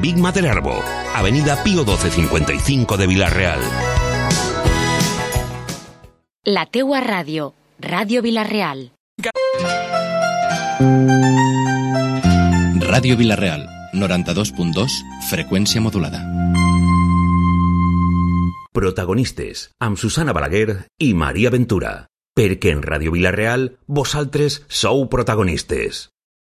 Big Matelerbo, Avenida Pío 1255 de Vila-real. La teua ràdio, Ràdio Vila-real. Ràdio Vila-real, 92.2, freqüència modulada. Protagonistes, amb Susana Balaguer i Maria Ventura. Perquè en Ràdio Vila-real, vosaltres sou protagonistes.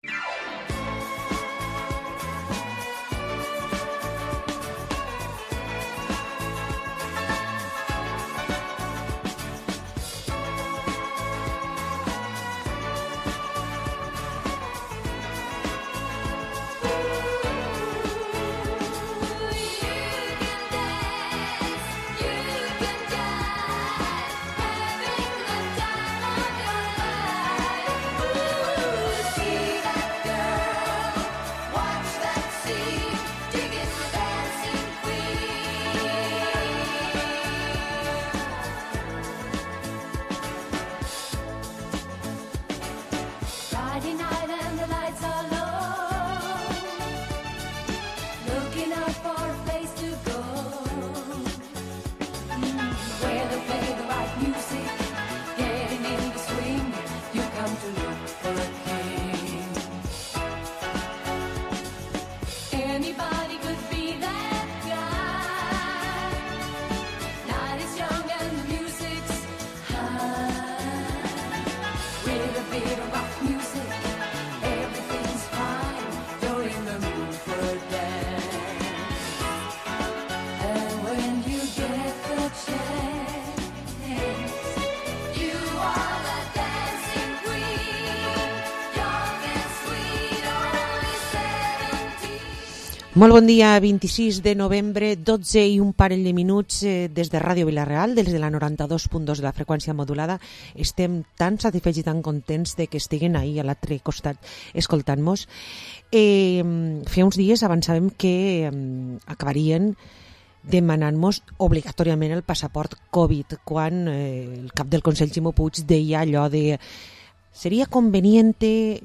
Molt bon dia, 26 de novembre, 12 i un parell de minuts des de Ràdio Vila-real, des de la 92.2 de la freqüència modulada. Estem tan satisfets i tan contents de que estiguen ahí a l'altre costat escoltant-nos. Fa uns dies avançàvem que acabarien demanant-nos obligatòriament el passaport Covid, quan el cap del Consell, Ximo Puig, deia allò de seria conveniente,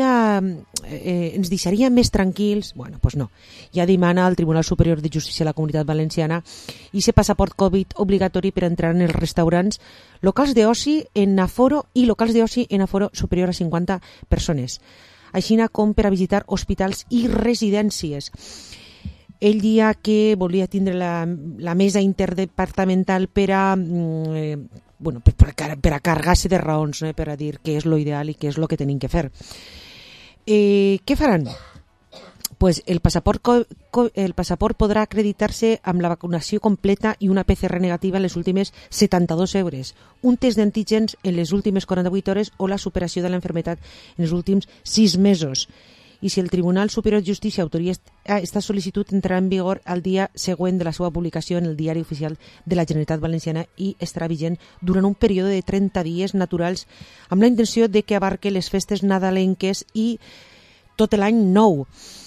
ens deixaria més tranquils. Bueno, pues no. Ja demana al Tribunal Superior de Justícia de la Comunitat Valenciana i ese passaport Covid obligatori per entrar en els restaurants, locals d'oci en aforo i locals d'oci en aforo superior a 50 persones, així com per a visitar hospitals i residències. Ell dia que volia tindre la mesa interdepartamental per a carregar-se de raons, per a dir què és lo ideal i què és lo que tenim que fer. Què faran? Pues el passaport podrà acreditar-se amb la vacunació completa i una PCR negativa en les últimes 72 hores, un test d'antígens en les últimes 48 hores o la superació de l'enfermetat en els últims 6 mesos. I si el Tribunal Superior de Justícia autoria esta sol·licitud, entrarà en vigor el dia següent de la seva publicació en el Diari Oficial de la Generalitat Valenciana i estarà vigent durant un període de 30 dies naturals amb la intenció de que abarque les festes nadalenques i tot l'any nou.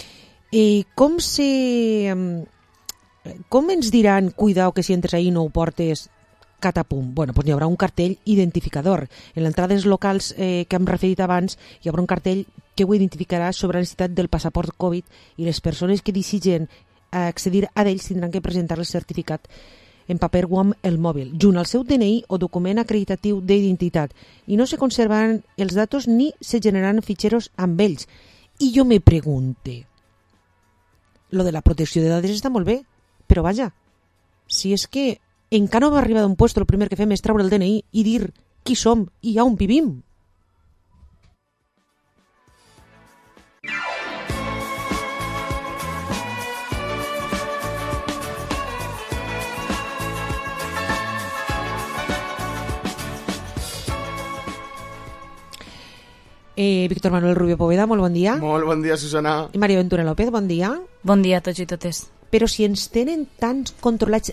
Com ens diran, cuidao que si entres ahí no ho portes catapum? Bueno, pues hi haurà un cartell identificador. En l'entrada dels locals que hem referit abans hi haurà un cartell que ho identificarà sobre la necessitat del passaport Covid i les persones que desitgen accedir a ells tindran que presentar el certificat en paper o amb el mòbil, junt al seu DNI o document acreditatiu d'identitat, i no se conservaran els datos ni se generaran fitxeros amb ells. I jo me pregunte, lo de la protecció de dades està molt bé, però vaja, si és que encara no va arribar d'un puesto, el primer que fem és treure el DNI i dir qui som i on vivim. Víctor Manuel Rubio Poveda, molt bon dia. Molt bon dia, Susana. I Maria Ventura López, bon dia. Bon dia a tots i totes. Però si ens tenen tan controlats,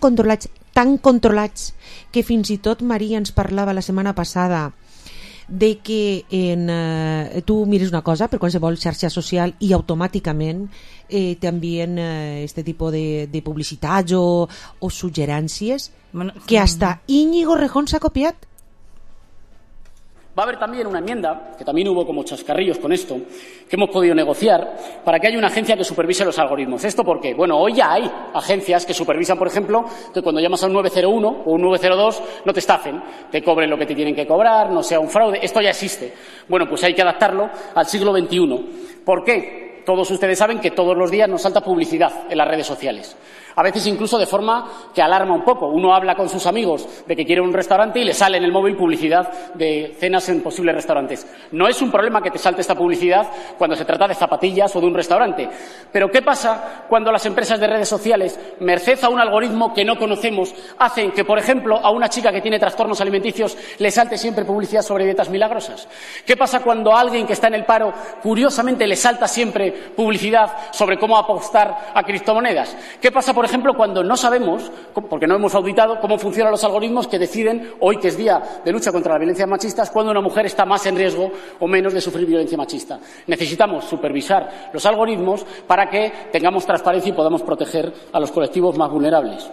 que fins i tot Maria ens parlava la setmana passada de que tu mires una cosa per qualsevol xarxa social i automàticament t'envien este tipus de publicitats o suggerències, bueno, que hasta Íñigo Rejón s'ha copiat. Va a haber también una enmienda, que también hubo como chascarrillos con esto, que hemos podido negociar para que haya una agencia que supervise los algoritmos. ¿Esto por qué? Bueno, hoy ya hay agencias que supervisan, por ejemplo, que cuando llamas a un 901 o un 902 no te estafen, te cobren lo que te tienen que cobrar, no sea un fraude. Esto ya existe. Bueno, pues hay que adaptarlo al siglo XXI. ¿Por qué? Todos ustedes saben que todos los días nos salta publicidad en las redes sociales. A veces incluso de forma que alarma un poco. Uno habla con sus amigos de que quiere un restaurante y le sale en el móvil publicidad de cenas en posibles restaurantes. No es un problema que te salte esta publicidad cuando se trata de zapatillas o de un restaurante. Pero ¿qué pasa cuando las empresas de redes sociales, merced a un algoritmo que no conocemos, hacen que, por ejemplo, a una chica que tiene trastornos alimenticios le salte siempre publicidad sobre dietas milagrosas? ¿Qué pasa cuando a alguien que está en el paro, curiosamente, le salta siempre publicidad sobre cómo apostar a criptomonedas? ¿Qué pasa, por ejemplo, cuando no sabemos, porque no hemos auditado, cómo funcionan los algoritmos que deciden, hoy que es día de lucha contra la violencia machista, cuando una mujer está más en riesgo o menos de sufrir violencia machista? Necesitamos supervisar los algoritmos para que tengamos transparencia y podamos proteger a los colectivos más vulnerables.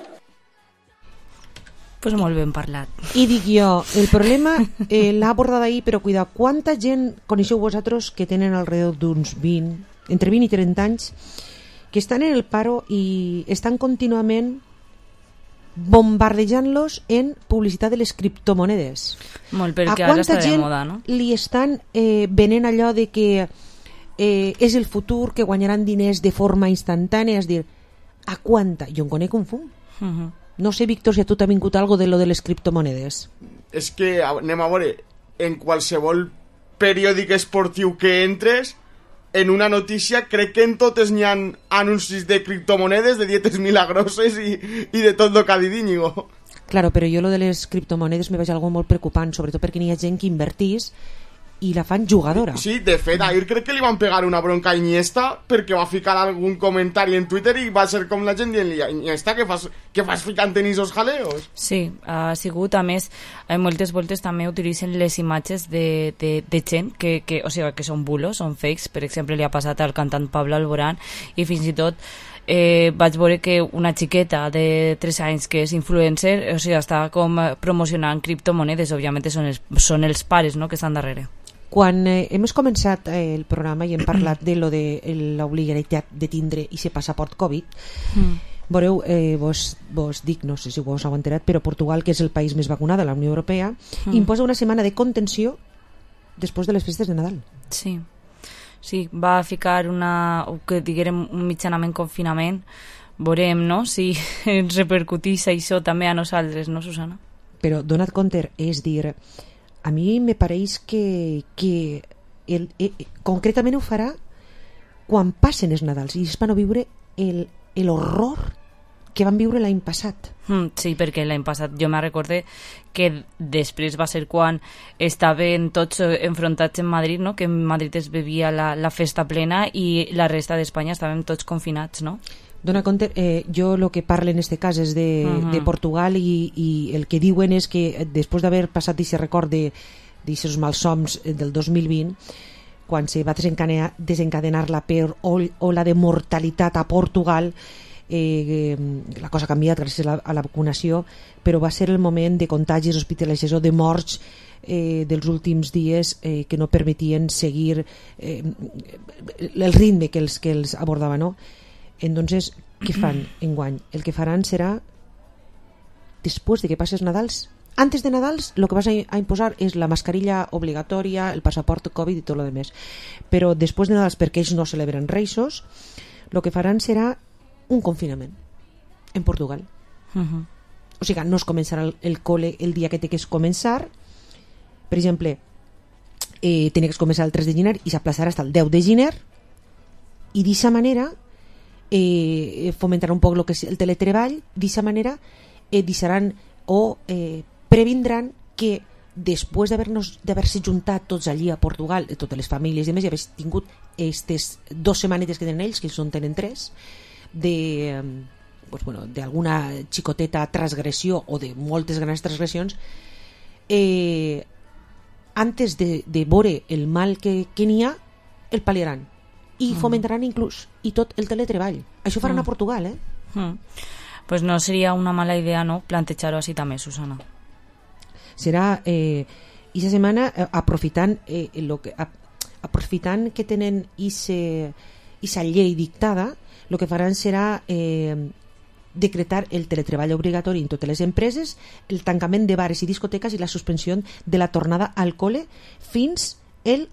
Pues molt ben parlat. I dic jo, el problema l'ha abordat ahir, però cuida, quanta gent coneixeu vosaltres que tenen alrededor d'uns 20, entre 20 i 30 anys, que estan en el paro i estan contínuament bombardejant-los en publicitat de les criptomonedes? Molt, perquè ara està de moda, no? Li estan venent allò de que és el futur, que guanyaran diners de forma instantània? És dir, a quanta? Jo en conec un fum. No sé, Víctor, si a tu t'ha vingut algo de lo de les criptomonedes. És que, anem a veure, en qualsevol periòdic esportiu que entres, en una notícia, crec que en totes n'hi ha anuncis de criptomonedes, de dietes milagroses i de tot el que ha dit Íñigo. Claro, però jo lo de les criptomonedes me veig algo molt preocupant, sobretot perquè n'hi ha gent que invertís i la fan jugadora. Sí, de fet, ahir crec que li van pegar una bronca a Iniesta perquè va ficar algun comentari en Twitter i va ser com la gent dient-li, Iniesta, què fas ficant en esos jaleos? Sí, ha sigut, a més, moltes voltes també utilitzen les imatges de gent o sigui, que són bulos, són fakes. Per exemple, li ha passat al cantant Pablo Alborán i fins i tot vaig veure que una xiqueta de 3 anys que és influencer, o sigui, està com promocionant criptomonedes. Òbviament són els pares, no?, que estan darrere. Quan hem començat el programa i hem parlat de lo de l'obligatorietat de tindre i ese passaport Covid, veureu, vos dic, no sé si vos heu enterat, però Portugal, que és el país més vacunat de la Unió Europea, imposa una setmana de contenció després de les festes de Nadal. Sí, va ficar que diguérem un mitjanament confinament. Veurem, no?, si ens repercutís això també a nosaltres, no, Susana? Però donat compte, és dir, a mi me pareix que concretament ho farà quan passen els Nadals i és per no viure l'horror que van viure l'any passat. Sí, perquè l'any passat jo me recorde que després va ser quan estaven tots enfrontats en Madrid, no?, que en Madrid es bevia la festa plena i la resta d'Espanya estàvem tots confinats, no? Dona compte, jo el que parlo en aquest cas és de Portugal i el que diuen és que després d'haver passat aquest record d'aquests malsons del 2020, quan se va desencadenar la peor ola de mortalitat a Portugal, la cosa ha canviat gràcies a la vacunació, però va ser el moment de contagis, hospitalitzacions o de morts dels últims dies que no permetien seguir el ritme que els abordava, no? Entonces, què fan enguany? El que faran serà, després de que passes Nadals, antes de Nadals, el que vas a imposar és la mascarilla obligatòria, el passaport Covid i tot el demés. Però després de Nadals, perquè ells no celebren Reixos, el que faran serà un confinament en Portugal. O sigui, no es començarà el col·le el dia que té que començar. Per exemple, tenia que començar el 3 de gener i s'aplaçarà fins el 10 de gener, i d'aquesta manera fomentarà un poc el que és el teletreball. D'aquesta manera deixaran o previndran que després d'haver-se juntat tots allí a Portugal, totes les famílies i més, i haver tingut aquestes 2 setmanetes que tenen ells, que ells en tenen 3, d'alguna xicoteta transgressió o de moltes grans transgressions, antes de veure el mal que n'hi ha, el pal·liaran i fomentaran inclús i tot el teletreball. Això faran a Portugal, Pues no seria una mala idea, no?, plantejar-ho així també, Susana. Serà esta setmana, aprofitant que tenen esa llei dictada, el que faran serà decretar el teletreball obligatori en totes les empreses, el tancament de bares i discoteques i la suspensió de la tornada al col·le fins el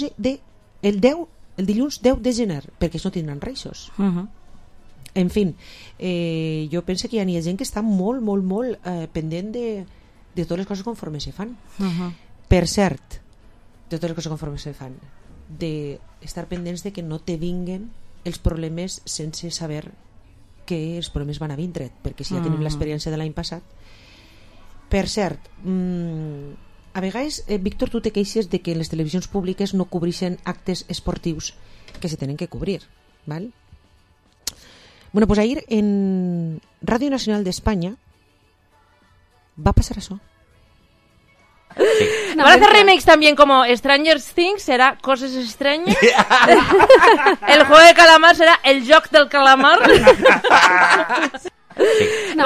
dilluns 10 de gener, perquè no tindran reixos. En fi, jo penso que hi ha gent que està molt pendent de totes les coses conforme se fan. Per cert, de totes les coses conforme se fan, d'estar pendents de que no te vinguen els problemes sense saber que els problemes van a vindre, perquè si ja tenim l'experiència de l'any passat. Per cert, a vegades, Víctor, tu te queixes de que les televisions públiques no cobreixen actes esportius que se tenen que cobrir, ¿vale? Bueno, pues ahir en Radio Nacional de España va a pasar eso. Sí. Van a hacer remakes también como Stranger Things será Cosas Extrañas. El juego de calamar será El Joc del Calamar. Sí.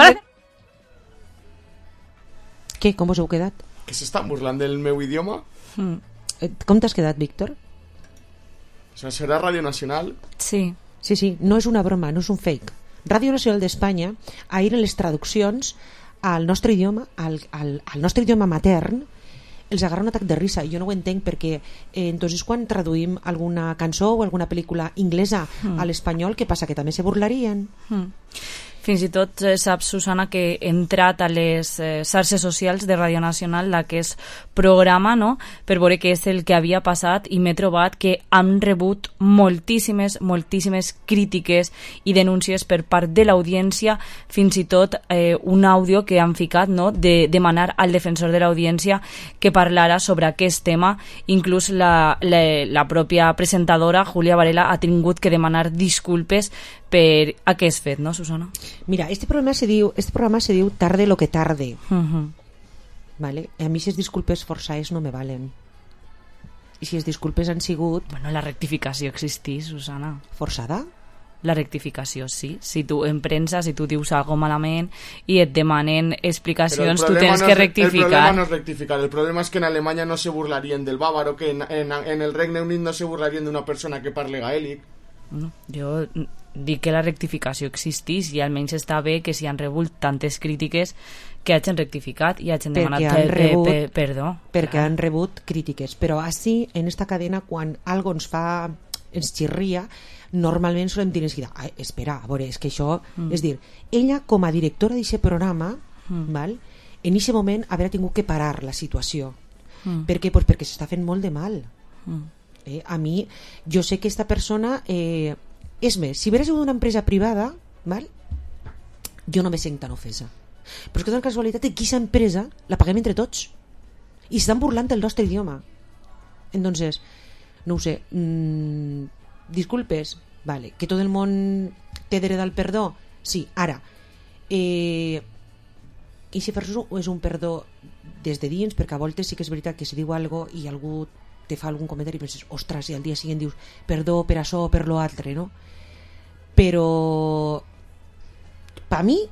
Què? Com vos heu quedat? Que s'estan burlant del meu idioma? Com t'has quedat, Víctor? Això serà Radio Nacional? Sí. Sí, no és una broma, no és un fake. Radio Nacional d'Espanya, ahir en les traduccions al nostre idioma, al nostre idioma matern, els agarra un atac de risa. Jo no ho entenc perquè entonces quan traduïm alguna cançó o alguna pel·lícula inglesa a l'espanyol, què passa? Que també se burlarien? Fins i tot saps, Susana, que he entrat a les xarxes socials de Radio Nacional, la que és programa, no?, per veure què és el que havia passat, i m'he trobat que han rebut moltíssimes crítiques i denúncies per part de l'audiència, fins i tot un àudio que han ficat, no?, de demanar al defensor de l'audiència que parlara sobre aquest tema. Inclús la pròpia presentadora, Júlia Varela, ha tingut que demanar disculpes per aquest fet, no, Susana? Mira, este programa se diu Tarde lo que tarde. ¿Vale? A mi si les disculpes forçades no me valen. I si les disculpes han sigut... Bueno, la rectificació existís, Susana. Forçada? La rectificació, sí. Si tu en premsa, si tu dius algo malament i et demanen explicacions, tu tens que rectificar. El problema no és rectificar, el problema és que en Alemanya no se burlarien del bàvaro, que en el Regne Unit no se burlarien d'una persona que parle gaèlic. No, jo dic que la rectificació existís i almenys està bé que si han rebut tantes crítiques que hagin rectificat i hagin demanat perdó. Perquè han rebut crítiques. Però així, en esta cadena, quan algo ens xirria, normalment solem dir espera, a veure, és que això... És dir, ella com a directora d'aquest programa, val, en aquest moment haurà tingut que parar la situació. Per què? Pues perquè s'està fent molt de mal. A mi, jo sé que esta persona... és més, si hubiera sigut una empresa privada, val, jo no me sent tan ofesa. Però és que la casualitat que aquesta empresa la paguem entre tots i estan burlant el nostre idioma. Entonces, no ho sé, disculpes, vale, que tot el món té dret al perdó, sí, ara i si és un perdó des de dins, perquè a voltes sí que és veritat que si diu algo i algú te fa algun comentari i penses, ostres, i al dia següent dius perdó per això o per lo altre, no? Però pa mi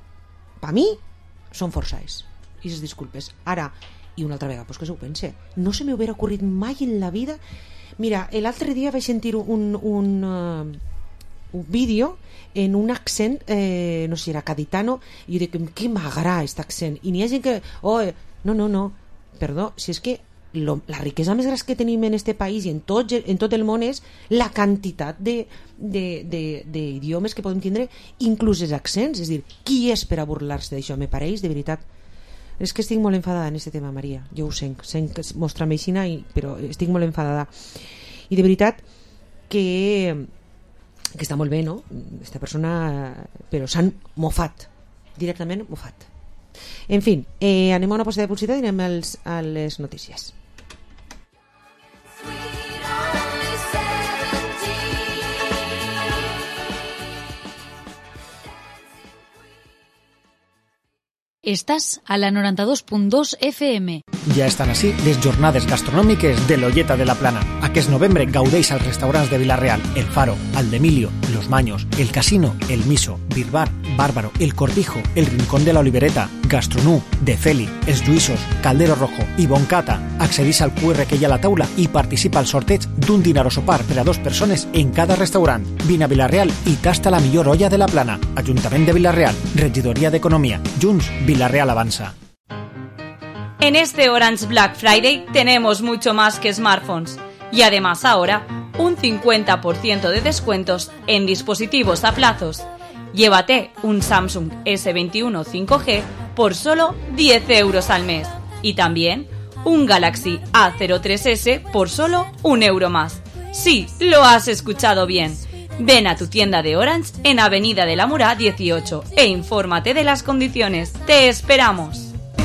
són forçades i les disculpes. Ara, i una altra vegada, pues que s'ho pense, no se m'hubiera ocorrit mai en la vida. Mira, l'altre dia vaig sentir un vídeo en un accent, no sé si era caditano, i jo dic, que m'agrada aquest accent, i n'hi ha gent que no, perdó, si és que la riquesa més gran que tenim en este país i en tot el món és la quantitat d'idiomes que podem tindre, inclús els accents. És dir, qui és per a burlar-se d'això? Me pareix, de veritat. És que estic molt enfadada en aquest tema, Maria. Jo ho sent que mostra-me aixina, però estic molt enfadada. I de veritat que està molt bé, no? Aquesta persona, però s'han mofat, directament mofat. En fi, anem a una pausa de publicitat i anem a les notícies. Estás a la 92.2 FM. Ja estan així les jornades gastronòmiques de l'Olleta de la Plana. Aquest novembre gaudeix als restaurants de Vila-real, El Faro, Aldemilio, Los Maños, El Casino, El Miso, Birbar, Bárbaro, El Cortijo, El Rincón de la Olivereta, Gastronú, De Feli, Els Lluïssos, Caldero Rojo i Boncata. Accedís al QR que hi ha a la taula i participa al sorteig d'un dinar o sopar per a 2 persones en cada restaurant. Vine a Vila-real i tasta la millor olla de la Plana. Ajuntament de Vila-real, Regidoria d'Economia. Junts, Vila-real avanza. En este Orange Black Friday tenemos mucho más que smartphones y además ahora un 50% de descuentos en dispositivos a plazos. Llévate un Samsung S21 5G por solo 10 euros al mes y también un Galaxy A03s por solo €1 más. Sí, lo has escuchado bien. Ven a tu tienda de Orange en Avenida de la Murá 18 e infórmate de las condiciones. ¡Te esperamos!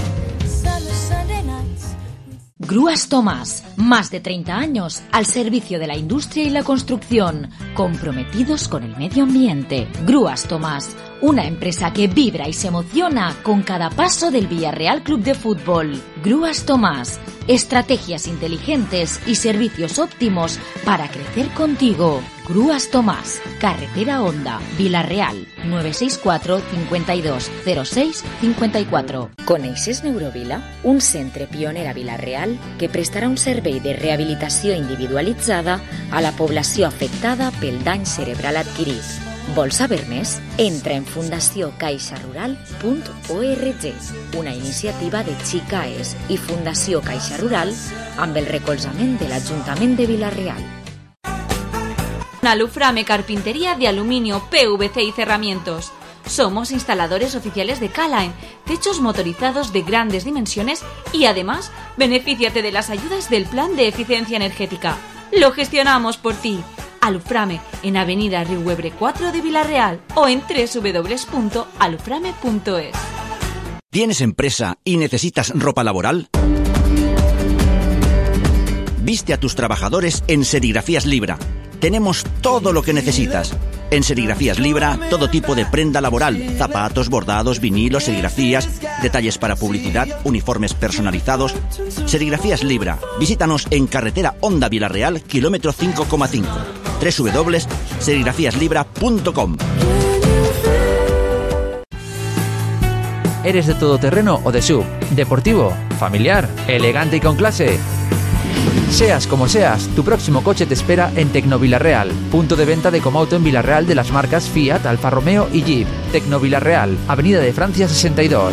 Grúas Tomás, más de 30 años al servicio de la industria y la construcción, comprometidos con el medio ambiente. Grúas Tomás, una empresa que vibra y se emociona con cada paso del Villarreal Club de Fútbol. Grúas Tomás, estrategias inteligentes y servicios óptimos para crecer contigo. Grúas Tomás, Carretera Honda, Vila-real, 964 52 06 54. Coneixes Neurovila? Un centre pioner a Vila-real que prestarà un servei de rehabilitació individualitzada a la població afectada pel dany cerebral adquirit. Vols saber més? Entra en fundaciócaixarural.org, una iniciativa de Xicaes i Fundació Caixa Rural amb el recolzament de l'Ajuntament de Vila-real. Aluframe Carpintería de Aluminio, PVC y Cerramientos. Somos instaladores oficiales de K-Line, techos motorizados de grandes dimensiones y además benefíciate de las ayudas del Plan de Eficiencia Energética. Lo gestionamos por ti. Aluframe en Avenida Riuebre 4 de Vila-real o en www.aluframe.es. ¿Tienes empresa y necesitas ropa laboral? Viste a tus trabajadores en Serigrafías Libra. Tenemos todo lo que necesitas. En Serigrafías Libra, todo tipo de prenda laboral, zapatos, bordados, vinilos, serigrafías, detalles para publicidad, uniformes personalizados. Serigrafías Libra. Visítanos en Carretera Honda Vila-real, kilómetro 5,5. www.serigrafiaslibra.com. ¿Eres de todoterreno o de SUV? ¿Deportivo? ¿Familiar? ¿Elegante y con clase? Seas como seas, tu próximo coche te espera en Tecnovilarreal, punto de venta de Comauto en Vila-real de las marcas Fiat, Alfa Romeo y Jeep. Tecnovilarreal, Avenida de Francia 62.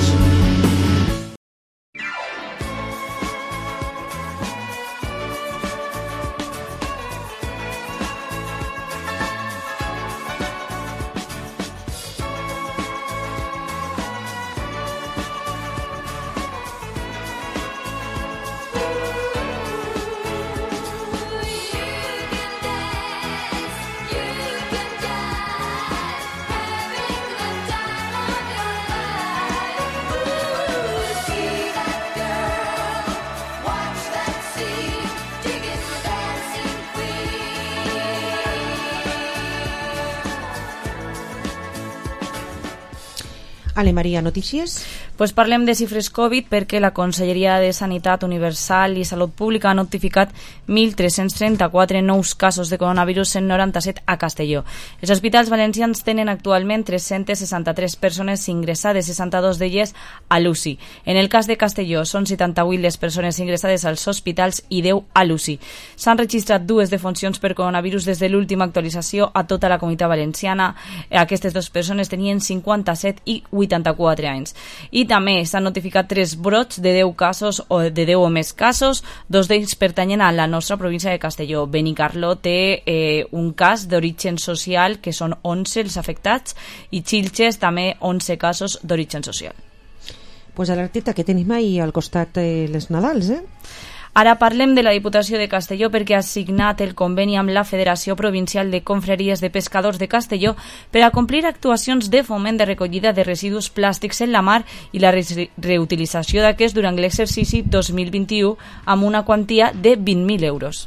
Ale Maria, notícies? Pues parlem de xifres Covid perquè la Conselleria de Sanitat Universal i Salut Pública ha notificat 1.334 nous casos de coronavirus en 97 a Castelló. Els hospitals valencians tenen actualment 363 persones ingressades, 62 d'elles a l'UCI. En el cas de Castelló són 78 les persones ingressades als hospitals i 10 a l'UCI. S'han registrat 2 defuncions per coronavirus des de l'última actualització a tota la Comunitat Valenciana. Aquestes 2 persones tenien 57 i 84 anys. I també s'han notificat 3 brots de 10 casos o de 10 o més casos, 2 d'ells pertanyen a la nostra província de Castelló. Benicarló té un cas d'origen social, que són 11 els afectats, i Xilxes també 11 casos d'origen social. Pues alertita que tenim ahí al costat les Nadals, Ara parlem de la Diputació de Castelló perquè ha signat el conveni amb la Federació Provincial de Confraries de Pescadors de Castelló per a complir actuacions de foment de recollida de residus plàstics en la mar i la reutilització d'aquests durant l'exercici 2021 amb una quantia de 20.000 euros.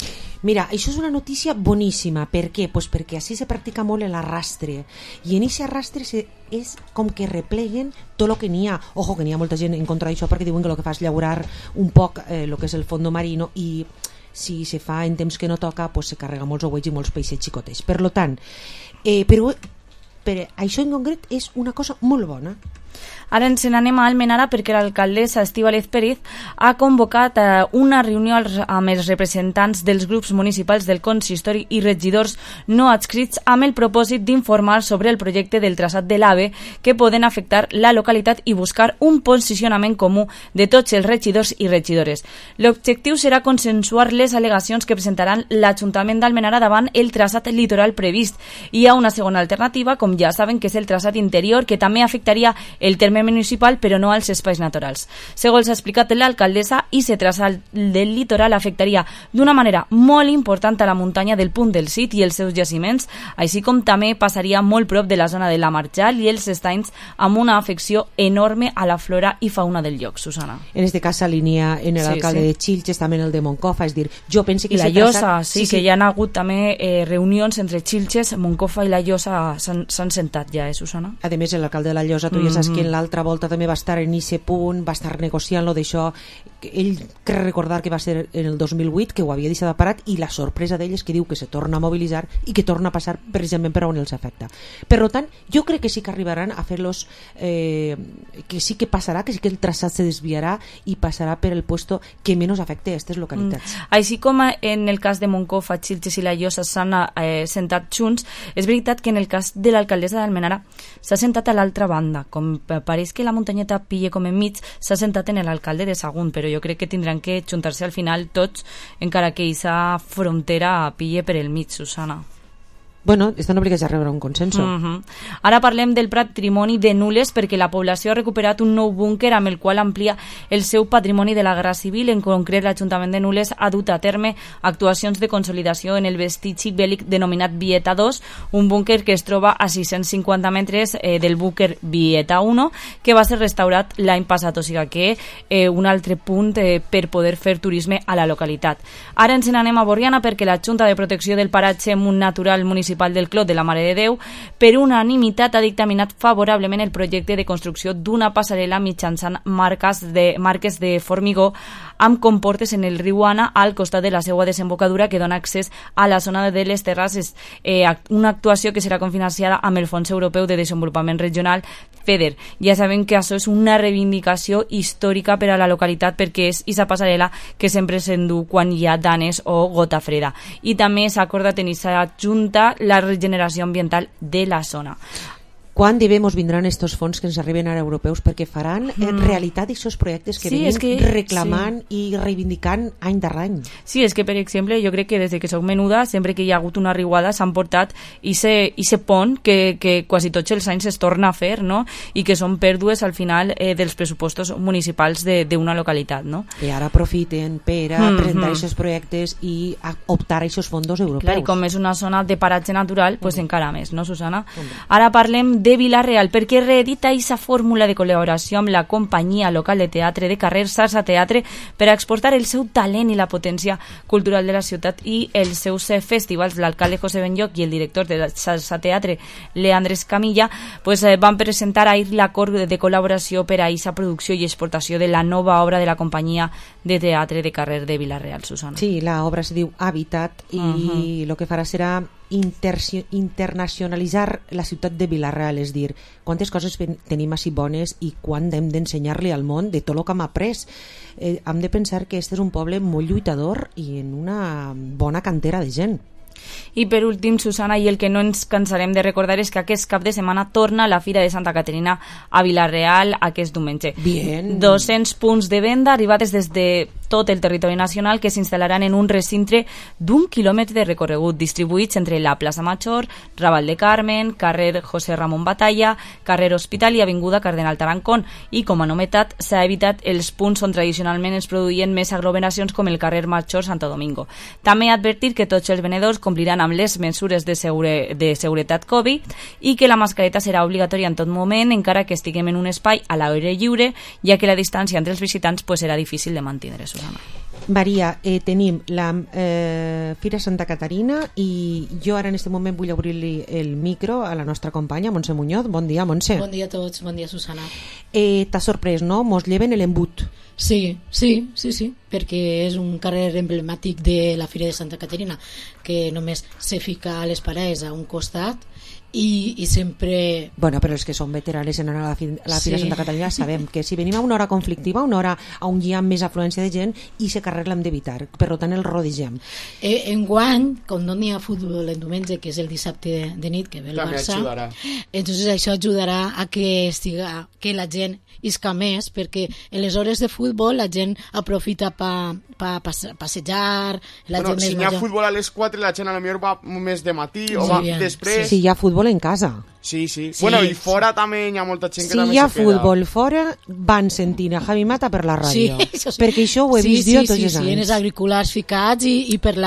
Mira, això és una notícia boníssima. Per què? Pues perquè així se practica molt l'arrastre. I en aquest arrastre és com que repleguen tot el que n'hi ha. Ojo, que n'hi ha molta gent en contra d'això perquè diuen que el que fa és llaurar un poc el que és el fondo marino i si se fa en temps que no toca pues se carrega molts ouets i molts peixets xicotets. Per lo tant, però això en concret és una cosa molt bona. Ara ens n'anem a Almenara perquè l'alcaldessa Estíbaliz Pérez ha convocat una reunió amb els representants dels grups municipals del consistori i regidors no adscrits amb el propòsit d'informar sobre el projecte del traçat de l'AVE que poden afectar la localitat i buscar un posicionament comú de tots els regidors i regidores. L'objectiu serà consensuar les al·legacions que presentaran l'Ajuntament d'Almenara davant el traçat litoral previst. Hi ha una segona alternativa, com ja saben, que és el traçat interior, que també afectaria el terme municipal però no als espais naturals. Segons ha explicat l'alcaldessa, aquest traçat del litoral afectaria d'una manera molt important a la muntanya del Punt del Cid i els seus jaciments, així com també passaria molt prop de la zona de la Marjal i els estanys amb una afecció enorme a la flora i fauna del lloc, Susana. En este cas s'alinea en l'alcalde de Xilxes, també en el de Moncofa, és dir, jo penso que... I la Llosa, sí, que hi ha hagut també reunions entre Xilxes, Moncofa i la Llosa s'han sentat ja, Susana? A més, l'alcalde de la Llosa, tu ja saps que en l'altra volta també va estar en aquest punt, va estar negociant-lo d'això. Ell crec recordar que va ser en el 2008, que ho havia deixat parat, i la sorpresa d'ell és que diu que se torna a mobilitzar i que torna a passar precisament per on els afecta. Per tant, jo crec que sí que arribaran a fer-los, que sí que passarà, que sí que el traçat se desviarà i passarà per el puesto que menys afecte a aquestes localitats. Així com en el cas de Moncofa, Xilxes i la Llosa s'han sentat junts, és veritat que en el cas de l'alcaldessa d'Almenara s'ha sentat a l'altra banda. Com pareix que la muntanyeta pille com enmig, s'ha sentat en l'alcalde de Sagunt, però jo crec que tindran que juntar-se al final tots, encara que aquesta frontera pille per el mig, Susana. Bueno, estan obligats a rebre un consenso. Ara parlem del patrimoni de Nules perquè la població ha recuperat un nou búnquer amb el qual amplia el seu patrimoni de la Guerra Civil. En concret, l'Ajuntament de Nules ha dut a terme actuacions de consolidació en el vestigi bèl·lic denominat Vieta 2, un búnquer que es troba a 650 metres del búnquer Vieta 1, que va ser restaurat l'any passat, o sigui que un altre punt per poder fer turisme a la localitat. Ara ens n'anem a Borriana perquè la Junta de Protecció del Paratge Natural Municipal del Clot de la Mare de Déu per unanimitat ha dictaminat favorablement el projecte de construcció d'una passarel·la mitjançant marques de formigó amb comportes en el riu Ana al costat de la seva desembocadura que dona accés a la zona de les terrasses, una actuació que serà cofinanciada amb el Fons Europeu de Desenvolupament Regional FEDER. Ja sabem que això és una reivindicació històrica per a la localitat perquè és aquesta passarel·la que sempre s'endú quan hi ha danes o gota freda. I també s'ha acordat en aquesta junta la regeneració ambiental de la zona. Quan de bé mos vindran estos fons que ens arriben ara europeus perquè faran realitat aquests projectes que venim reclamant i reivindicant any darrere any. Sí, és que per exemple jo crec que des que soc menuda sempre que hi ha hagut una riuada s'han portat ese pont que quasi tots els anys es torna a fer, no? I que són pèrdues al final dels pressupostos municipals d'una localitat, no? I ara aprofiten per a presentar aquests projectes i a optar a aquests fons europeus. Clar, i com és una zona de paratge natural, pues encara més, no, Susana? Ara parlem de Vila-real, perquè reedita aquesta fórmula de col·laboració amb la companyia local de teatre de carrer Sarsa Teatre per a exportar el seu talent i la potència cultural de la ciutat i els seus festivals. L'alcalde José Benlloch i el director de Sarsa Teatre, Leandres Camilla, pues, van presentar ahir l'acord de col·laboració per a aquesta producció i exportació de la nova obra de la companyia de teatre de carrer de Vila-real, Susana. Sí, l'obra es diu Habitat i el que farà serà internacionalitzar la ciutat de Vila-real, és dir, quantes coses tenim així bones i quan hem d'ensenyar-li al món de tot el que hem après. Hem de pensar que este és un poble molt lluitador i en una bona cantera de gent. I per últim, Susana, i el que no ens cansarem de recordar és que aquest cap de setmana torna la Fira de Santa Caterina a Vila-real aquest diumenge. Bien. 200 punts de venda arribats des de tot el territori nacional que s'instal·laran en un recinte d'1 quilòmetre de recorregut distribuïts entre la plaça Major, Raval de Carmen, carrer José Ramon Batalla, carrer Hospital i avinguda Cardenal Tarancón. I com a novetat s'ha evitat els punts on tradicionalment es produïen més aglomeracions com el carrer Major Santo Domingo. També advertir que tots els venedors compliran amb les mesures de seguretat Covid i que la mascareta serà obligatòria en tot moment, encara que estiguem en un espai a l'aire lliure, ja que la distància entre els visitants serà difícil de mantenir. Susana. Maria, tenim la Fira Santa Caterina i jo ara en aquest moment vull obrir-li el micro a la nostra companya Montse Muñoz. Bon dia, Montse. Bon dia a tots, bon dia, Susana. T'ha sorprès, no? Mos lleven l'embut. Sí, perquè és un carrer emblemàtic de la Fira de Santa Caterina, que només se fica a les parades a un costat i sempre... Bueno, però els que són veteranes en anar a la Fira Santa Caterina sabem que si venim a una hora conflictiva, una hora on hi ha més afluència de gent, i se carrer l'hem d'evitar, per tant el rodegem. Enguany, com no n'hi ha futbol en diumenge, que és el dissabte de nit que ve el Barça, entonces això ajudarà a que la gent isca més, perquè en les hores de futbol la gent aprofita per passejar, la gent si hi ha futbol a les 4 la gent a lo millor va més de matí o va després. Si hi ha futbol en casa. Sí. Bueno, i fora també hi ha molta gent que també se queda. Si hi ha futbol fora, van sentint a Javi Mata per la ràdio. Perquè això ho he vist jo tots els anys. Sí, en els auriculars ficats i per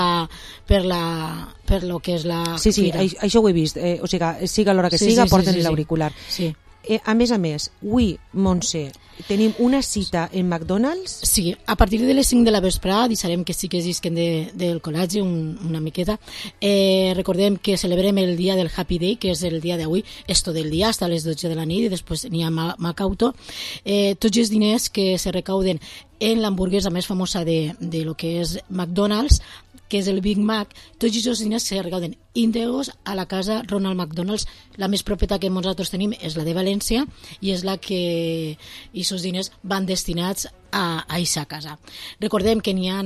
lo que és la fira. Sí, això ho he vist. O sigui, siga l'hora que siga, porten l'auricular. Sí. A més, avui, Montse, tenim una cita en McDonald's? Sí, a partir de les 5 de la vesprada deixarem que sí que existin del col·legi una miqueta. Recordem que celebrem el dia del Happy Day, que és el dia d'avui, és tot el dia, fins a les 12 de la nit, i després n'hi ha Macauto. Tots els diners que se recauden en l'hamburguesa més famosa de lo que és McDonald's, que és el Big Mac, tots aquests diners se recauden íntegros a la casa Ronald McDonald's. La més propera que nosaltres tenim és la de València i és la que aquests diners van destinats a aquesta casa. Recordem que n'hi ha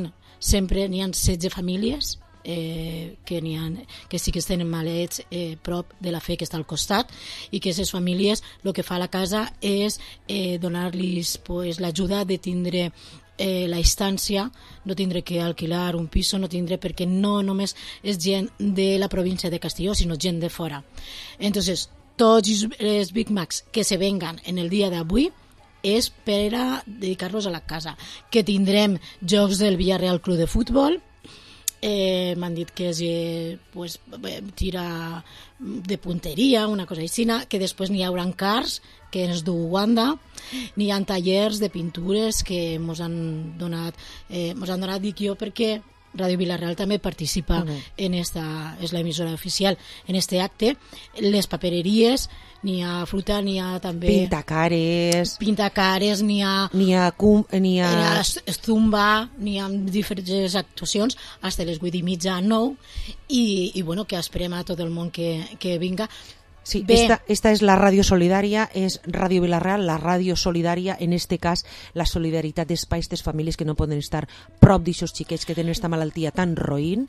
16 famílies que sí que tenen malets prop de la fe que està al costat, i que aquestes famílies el que fa la casa és donar-los l'ajuda de tindre la instància, no tindre que alquilar un piso, no tindre, perquè no només és gent de la província de Castelló, sinó gent de fora. Entonces, tots els Big Macs que se vengan en el dia d'avui és per a dedicar-los a la casa, que tindrem jocs del Villarreal Club de Futbol. M'han dit que és tira de punteria, una cosa així, que després n'hi haurà cars que ens du Wanda, n'hi ha tallers de pintures que mos han donat, dic jo, perquè Ràdio Vilareal també participa en esta, és l'emissora oficial, en este acte. Les papereries, n'hi ha fruta, n'hi ha també... Pintacares, n'hi ha zumba, n'hi ha diferents actuacions, fins a les 8:30 a 9, i bueno, que esperem a tot el món que vinga. Sí, esta és la ràdio solidària, és Ràdio Vilareal, la ràdio solidària, en este cas la solidaritat d'espais de famílies que no poden estar prop d'aixòs xiquets que tenen esta malaltia tan roïn,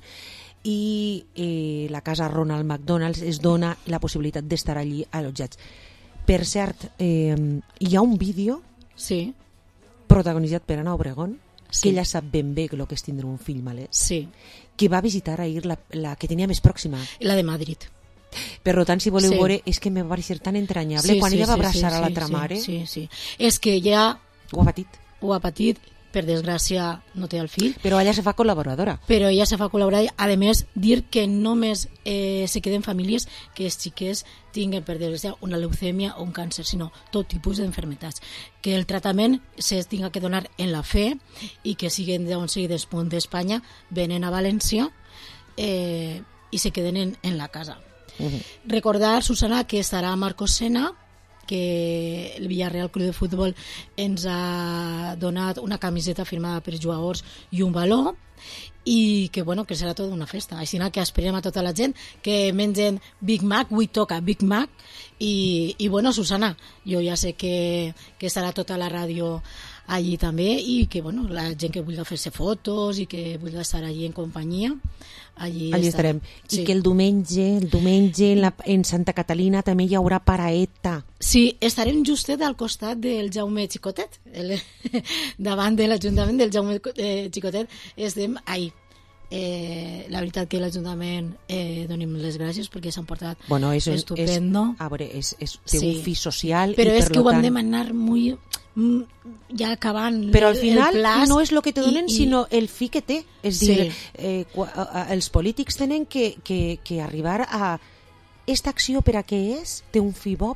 i la casa Ronald McDonald's es dona la possibilitat d'estar allí allotjats. Per cert, hi ha un vídeo protagonitzat per Ana Obregón, que ella sap ben bé el que és tindre un fill malet, que va visitar ahir la que tenia més pròxima, la de Madrid. Per tant, si voleu veure, és que me va parecer tan entranyable quan ella va abraçar a l'altra mare. Sí. És que ja ho ha patit, per desgràcia no té el fill. Però ella se fa col·laboradora. A més, dir que només se queden famílies que els xiquets tinguen, per desgràcia, una leucèmia o un càncer, sinó tot tipus d'enfermetats. Que el tractament se tinga que donar en la fe, i que siguin d'on sigui del punt d'Espanya, venen a València i se queden en la casa. Recordar, Susana, que estarà Marcos Sena, que el Villarreal Club de Futbol ens ha donat una camiseta firmada per jugadors i un baló, i que, bueno, que serà tota una festa. Així que esperem a tota la gent que mengen Big Mac, avui toca Big Mac, i bueno, Susana, jo ja sé que estarà tota la ràdio allí també, i que, bueno, la gent que vulgui fer-se fotos i que vulgui estar allí en companyia, allí estarem. I que el diumenge en Santa Catalina també hi haurà paraeta. Sí, estarem justet al costat del Jaume Xicotet, davant de l'Ajuntament del Jaume Xicotet. Estem ahí. La veritat que l'Ajuntament donem les gràcies perquè s'han portat estupendo. Té un fi social, però és que ho vam demanar ja acabant però al final no és el que te donen sinó el fi que té, és dir, els polítics tenen que arribar a esta acció per a què és, té un fi bo, pues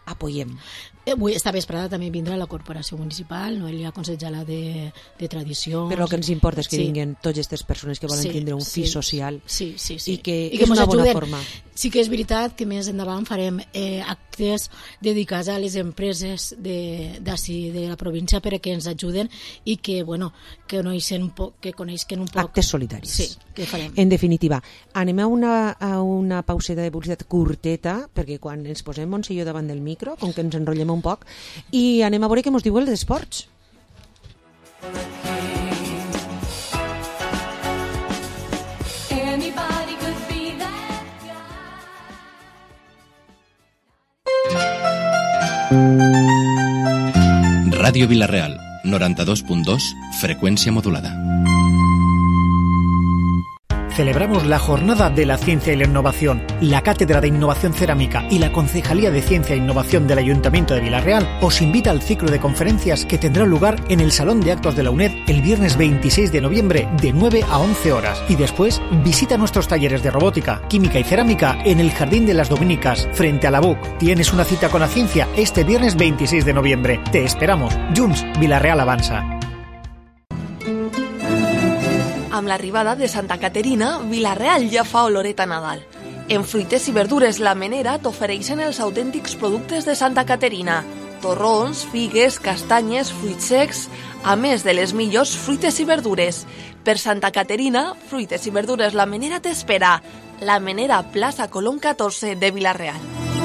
apoyem. Avui, esta vesprada també vindrà la corporació municipal, Noelia Consellera de Tradicions. Però el que ens importa és que vinguin totes aquestes persones que volen tindre un fi social i que és una bona forma. Sí que és veritat que més endavant farem actes dedicats a les empreses d'ací de la província perquè ens ajuden i que, bueno, que coneixen un poc... Actes solidaris. Sí, que farem. En definitiva, anem a una pauseta de publicitat curteta, perquè quan ens posem Montselló davant del micro, com que ens enrotllem un poc, i anem a veure què ens diu el d'esports. Ràdio Vila-real, 92.2, frecuencia modulada. Celebramos la Jornada de la Ciencia y la Innovación. La Cátedra de Innovación Cerámica y la Concejalía de Ciencia e Innovación del Ayuntamiento de Vila-real os invita al ciclo de conferencias que tendrá lugar en el Salón de Actos de la UNED el viernes 26 de noviembre de 9 a 11 horas. Y después visita nuestros talleres de robótica, química y cerámica en el Jardín de las Dominicas, frente a la BUC. Tienes una cita con la ciencia este viernes 26 de noviembre. Te esperamos. Junts, Vila-real avança. Amb l'arribada de Santa Caterina, Vila-real ja fa oloreta Nadal. En fruites i verdures La Menera t'ofereixen els autèntics productes de Santa Caterina. Torrons, figues, castanyes, fruits secs, a més de les millors fruites i verdures. Per Santa Caterina, fruites i verdures La Menera t'espera. La Menera, plaça Colón 14 de Vila-real.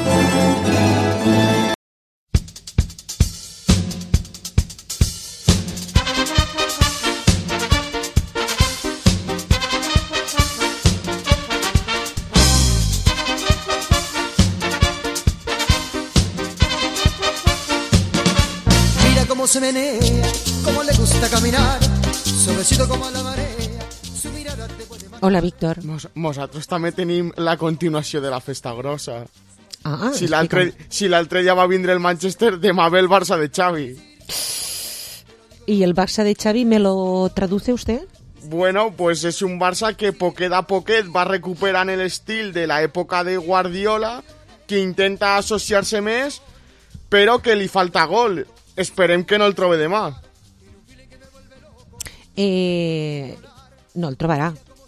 Se menea, como le gusta caminar, suavecito como la marea, su mirada te puede matar. Hola, Víctor. Nosaltres també tenim la continuació de la festa grossa. Si explica'm. l'altre dia va vindre el Manchester, demà ve el Barça de Xavi. ¿Y el Barça de Xavi me lo traduce usted? Bueno, pues és un Barça que poquet a poquet va recuperant el estil de l'època de Guardiola, que intenta associar-se més, però que li falta gol. Esperem que no el trobe demà. No el trobarà.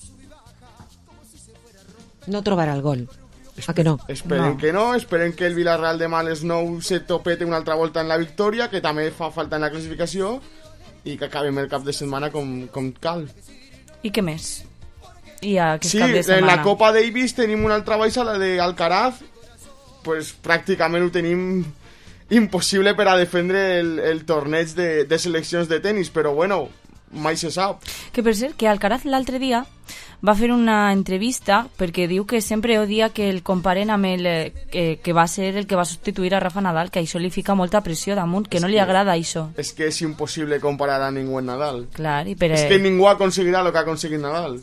No trobarà el gol. Que no? Esperem que no. Esperem que el Villarreal demà a les 9 se topete una altra volta en la victòria, que també fa falta en la classificació, i que acabem el cap de setmana com cal. I què més? I aquest sí, cap de setmana? En la Copa Davis tenim una altra baixa, la d'Alcaraz, pues pràcticament ho tenim impossible per a defendre el torneig de seleccions de tennis, però bueno, mai se sap. Que per cert, que Alcaraz l'altre dia va fer una entrevista perquè diu que sempre odia que el comparen amb el que va ser el que va substituir a Rafa Nadal, que això li fica molta pressió damunt, que no li agrada això. És que és impossible comparar a ningú en Nadal. Clar, és que ningú aconseguirà el que ha aconseguit Nadal.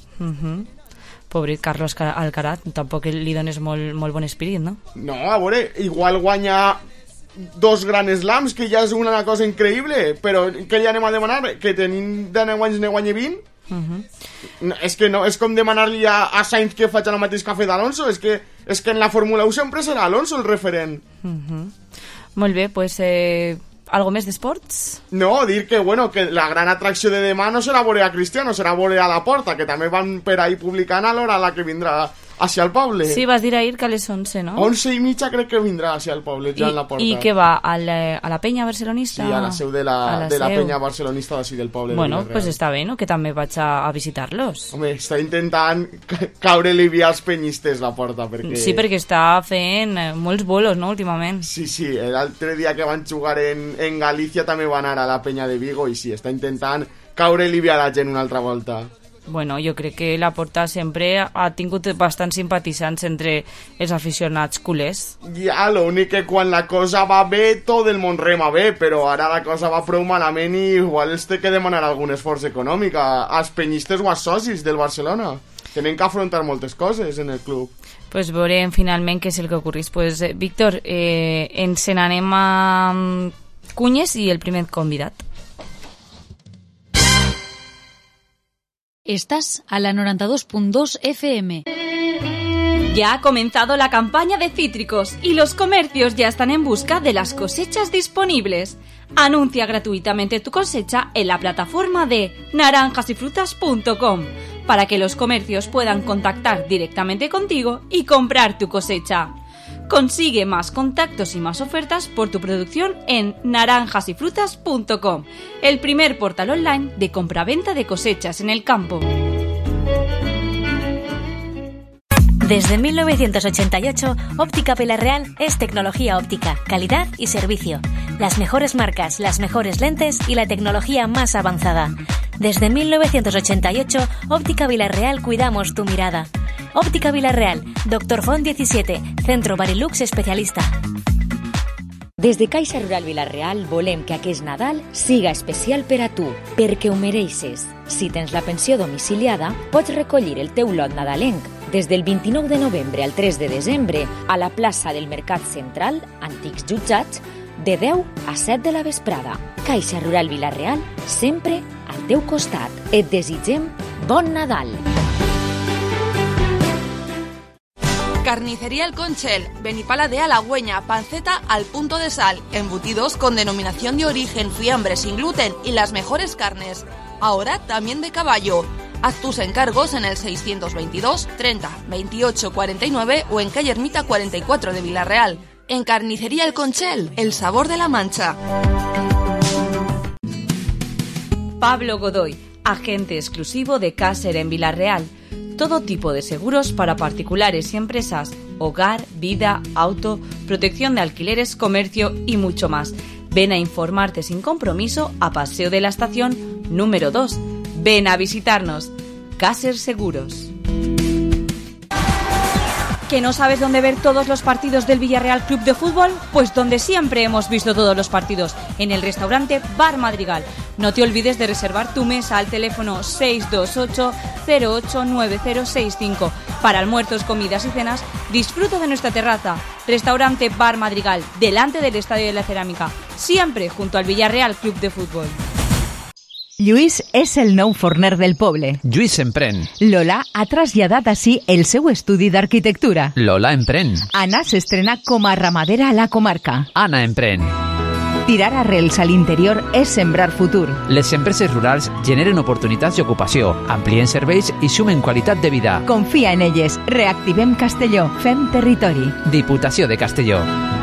Pobret Carlos Alcaraz, tampoc li dones molt bon espírit, no? No, a veure, igual guanya 2 Grand Slams, que ja és una cosa increïble, però què li anem a demanar? Que tenim de 9 anys ne guanyi 20? No, és que no, és com demanar-li a Sainz que faci el mateix que ha fet Alonso. És que en la Fórmula 1 sempre serà Alonso el referent. Molt bé, pues algo més d'esports? No, dir que, bueno, que la gran atracció de demà no serà veure a Cristiano, serà veure a Laporta, que també van per ahí publicant a l'hora la que vindrà hacia el poble. Sí, vas dir ahir que a les 11, no? 11:30 crec que vindrà hacia el poble, ja en la porta. I què va? A la penya barcelonista? Sí, a la seu de la penya barcelonista d'ací del poble. Bueno, pues està bé, no?, que també vaig a visitar-los. Home, està intentant caure-li via als penyistes la porta, perquè... Sí, perquè està fent molts bolos, no?, últimament. Sí, l'altre dia que van jugar en Galícia també van anar a la penya de Vigo i sí, està intentant caure-li via la gent una altra volta. Bueno, jo crec que Laporta sempre ha tingut bastants simpatitzants entre els aficionats culers. Ja, l'únic que quan la cosa va bé, tot el món rema bé, però ara la cosa va prou malament i igual els té que demanar algun esforç econòmic als penyistes o als socis del Barcelona. Tenen que afrontar moltes coses en el club. Pues veurem finalment què és el que ocorrís. Pues, Víctor, ens n'anem a Cunyes i el primer convidat. Estás a la 92.2 FM. Ya ha comenzado la campaña de cítricos y los comercios ya están en busca de las cosechas disponibles. Anuncia gratuitamente tu cosecha en la plataforma de naranjasyfrutas.com para que los comercios puedan contactar directamente contigo y comprar tu cosecha. Consigue más contactos y más ofertas por tu producción en naranjasyfrutas.com, el primer portal online de compraventa de cosechas en el campo. Desde 1988, Óptica Vilarreal es tecnología óptica, calidad y servicio. Las mejores marcas, las mejores lentes y la tecnología más avanzada. Desde 1988, Óptica Vilarreal cuidamos tu mirada. Óptica Vilarreal, Dr. Font 17, Centro Barilux especialista. Des de Caixa Rural Vilarreal volem que aquest Nadal siga especial per a tu, perquè ho mereixes. Si tens la pensió domiciliada, pots recollir el teu lot nadalenc des del 29 de novembre al 3 de desembre a la plaça del Mercat Central, Antics Jutjats, de 10 a 7 de la vesprada. Caixa Rural Vilarreal, sempre al teu costat. Et desitgem bon Nadal! Carnicería El Conchel, Benipala de Halagüeña, panceta al punto de sal, embutidos con denominación de origen, fiambre sin gluten y las mejores carnes. Ahora también de caballo. Haz tus encargos en el 622 30 28 49 o en calle Ermita 44 de Vilarreal. En Carnicería El Conchel, el sabor de la Mancha. Pablo Godoy, agente exclusivo de Caser en Vilarreal. Todo tipo de seguros para particulares y empresas, hogar, vida, auto, protección de alquileres, comercio y mucho más. Ven a informarte sin compromiso a Paseo de la Estación número 2. Ven a visitarnos. Caser Seguros. ¿Que no sabes dónde ver todos los partidos del Villarreal Club de Fútbol? Pues donde siempre hemos visto todos los partidos, en el restaurante Bar Madrigal. No te olvides de reservar tu mesa al teléfono 628 089065. Para almuerzos, comidas y cenas, disfruta de nuestra terraza. Restaurante Bar Madrigal, delante del Estadio de la Cerámica, siempre junto al Villarreal Club de Fútbol. Lluís és el nou forner del poble. Lluís emprèn. Lola ha traslladat ací el seu estudi d'arquitectura. Lola emprèn. Anna s'estrena com a ramadera a la comarca. Anna emprèn. Tirar arrels a l'interior és sembrar futur. Les empreses rurals generen oportunitats d'ocupació, amplien serveis i sumen qualitat de vida. Confia en elles. Reactivem Castelló. Fem territori. Diputació de Castelló.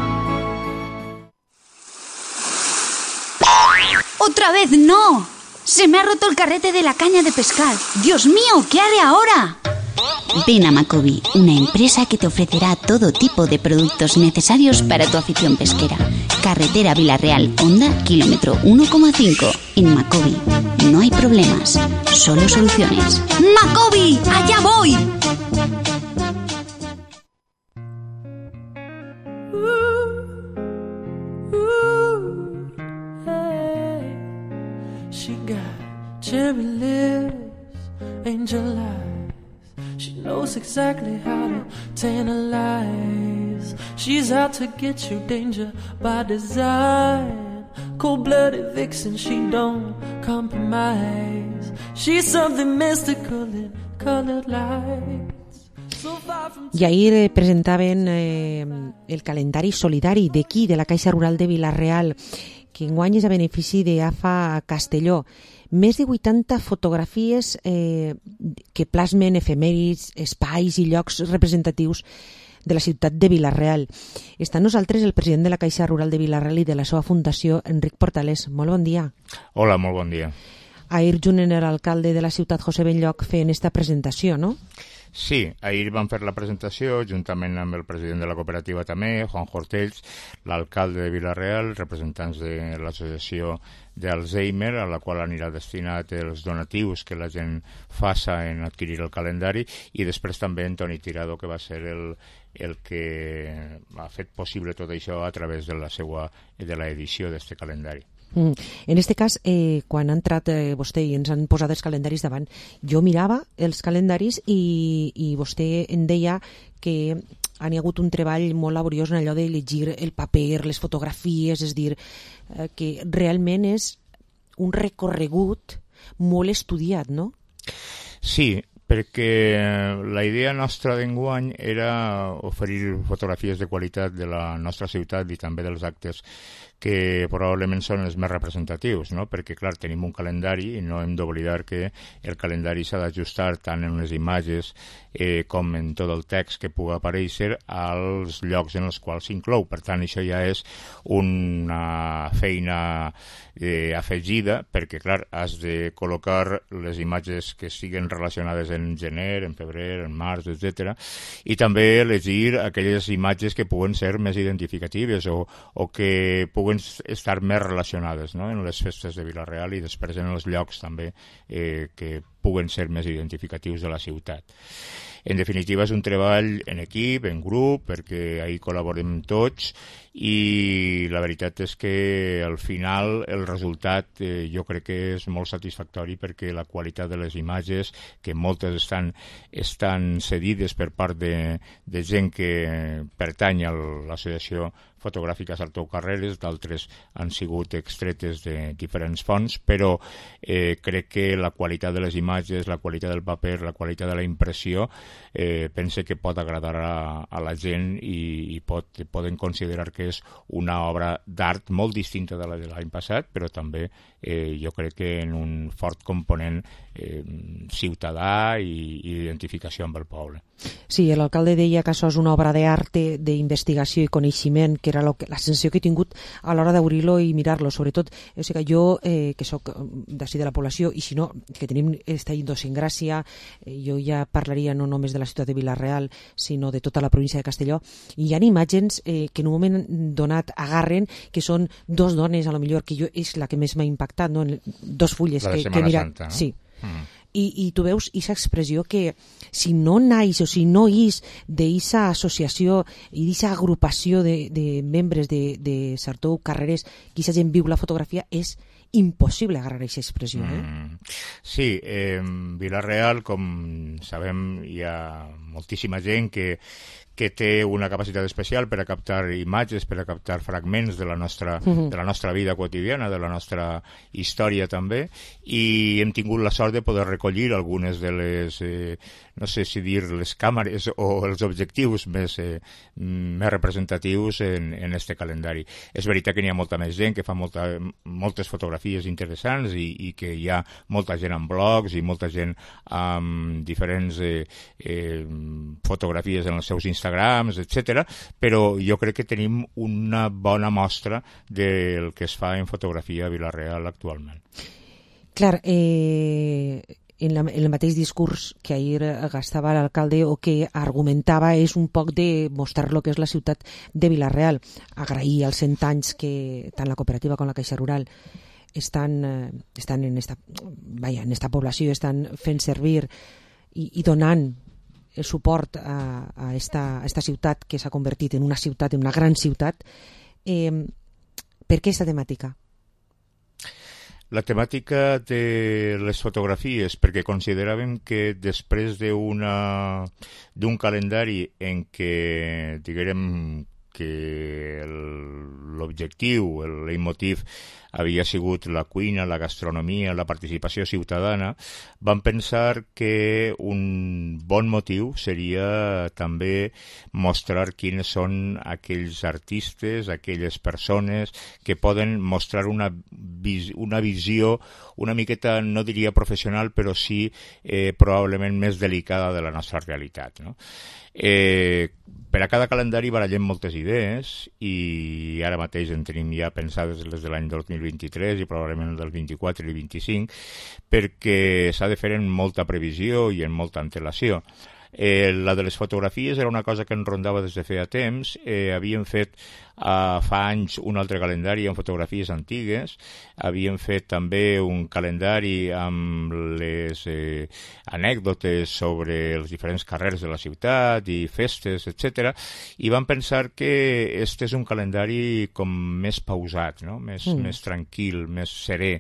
¡Otra vez no! ¡Se me ha roto el carrete de la caña de pescar! ¡Dios mío! ¿Qué haré ahora? Ven a Macobi, una empresa que te ofrecerá todo tipo de productos necesarios para tu afición pesquera. Carretera Vilarreal, Honda, kilómetro 1,5. En Macobi no hay problemas, solo soluciones. ¡Macobi! ¡Allá voy! She got cherry lips, angel eyes. She knows exactly how to tantalize. She's out to get you, danger by design. Cold-blooded vixen, she don't compromise. She's something mystical in colored lights. I ahir presentaven el calendari solidari d'aquí, de la Caixa Rural de Vilarreal, que enguany és a benefici d'AFA Castelló. Més de 80 fotografies que plasmen efemèrids, espais i llocs representatius de la ciutat de Vilarreal. Està amb nosaltres el president de la Caixa Rural de Vilarreal i de la seva fundació, Enric Portalés. Molt bon dia. Hola, molt bon dia. Ahir junt amb l'alcalde de la ciutat, José Benlloc, feien esta presentació, no? Sí, ahir vam fer la presentació juntament amb el president de la cooperativa també, Juan Hortells, l'alcalde de Vilarreal, representants de l'associació d'Alzheimer, a la qual anirà destinat els donatius que la gent faça en adquirir el calendari, i després també en Toni Tirado, que va ser el que ha fet possible tot això a través de l'edició d'aquest calendari. En este cas, quan ha entrat vostè i ens han posat els calendaris davant, jo mirava els calendaris i vostè em deia que han hagut un treball molt laboriós en allò de llegir el paper, les fotografies, és dir, que realment és un recorregut molt estudiat, no? Sí, Perquè la idea nostra d'enguany era oferir fotografies de qualitat de la nostra ciutat i també dels actes que probablement són els més representatius, no? Perquè, clar, tenim un calendari i no hem d'oblidar que el calendari s'ha d'ajustar tant en les imatges com en tot el text que pugui aparèixer als llocs en els quals s'inclou. Per tant, això ja és una feina afegida, perquè, clar, has de col·locar les imatges que siguin relacionades en gener, en febrer, en març, etc. I també elegir aquelles imatges que puguen ser més identificatives o que puguen estar més relacionades, no?, en les festes de Vila-real i després en els llocs també que puguen ser més identificatius de la ciutat. En definitiva, és un treball en equip, en grup, perquè ahí col·laborem tots i la veritat és que al final el resultat jo crec que és molt satisfactori perquè la qualitat de les imatges, que moltes estan cedides per part de gent que pertany a l'associació fotogràfica Sartou Carreras, d'altres han sigut extretes de diferents fonts, però crec que la qualitat de les imatges, la qualitat del paper, la qualitat de la impressió, pense que pot agradar a la gent i poden considerar que és una obra d'art molt distinta de la de l'any passat, però també jo crec que en un fort component ciutadà i identificació amb el poble. Sí, l'alcalde deia que això és una obra d'art, d'investigació i coneixement, que era la sensació que he tingut a l'hora d'obrir-lo i mirar-lo, sobretot, o sigui, jo, que soc d'ací de la població, i si no, que tenim esta idiosincràsia, jo ja parlaria no només de la ciutat de Vila-real, sinó de tota la província de Castelló, i hi ha imatges que en un moment donat agarren, que són dos dones, a lo millor, que jo és la que més m'ha impactat, no? Dos fulles la de que Setmana mira... Santa, no? Sí. I tu veus aquesta expressió que si no naix o si no és d'aquesta associació i d'aquesta agrupació de membres de Sartou Carreras, que aquesta gent viu la fotografia, és impossible agarrar aquesta expressió. Sí, en Vila-real, com sabem, hi ha moltíssima gent que té una capacitat especial per a captar imatges, per a captar fragments de la nostra vida quotidiana, de la nostra història també, i hem tingut la sort de poder recollir algunes de les, no sé si dir les càmeres o els objectius més representatius en este calendari. És veritat que n'hi ha molta més gent que fa moltes fotografies interessants i que hi ha molta gent amb blogs i molta gent amb diferents fotografies en els seus Instagrams, etc. Però jo crec que tenim una bona mostra del que es fa en fotografia a Vila-real actualment. Clar, en el mateix discurs que ahir gastava l'alcalde o que argumentava és un poc de mostrar lo que és la ciutat de Vila-real, agrair els 100 anys que tant la cooperativa com la Caixa Rural estan en esta població, estan fent servir i donant el suport a esta ciutat que s'ha convertit en una ciutat, en una gran ciutat. Per què aquesta temàtica? La temàtica de les fotografies, perquè consideràvem que després d'un calendari en què, diguem, que l'objectiu, el leitmotiv havia sigut la cuina, la gastronomia, la participació ciutadana, vam pensar que un bon motiu seria també mostrar quines són aquells artistes, aquelles persones que poden mostrar una visió una miqueta, no diria professional, però sí probablement més delicada de la nostra realitat, no? Per a cada calendari barallem moltes idees i ara mateix en tenim ja pensades les de l'any 2023 i probablement el del 24 i el 25 perquè s'ha de fer en molta previsió i en molta antelació. La de les fotografies era una cosa que ens rondava des de feia temps. Havíem fet fa anys un altre calendari amb fotografies antigues, havíem fet també un calendari amb les anècdotes sobre els diferents carrers de la ciutat i festes, etc. I vam pensar que este és un calendari com més pausat, no? Més tranquil, més serè.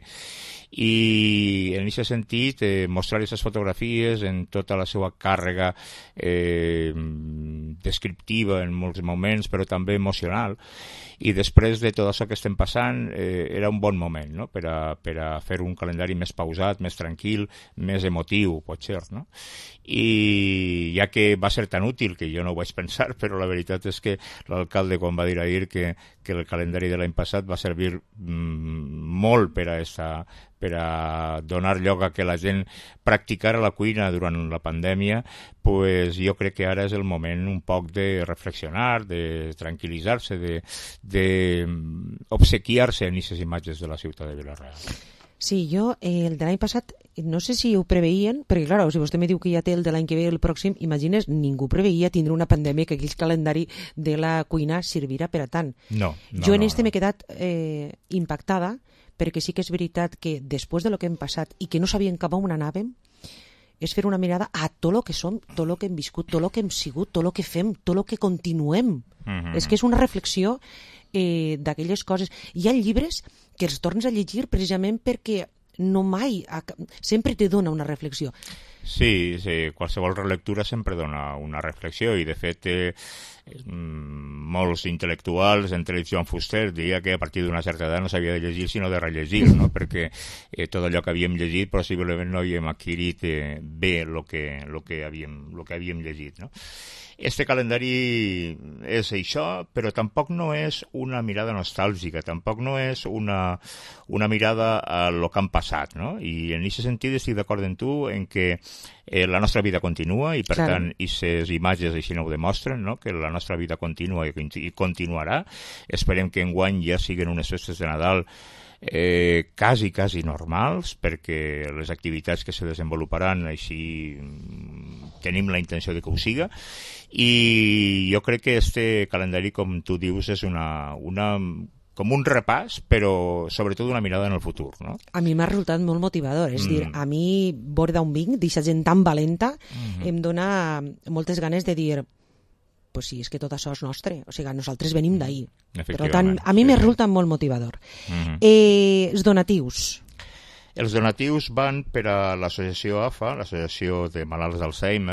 I en aquest sentit mostrar aquestes fotografies en tota la seva càrrega descriptiva en molts moments, però també emocional, i després de tot això que estem passant era un bon moment, no? per a fer un calendari més pausat, més tranquil, més emotiu, potser, no? I ja que va ser tan útil, que jo no ho vaig pensar, però la veritat és que l'alcalde, quan va dir ahir que el calendari de l'any passat va servir molt per a donar lloc a que la gent practicara la cuina durant la pandèmia, pues jo crec que ara és el moment un poc de reflexionar, de tranquil·litzar-se, de obsequiar-se en aquestes imatges de la ciutat de Vila-real. Sí, jo el de l'any passat no sé si ho preveien, perquè clar, si vostè me diu que ja té el de l'any que ve el pròxim, imagines, ningú preveia tindre una pandèmia que aquell calendari de la cuina servirà per a tant. No, jo en m'he quedat impactada, perquè sí que és veritat que després de lo que hem passat i que no sabíem cap on anàvem, és fer una mirada a tot el que som, tot el que hem viscut, tot el que hem sigut, tot el que fem, tot el que continuem. És que és una reflexió d'aquelles coses. Hi ha llibres que els tornes a llegir precisament perquè no mai, sempre te dona una reflexió. Sí, qualsevol relectura sempre dona una reflexió, i de fet molts intel·lectuals, entre ells Joan Fuster, diria que a partir d'una certa edat no s'havia de llegir sinó de rellegir, no? Perquè tot allò que havíem llegit possiblement no havíem adquirit bé el que havíem llegit, no? Este calendari és això, però tampoc no és una mirada nostàlgica, tampoc no és una mirada a lo que han passat, no? I en aquest sentit estic d'acord amb tu en que la nostra vida continua, i per tant aquestes imatges així no ho demostren, no? Que la nostra vida continua i continuarà. Esperem que enguany ja siguin unes festes de Nadal quasi normals, perquè les activitats que se desenvoluparan així tenim la intenció de que ho siga, i jo crec que este calendari, com tu dius, és com un repàs, però sobretot una mirada en el futur, no? A mi m'ha resultat molt motivador, és dir, a mi veure un vinc, d'aquesta gent tan valenta, em dona moltes ganes de dir, pues sí, és que tot això és nostre, o sigui, nosaltres venim d'ahir. Per tant, a mi me resulta molt motivador. Els donatius. Els donatius van per a l'associació AFA, l'Associació de Malalts d'Alzheimer,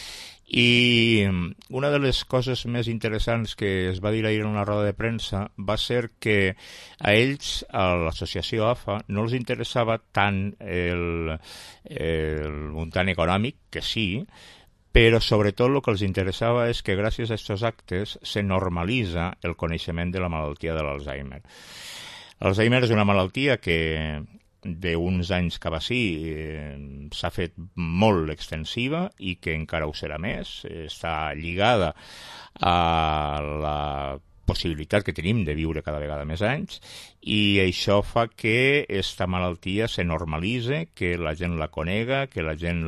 i una de les coses més interessants que es va dir ahir en una roda de premsa va ser que a ells, a l'associació AFA, no els interessava tant el muntant econòmic, que sí, però sobretot el que els interessava és que gràcies a aquests actes se normalitza el coneixement de la malaltia de l'Alzheimer. L'Alzheimer és una malaltia que d'uns anys cap així s'ha fet molt extensiva i que encara ho serà més. Està lligada a la possibilitat que tenim de viure cada vegada més anys, i això fa que aquesta malaltia se normalitze, que la gent la conega, que la gent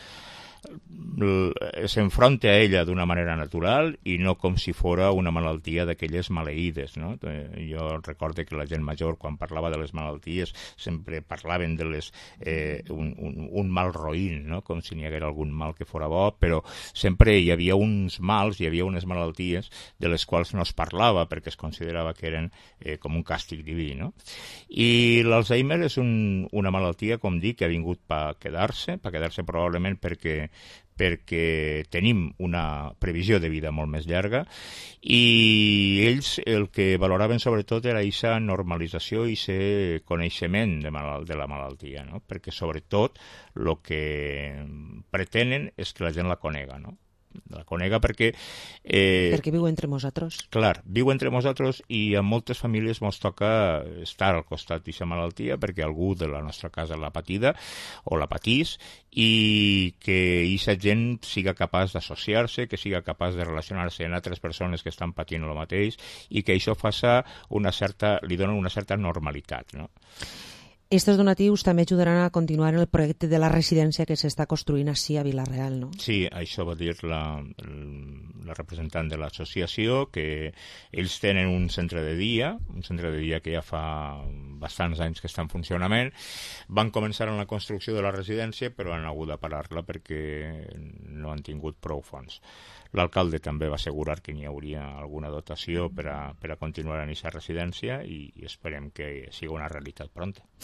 s'enfronta a ella d'una manera natural i no com si fora una malaltia d'aquelles maleïdes, no? Jo recordo que la gent major, quan parlava de les malalties, sempre parlaven de un mal roïn, no? Com si n'hi hagués algun mal que fora bo, però sempre hi havia uns mals, hi havia unes malalties de les quals no es parlava perquè es considerava que eren com un càstig diví, no? I l'Alzheimer és una malaltia, com dic, que ha vingut per quedar-se probablement perquè tenim una previsió de vida molt més llarga, i ells el que valoraven sobretot era aquesta normalització i aquest coneixement de la malaltia, no? Perquè sobretot el que pretenen és que la gent la conega, no? La conega perquè viu entre nosaltres. Clar, viu entre nosaltres, i a moltes famílies ens toca estar al costat d'aquesta malaltia perquè algú de la nostra casa l'ha patida o la patís, i que aquesta gent siga capaç d'associar-se, que siga capaç de relacionar-se amb altres persones que estan patint el mateix, i que això li dona una certa normalitat, no? Estos donatius també ajudaran a continuar el projecte de la residència que s'està construint així a Vila-real, no? Sí, això va dir la representant de l'associació, que ells tenen un centre de dia que ja fa bastants anys que està en funcionament. Van començar en la construcció de la residència, però han hagut de parar-la perquè no han tingut prou fons. L'alcalde també va assegurar que n'hi hauria alguna dotació per a continuar en aquesta residència, i esperem que sigui una realitat pronta.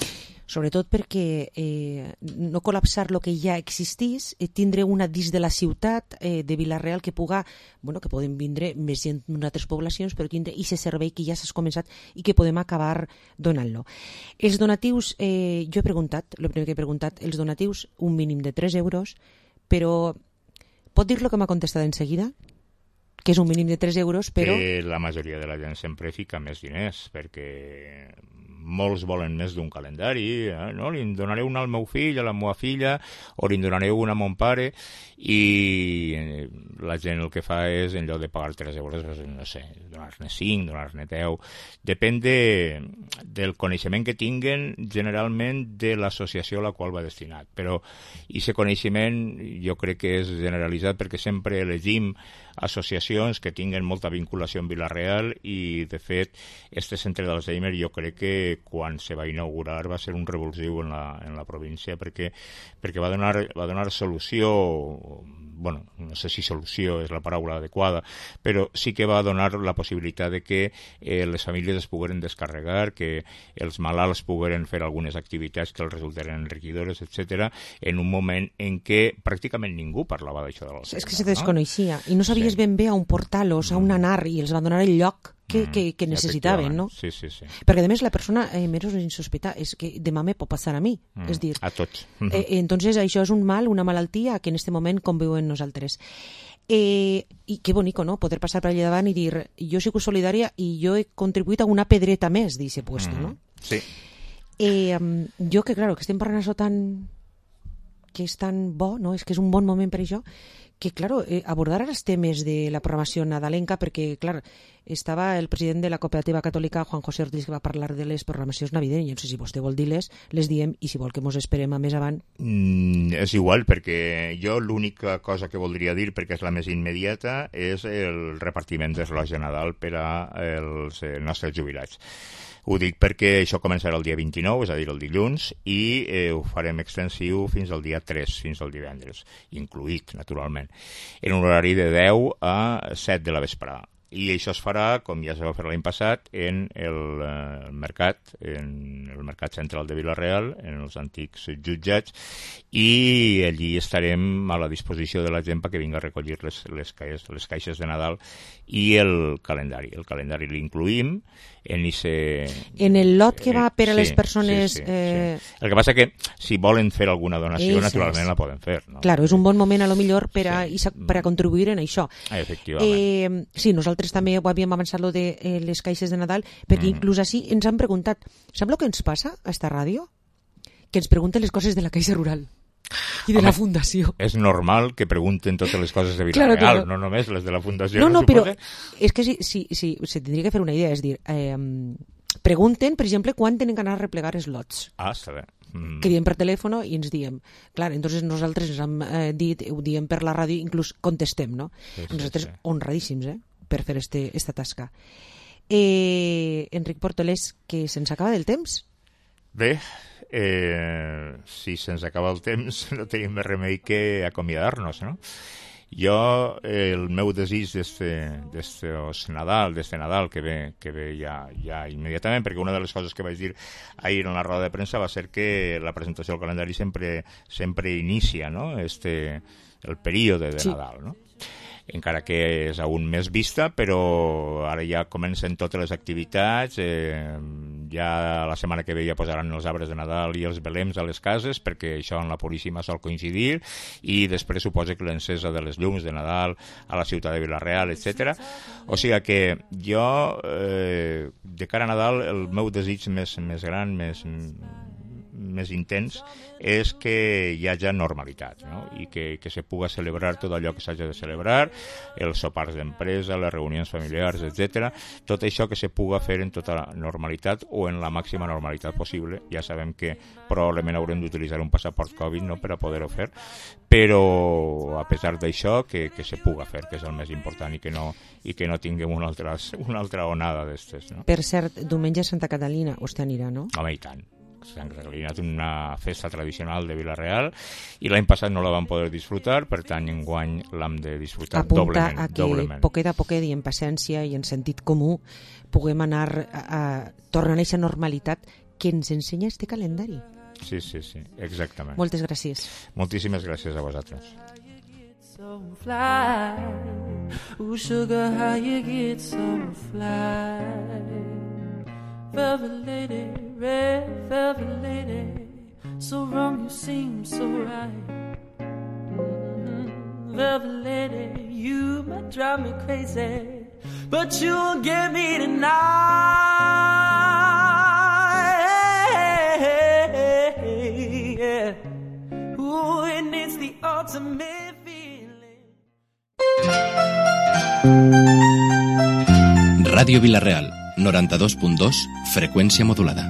sobretot perquè no col·lapsar el que ja existís, tindre una dins de la ciutat de Vila-real que puga, bueno, que poden vindre més gent d'altres poblacions, però tindre aquest servei que ja s'ha començat i que podem acabar donant-lo. Els donatius, jo he preguntat, el primer que he preguntat, els donatius, un mínim de 3 euros, però pot dir lo que m'ha contestat en seguida? Que és un mínim de 3 euros, però... La majoria de la gent sempre fica més diners, perquè molts volen més d'un calendari, no? Li en donaré un al meu fill, a la meva filla, o li en donaré un a mon pare, i la gent el que fa és, en lloc de pagar 3 euros, no sé, donar-ne 5, donar-ne 10... Depèn del coneixement que tinguen, generalment, de l'associació a la qual va destinat. Però aquest coneixement jo crec que és generalitzat perquè sempre elegim associacions que tinguen molta vinculació amb Vila-real i, de fet, este centre d'Alzheimer jo crec que quan se va inaugurar va ser un revulsiu en la província perquè va donar solució, bueno, no sé si solució és la paraula adequada, però sí que va donar la possibilitat de que les famílies es pogueren descarregar, que els malalts pogueren fer algunes activitats que els resultaren enriquidores, etc., en un moment en què pràcticament ningú parlava d'això de l'Alzheimer. És que se desconeixia i no sabies ben bé a on portar-los, a on anar, i els va donar el lloc que necessitaven, no? Sí, sí, sí. Perquè, a més, la persona menys sin sospeitar és que demà me pot passar a mi. És dir, a tots. Entonces, això és un mal, una malaltia que en este moment conviuen nosaltres. I que bonico, no?, poder passar per allà davant i dir, jo soc solidària i jo he contribuït a una pedreta més d'aquest puesto, no? Sí. Jo que, claro, que estem parlant això que és tan bo, no?, és que és un bon moment per això, que, claro, abordar els temes de la programació nadalenca, perquè, clar, estava el president de la cooperativa catòlica, Juan José Ortiz, que va parlar de les programacions navidenyes. No sé si vostè vol dir-les, les diem, i si vol que mos esperem a més avant. És igual, perquè jo l'única cosa que voldria dir, perquè és la més immediata, és el repartiment d'eslots de Nadal per als nostres jubilats. Ho dic perquè això començarà el dia 29, és a dir, el dilluns, i ho farem extensiu fins al dia 3, fins al divendres, incluït, naturalment, en un horari de 10 a 7 de la vesprada. I això es farà, com ja es va fer l'any passat, en el mercat central de Vila-real, en els antics jutjats, i allí estarem a la disposició de la gent perquè vinga a recollir les caixes de Nadal i el calendari. El calendari l'incluïm en el lot que va per a les persones... Sí. El que passa que si volen fer alguna donació, naturalment la poden fer. No? Claro, és un bon moment a lo millor per a contribuir en això. Efectivament. Sí, nosaltres també ho havíem avançat lo de les caixes de Nadal, perquè inclús així ens han preguntat, sap el que ens passa a esta ràdio? Que ens pregunten les coses de la Caixa Rural i de la Fundació. És normal que pregunten totes les coses de Vila-real, claro. No només les de la Fundació. No, però és que sí, se tindria que fer una idea, és dir, pregunten, per exemple, quan tenen que anar a replegar els lots. Està bé. Que diem per telèfon i ens diem. Clar, entonces nosaltres ens hem dit, ho diem per la ràdio, inclús contestem, no? Nosaltres honradíssims, per fer esta tasca. Enric Portolés, que se'ns acaba del temps? Bé, si se'ns acaba el temps no tenim més remei que acomiadar-nos, no? Jo, el meu desig d'este Nadal que ve ja immediatament, perquè una de les coses que vaig dir ahir en la roda de premsa va ser que la presentació del calendari sempre inicia, no?, el període de Nadal, no? Encara que és aún més vista, però ara ja comencen totes les activitats, ja la setmana que ve ja posaran els arbres de Nadal i els belems a les cases, perquè això en la Puríssima sol coincidir, i després suposa que l'encesa de les llums de Nadal a la ciutat de Vila-real, etc. O sigui que jo, de cara a Nadal, el meu desig més gran, més intens, és que hi hagi normalitat, no? I que se puga celebrar tot allò que s'hagi de celebrar, els sopars d'empresa, les reunions familiars, etc. Tot això que se puga fer en tota normalitat o en la màxima normalitat possible. Ja sabem que probablement haurem d'utilitzar un passaport Covid, no?, per a poder-ho fer, però a pesar d'això que se puga fer, que és el més important, i que no tinguem una altra onada d'estes, no? Per cert, diumenge a Santa Catalina vostè anirà, no? Home, i tant. Santa Catalina és una festa tradicional de Vila-real i l'any passat no la vam poder disfrutar, per tant enguany l'hem de disfrutar doblement. Apunta a que poquet a poquet i en paciència i en sentit comú puguem anar tornant a aquesta normalitat que ens ensenya este calendari. Sí, exactament. Moltes gràcies. Moltíssimes gràcies a vosaltres. So fly, ooh sugar, how you get so fly. Velvet lady, red velvet lady, so wrong you seem so right. Velvet lady, you might drive me crazy, but you'll get me tonight. Yeah. Ooh, and it's the ultimate feeling. Ràdio Vila-real, 92.2, freqüència modulada.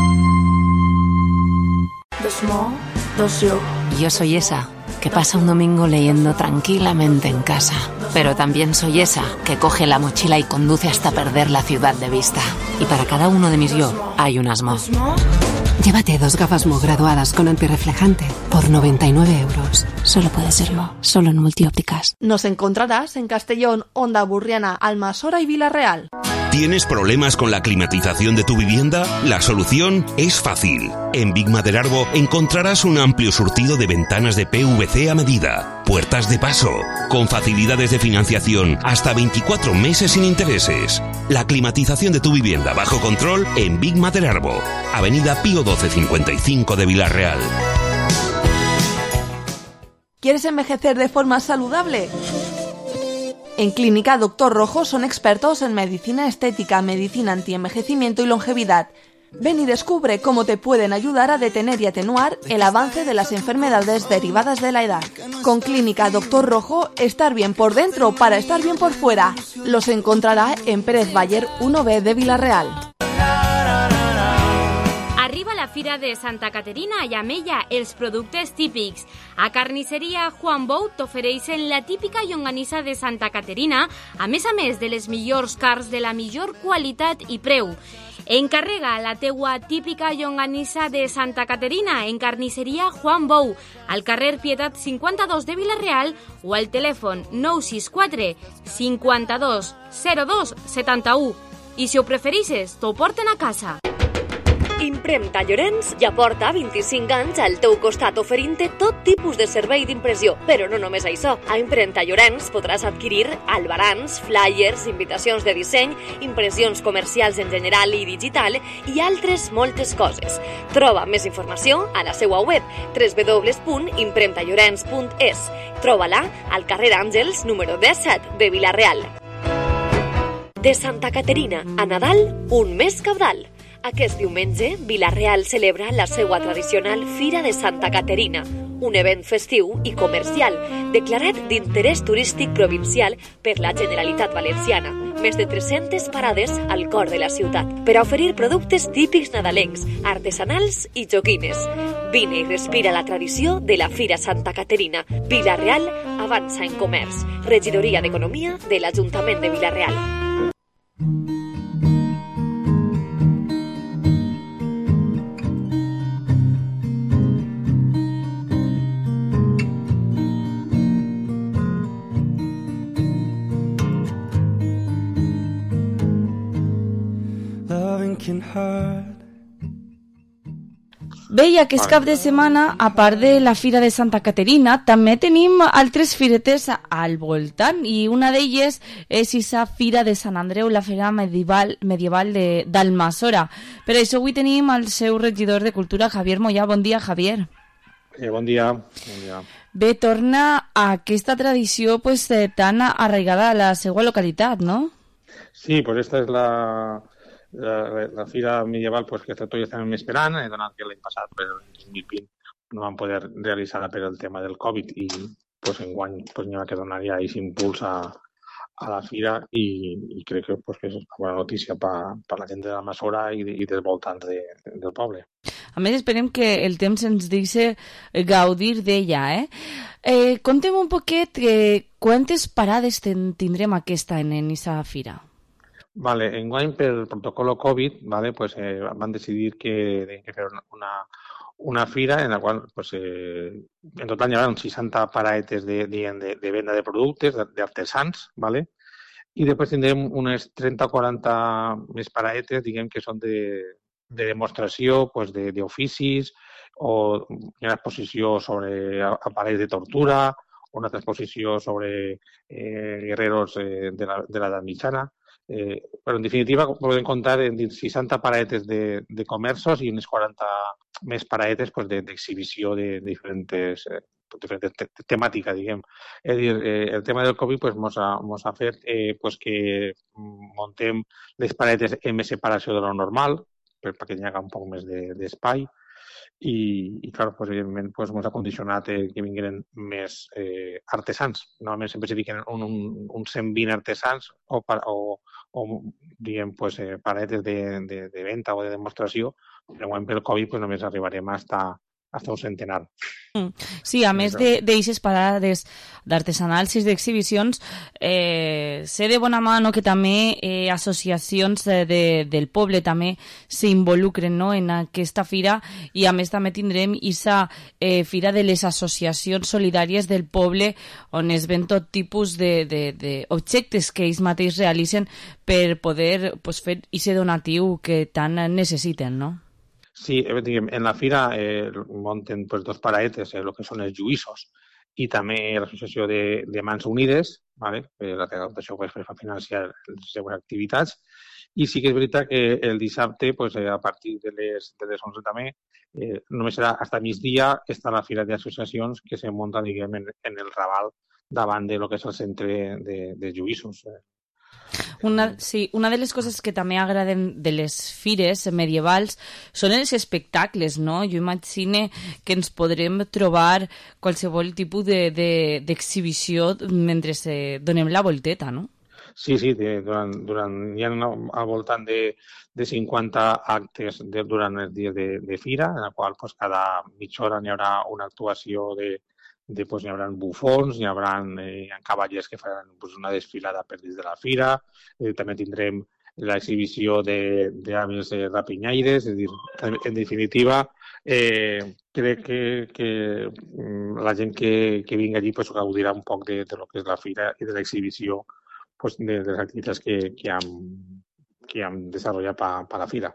Dos mo, dos yo. Yo soy esa que pasa un domingo leyendo tranquilamente en casa. Pero también soy esa que coge la mochila y conduce hasta perder la ciudad de vista. Y para cada uno de mis yo hay unas mo. Llévate 2 gafas Mo graduadas con antirreflejante por 99 euros. Solo puede ser Mo, solo en Multiópticas. Nos encontrarás en Castellón, Onda Burriana, Almasora y Vila-real. ¿Tienes problemas con la climatización de tu vivienda? La solución es fácil. En Big Maderarbo encontrarás un amplio surtido de ventanas de PVC a medida, puertas de paso, con facilidades de financiación hasta 24 meses sin intereses. La climatización de tu vivienda bajo control en Big Maderarbo, Avenida Pío 1255 de Vila-real. ¿Quieres envejecer de forma saludable? En Clínica Dr. Rojo son expertos en medicina estética, medicina antienvejecimiento y longevidad. Ven y descubre cómo te pueden ayudar a detener y atenuar el avance de las enfermedades derivadas de la edad. Con Clínica Dr. Rojo, estar bien por dentro para estar bien por fuera. Los encontrará en Pérez Baller 1B de Vila-real. Arriba la Fira de Santa Caterina i amb ella els productes típics. A Carnisseria Juan Bou t'ofereixen la típica llonganissa de Santa Caterina, a més de les millors carns de la millor qualitat i preu. Encarrega la teua típica llonganissa de Santa Caterina en Carnisseria Juan Bou, al carrer Pietat 52 de Vila-real o al telèfon 964 52 02 71. I si ho preferixes, t'ho porten a casa. Impremta Llorenç ja porta 25 anys al teu costat oferint-te tot tipus de servei d'impressió. Però no només això. A Impremta Llorenç podràs adquirir albarans, flyers, invitacions de disseny, impressions comercials en general i digital i altres moltes coses. Troba més informació a la seva web www.impremtallorens.es. Troba-la al carrer Àngels número 17 de Vila-real. De Santa Caterina a Nadal, un mes cabdal. Aquest diumenge, Vila-real celebra la seva tradicional Fira de Santa Caterina, un event festiu i comercial declarat d'interès turístic provincial per la Generalitat Valenciana. Més de 300 parades al cor de la ciutat per a oferir productes típics nadalencs, artesanals i joguines. Vine i respira la tradició de la Fira Santa Caterina. Vila-real avança en comerç. Regidoria d'Economia de l'Ajuntament de Vila-real. Bé, i aquest cap de setmana, a part de la Fira de Santa Caterina, també tenim altres firetes al voltant, i una d'elles és aquesta Fira de Sant Andreu, la Fira medieval d'Almasora. Per això avui tenim el seu regidor de Cultura, Javier Moyà. Bon dia, Javier. Bon dia. Bon dia. Bé, torna a aquesta tradició pues, tan arraigada a la seva localitat, no? Sí, pues esta és la fira medieval pues, que tots estem esperant, donat que l'any passat, el 2020, no vam poder realitzar-la per el tema del Covid i pues, enguany pues, n'hi ha que donar ja aquest impuls a la fira i crec que, pues, que és una bona notícia per la gent de l'Almasora i dels voltants del poble. A més, esperem que el temps ens deixi gaudir d'ella. Conta'm un poquet quantes parades tindrem aquesta en aquesta fira. Vale, enguany per protocolo Covid, vale, pues, van decidir que teníem que fer una fira en la qual pues, en total hi haurà uns 60 paradetes de venda de productes, d'artesans, vale? I després tindrem unes 30 o 40 més paradetes, diguem que són de demostració pues, d'oficis, o una exposició sobre aparells de tortura, o una altra exposició sobre guerreros de l'edat mitjana. Però, en definitiva, podem comptar dins 60 paradetes de comerços i unes 40 més paradetes pues, d'exhibició de diferents temàtica, diguem. És a dir, el tema del Covid pues, mos ha fet pues, que montem les paradetes en més separació de lo normal, perquè hi ha un poc més d'espai, i clar, pues, evidentment, pues, mos ha condicionat que vinguin més artesans. Normalment sempre s'hi fiquen uns 120 artesans o diguem, pues, paradetes de venda o de demostració, però pel Covid pues, només arribarem hasta un centenar. Sí, a més d'eixes parades d'artesanals i d'exhibicions, sé de bona mà que també associacions del poble també s'involucren en aquesta fira, i a més també tindrem aquesta fira de les associacions solidàries del poble, on es ven tot tipus d'objectes que ells mateixos realitzen per poder fer aquest donatiu que tant necessiten, no? Sí, en la fira munten pues, dos paradetes, el que són els lluïssos, i també l'associació de Mans Unides, ¿vale? La recaptació pues, per financiar les seves activitats. I sí que és veritat que el dissabte, pues, a partir de les 11 també, només serà fins migdia, està la fira d'associacions que se munta, diguem, en el Raval, davant de lo que és el centre de lluïssos. Una de les coses que també agraden de les fires medievals són els espectacles, no? Jo imagino que ens podrem trobar qualsevol tipus d'exhibició mentre donem la volteta, no? Sí, hi ha al voltant de 50 actes durant els dies de fira, en la qual pues, cada mitja hora hi haurà una actuació pues, hi haurà bufons, hi haurà cavallers que faran pues, una desfilada per dins de la fira, també tindrem l'exhibició d'hàbils rapinyaires, és a dir, en definitiva, crec que la gent que vingui allí pues, gaudirà un poc de lo que és la fira i de l'exhibició pues, de les activitats que hem desenvolupat per la fira.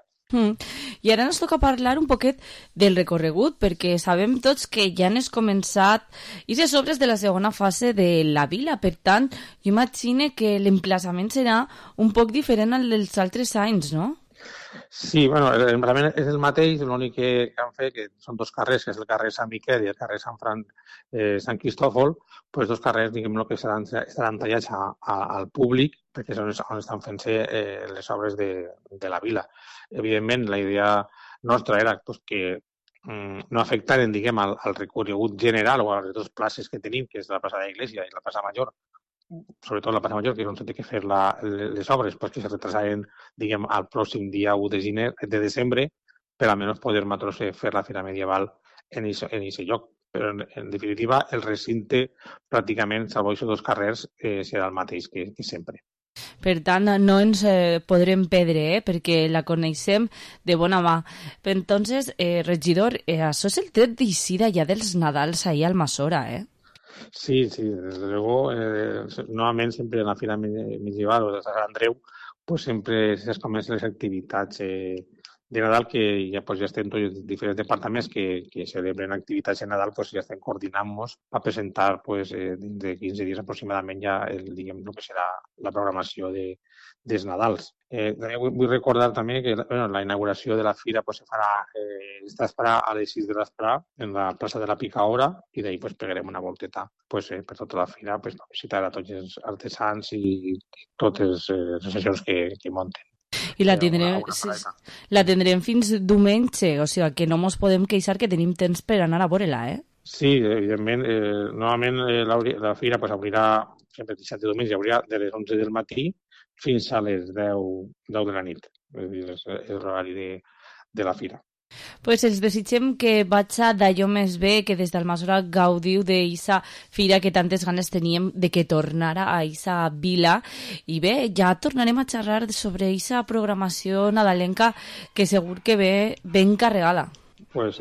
I ara ens toca parlar un poquet del recorregut, perquè sabem tots que ja han començat aquestes obres de la segona fase de la vila. Per tant, jo imagino que l'emplaçament serà un poc diferent al dels altres anys, no? Sí, bueno, l'emplaçament és el mateix, l'únic que han fet, que són dos carrers, que és el carrer Sant Miquel i el carrer Sant Cristòfol, doncs dos carrers, diguem, que estaran tallats al públic, perquè són on estan fent-se les obres de la vila. Evidentment, la idea nostra era pues, que no afectaren, diguem, al recorregut general o a les dues places que tenim, que és la plaça de l'Església i la plaça Major, sobretot la plaça Major, que és on s'ha de fer les obres, pues, que se retrasaren, diguem, al pròxim dia 1 de desembre, per almenys poder nosaltres fer la fira medieval en aquest lloc. Però, en definitiva, el recinte, pràcticament, salvo aquests dos carrers, serà el mateix que sempre. Per tant, no ens podrem perdre, perquè la coneixem de bona mà. Entonces, regidor, això és el tret d'eixida ja dels Nadals ahir al Masora, Sí, desde luego, normalment sempre en la fira medieval o de Sant Andreu, pues sempre es comencen les activitats de Nadal, que ja estem tots els diferents departaments que celebren activitats de Nadal, pues ja estem coordinant-nos a presentar pues, dins de 15 dies aproximadament ja el que serà la programació dels Nadals. També vull recordar també que la inauguració de la fira pues, es farà a les 6 de l'esprà en la plaça de la Picaora, i d'ahir pues, pegarem una volteta pues, per tota la fira pues, per visitar a tots els artesans i totes les associacions que munten. I la tindrem fins diumenge, o sigui que no ens podem queixar que tenim temps per anar a veure-la, Sí, evidentment. Normalment la fira pues, obrirà sempre dissabte i diumenge, hauria de les 11 del matí fins a les 10 de la nit. És l'horari de la fira. Pues els desitgem que vaig d'allò més bé, que des d'Almassora gaudiu d'eixa fira que tantes ganes teníem de que tornara a eixa vila. I bé, ja tornarem a xerrar sobre eixa programació nadalenca que segur que ve ben carregada. Pues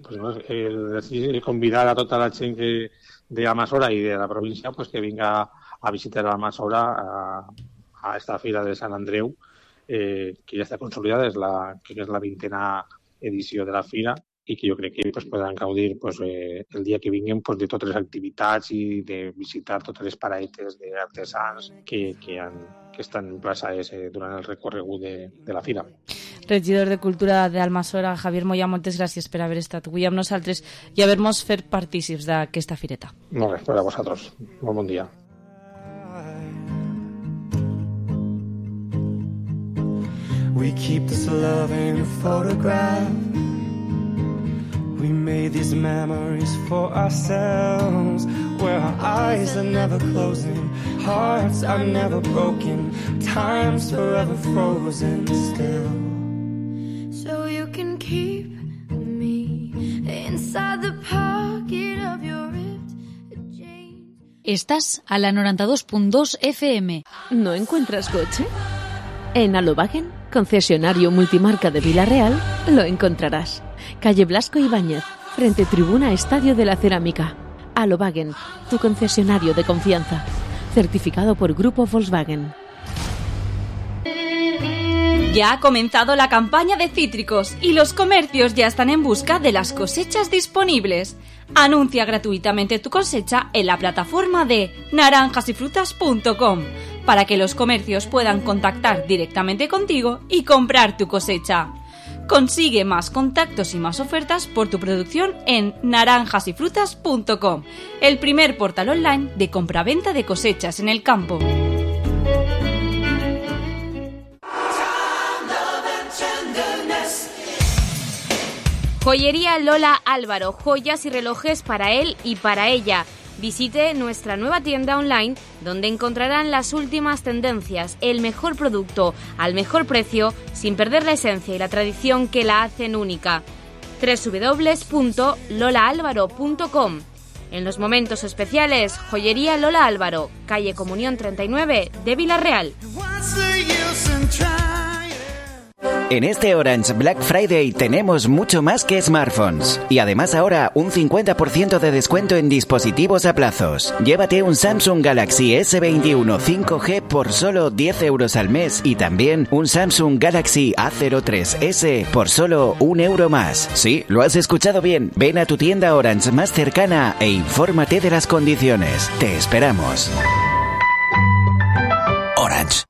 convidar a tota la gent de Almassora i de la província pues, que vinga a visitar Almassora a esta fira de Sant Andreu, que ja està consolidada, és la 20a edició de la fira, i que jo crec que pues, podran gaudir pues, el dia que vinguin pues, de totes les activitats i de visitar totes les paradetes d'artesans que estan plaçades durant el recorregut de la fira. Regidor de Cultura d'Almassora, Javier Moya, moltes gràcies per haver estat avui amb nosaltres i haver-nos fet partícips d'aquesta fireta. Molt bé, per a vosaltres. Molt bon dia. We keep this love in a photograph. We made these memories for ourselves, where our eyes are never closing, hearts are never broken, time's forever frozen still. So you can keep me inside the pocket of your ripped jeans. Estás a la 92.2 FM. ¿No encuentras coche? En Alobagen, concesionario multimarca de Vila-real, lo encontrarás. Calle Blasco Ibáñez, frente tribuna Estadio de la Cerámica. Alobagen, tu concesionario de confianza. Certificado por Grupo Volkswagen. Ya ha comenzado la campaña de cítricos y los comercios ya están en busca de las cosechas disponibles. Anuncia gratuitamente tu cosecha en la plataforma de naranjasyfrutas.com para que los comercios puedan contactar directamente contigo y comprar tu cosecha. Consigue más contactos y más ofertas por tu producción en naranjasyfrutas.com, el primer portal online de compraventa de cosechas en el campo. Joyería Lola Álvaro, joyas y relojes para él y para ella. Visite nuestra nueva tienda online donde encontrarán las últimas tendencias, el mejor producto al mejor precio, sin perder la esencia y la tradición que la hacen única. www.lolaalvaro.com. En los momentos especiales, Joyería Lola Álvaro, calle Comunión 39 de Vila-real. En este Orange Black Friday tenemos mucho más que smartphones. Y además ahora un 50% de descuento en dispositivos a plazos. Llévate un Samsung Galaxy S21 5G por solo 10 euros al mes. Y también un Samsung Galaxy A03S por solo €1 más. Sí, lo has escuchado bien. Ven a tu tienda Orange más cercana e infórmate de las condiciones. Te esperamos. Orange.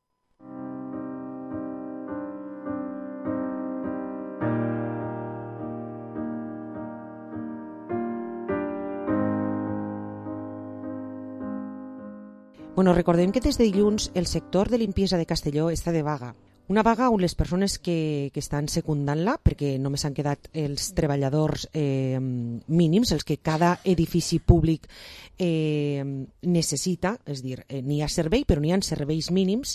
Bueno, recordem que des de dilluns el sector de limpiesa de Castelló està de vaga. Una vaga on les persones que estan secundant-la, perquè només han quedat els treballadors mínims, els que cada edifici públic necessita, és a dir, n'hi ha servei, però n'hi ha serveis mínims,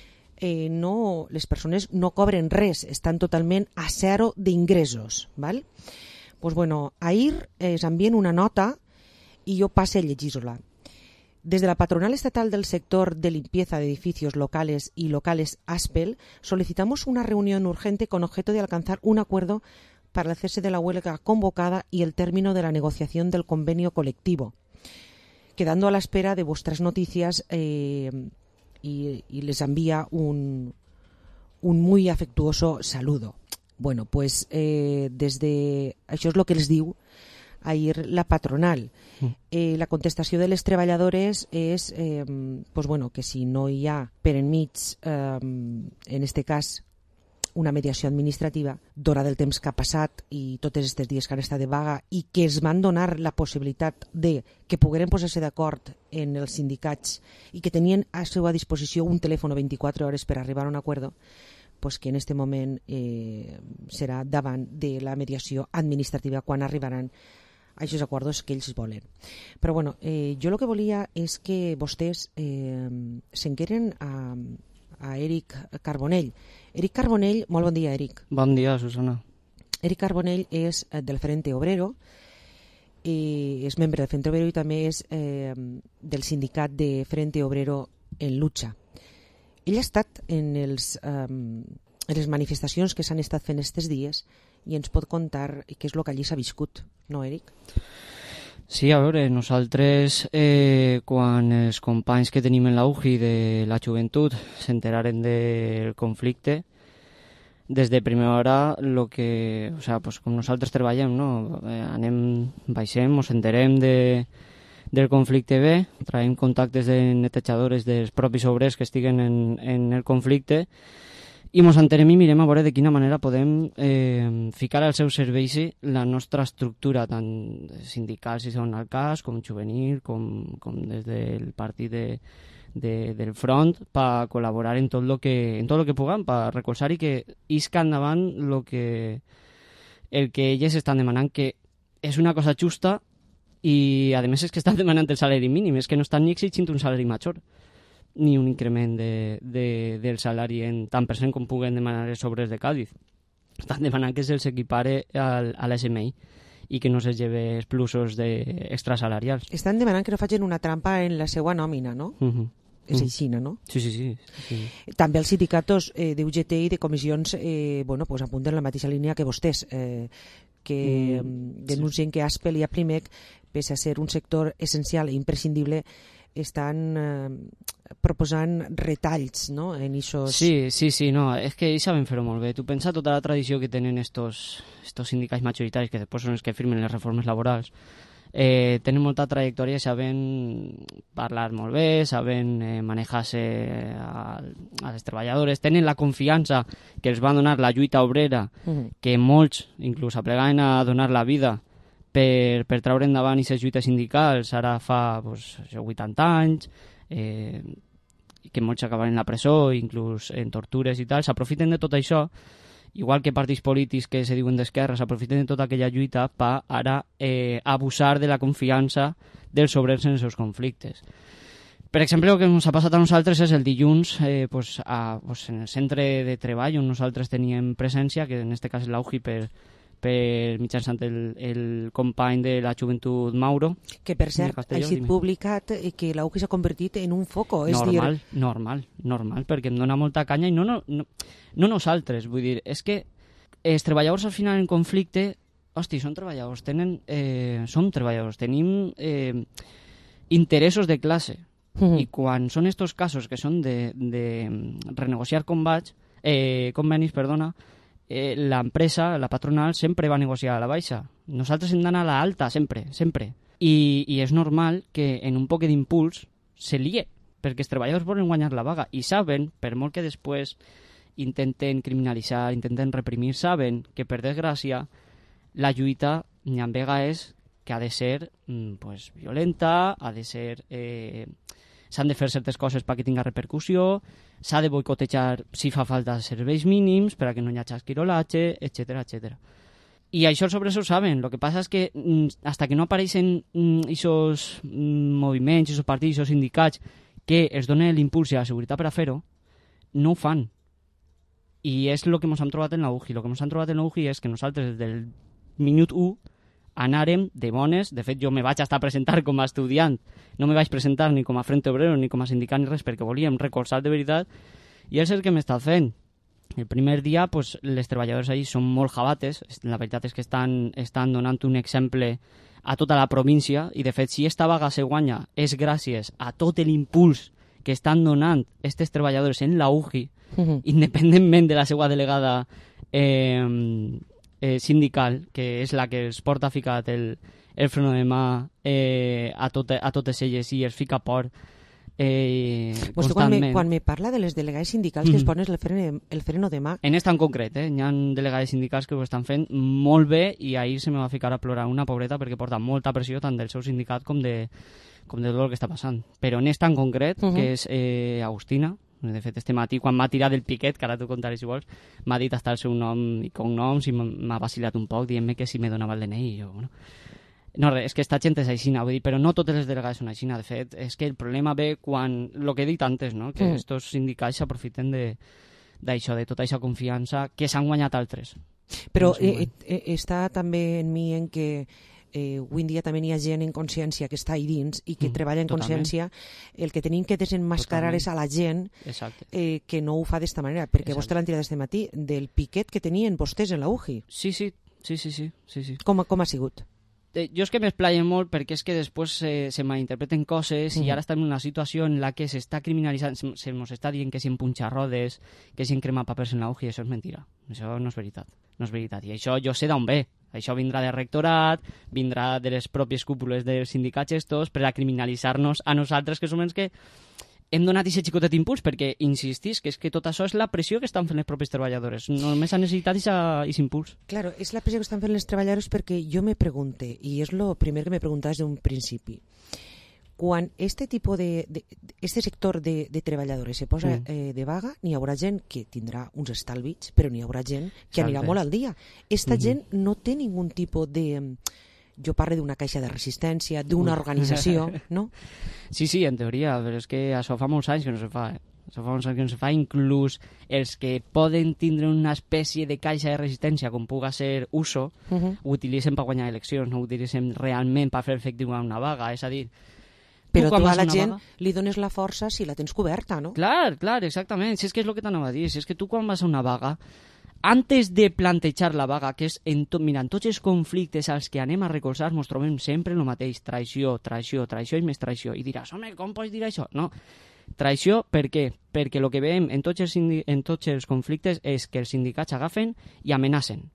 les persones no cobren res, estan totalment a zero d'ingressos. Pues bueno, ahir es envien una nota i jo passe a llegir-la. Desde la Patronal Estatal del Sector de Limpieza de Edificios Locales y Locales ASPEL solicitamos una reunión urgente con objeto de alcanzar un acuerdo para el cese de la huelga convocada y el término de la negociación del convenio colectivo, quedando a la espera de vuestras noticias y les envía un muy afectuoso saludo. Bueno, pues desde això és el que els diu ahir la patronal. La contestació de les treballadores és pues bueno, que si no hi ha per enmig, en este cas, una mediació administrativa, donat el temps que ha passat i tots aquests dies que han estat de vaga i que es van donar la possibilitat de que pogueren posar-se d'acord en els sindicats i que tenien a la seva disposició un telèfon 24 hores per arribar a un acuerdo, pues que en este moment serà davant de la mediació administrativa quan arribaran a aquests acords que ells volen. Però bueno, jo el que volia és que vostès s'enqueren a Eric Carbonell. Eric Carbonell, molt bon dia, Eric. Bon dia, Susana. Eric Carbonell és del Frente Obrero, és membre del Frente Obrero i també és del sindicat de Frente Obrero en Lucha. Ell ha estat en les manifestacions que s'han estat fent aquests dies i ens pot contar què és el que allí s'ha viscut, no, Eric? Sí, a veure, nosaltres, quan els companys que tenim en la UGI de la joventut s'enteraren del conflicte, des de primera hora, com nosaltres treballem, no? Baixem, ens enterem del conflicte bé, traiem contactes de netejadores dels propis obrers que estiguen en el conflicte i ens enterem i mirem a veure de quina manera podem ficar al seu servei la nostra estructura, tant sindical, si són el cas, com juvenil, com des del partit del front, per col·laborar en tot el que puguem, per recolzar i que isca endavant el que elles estan demanant, que és una cosa justa i a més és que estan demanant el salari mínim, és que no estan ni exigint un salari major ni un increment del salari en tant per cent com puguen demanar els obres de Càdiz. Estan demanant que se'ls equipare a l'SMI i que no se'ls lleve els plusos extrasalarials. Estan demanant que no facin una trampa en la seva nòmina, no? És aixina, no? Sí. També els sindicatos d'UGT i de comissions apunten la mateixa línia que vostès, que denuncien que Aspel i Aplimec, pese a ser un sector essencial i imprescindible, estan proposant retalls, no? En ixos... Sí, no, és que ells saben fer-ho molt bé. Tu pensa tota la tradició que tenen estos sindicats majoritaris, que després són els que firmen les reformes laborals, tenen molta trajectòria, saben parlar molt bé, saben manejar-se a les treballadores, tenen la confiança que els va donar la lluita obrera, que molts inclús aplegaven a donar la vida per treure endavant aquestes lluites sindicals, ara fa 80 anys, que molts acaben en la presó, inclús en tortures i tal, s'aprofiten de tot això, igual que partits polítics que se diuen d'esquerra, s'aprofiten de tota aquella lluita per ara abusar de la confiança dels obrers en els seus conflictes. Per exemple, el que ens ha passat a nosaltres és el dilluns en el centre de treball on nosaltres teníem presència, que en aquest cas és l'UGI per mitjançant el company de la joventut Mauro. Que, per cert, ha estat publicat que l'UGI s'ha convertit en un foco. Normal, perquè em dona molta canya i no nosaltres, vull dir, és que els treballadors al final en conflicte, són treballadors, som treballadors, tenim interessos de classe i quan són estos casos que són de renegociar convenis, l'empresa, la patronal, sempre va negociar a la baixa. Nosaltres hem d'anar a l'alta, sempre. I és normal que en un poc d'impuls se lie, perquè els treballadors volen guanyar la vaga i saben, per molt que després intenten criminalitzar, intenten reprimir, saben que, per desgràcia, la lluita n'hi ha vegades que ha de ser violenta, ha de ser... s'han de fer certes coses perquè tinga repercussió, s'ha de boicotejar si fa falta serveis mínims per a que no hi hagi esquirolatge, etc. I això els obres ho saben. El que passa és que hasta que no apareixen aquests moviments, aquests partits, aquests sindicats que els donen l'impuls i la seguretat per a fer-ho, no ho fan. I és el que ens hem trobat en la UGI. El que ens hem trobat en la UGI és que nosaltres des del minut 1 anàrem de bones. De fet, jo me vaig estar a presentar com a estudiant, no me vaig presentar ni com a Frente Obrero ni com a sindicat ni res, perquè volíem recolzar de veritat, i és el que m'està fent. El primer dia, les treballadores ahí són molt jabates, la veritat és que estan donant un exemple a tota la província, i de fet, si esta vaga se guanya és gràcies a tot l'impuls que estan donant aquests treballadors en la UGI, independentment de la seva delegada sindical, que és la que els porta ficat el freno de mà a totes elles i els fica por constantment. Quan me parla de les delegades sindicals que es ponen el freno de mà... En esta en concret, hi ha delegades sindicals que ho estan fent molt bé, i ahir se me va ficar a plorar una pobreta perquè porta molta pressió tant del seu sindicat com de tot el que està passant. Però en esta en concret, que és Agustina, de fet, este matí, quan m'ha tirat del piquet, que ara t'ho contaré si vols, m'ha dit hasta el seu nom i cognoms i m'ha vacilat un poc dient-me que si me donava el DNI. I jo, no, res, és que esta gent és aixina, vull dir, però no totes les delegades són aixina. De fet, és que el problema ve quan, el que he dit antes, no? Que estos sindicats s'aprofiten d'això, de tota aquesta confiança que s'han guanyat altres. Però està també en mi en que avui en dia també hi ha gent en consciència que està ahí dins i que treballa en consciència. El que tenim que desenmascarar és a la gent que no ho fa d'esta manera, perquè vostè l'han tirat d'este matí, del piquet que tenien vostès en la UGI. Sí. Com ha sigut? jo és que m'esplaien molt perquè és que després se malinterpreten coses i ara estem en una situació en la que s'està criminalitzant, se mos està dient que si empunxa rodes, que si crema papers en la UGI, això és mentira. Això no és veritat. No és veritat. I això jo sé d'on ve. Això vindrà del rectorat, vindrà de les pròpies cúpules dels sindicats estos per a criminalitzar-nos a nosaltres, que som els que hem donat aquest xicotet impuls, perquè insistís que és que tot això és la pressió que estan fent les pròpies treballadores. Només han necessitat aquest impuls. Claro, és la pressió que estan fent les treballadores perquè jo me pregunte, i és el primer que me preguntas des d'un principi, quan este sector de treballadores se posa de vaga, n'hi haurà gent que tindrà uns estalvis, però n'hi haurà gent que anirà molt al dia. Esta gent no té ningun tipus de... Jo parlo d'una caixa de resistència, d'una organització, no? Sí, en teoria, però és que això fa molts anys que no se fa, Això fa molts anys que no se fa, inclús els que poden tindre una espècie de caixa de resistència, com puga ser uso, ho utilitzen per guanyar eleccions, no ho utilitzen realment per fer efectiva una vaga, és a dir... Però tu a la gent li dones la força si la tens coberta, no? Clar, exactament, si és que és el que t'anava a dir, si és que tu quan vas a una vaga... Antes de plantejar la vaga, que és mira, en tots els conflictes als que anem a recolzar ens trobem sempre el mateix, traïció i més traïció. I diràs, home, com pots dir això? No, traïció per què? Perquè el que veiem en tots els conflictes és que els sindicats agafen i amenacen.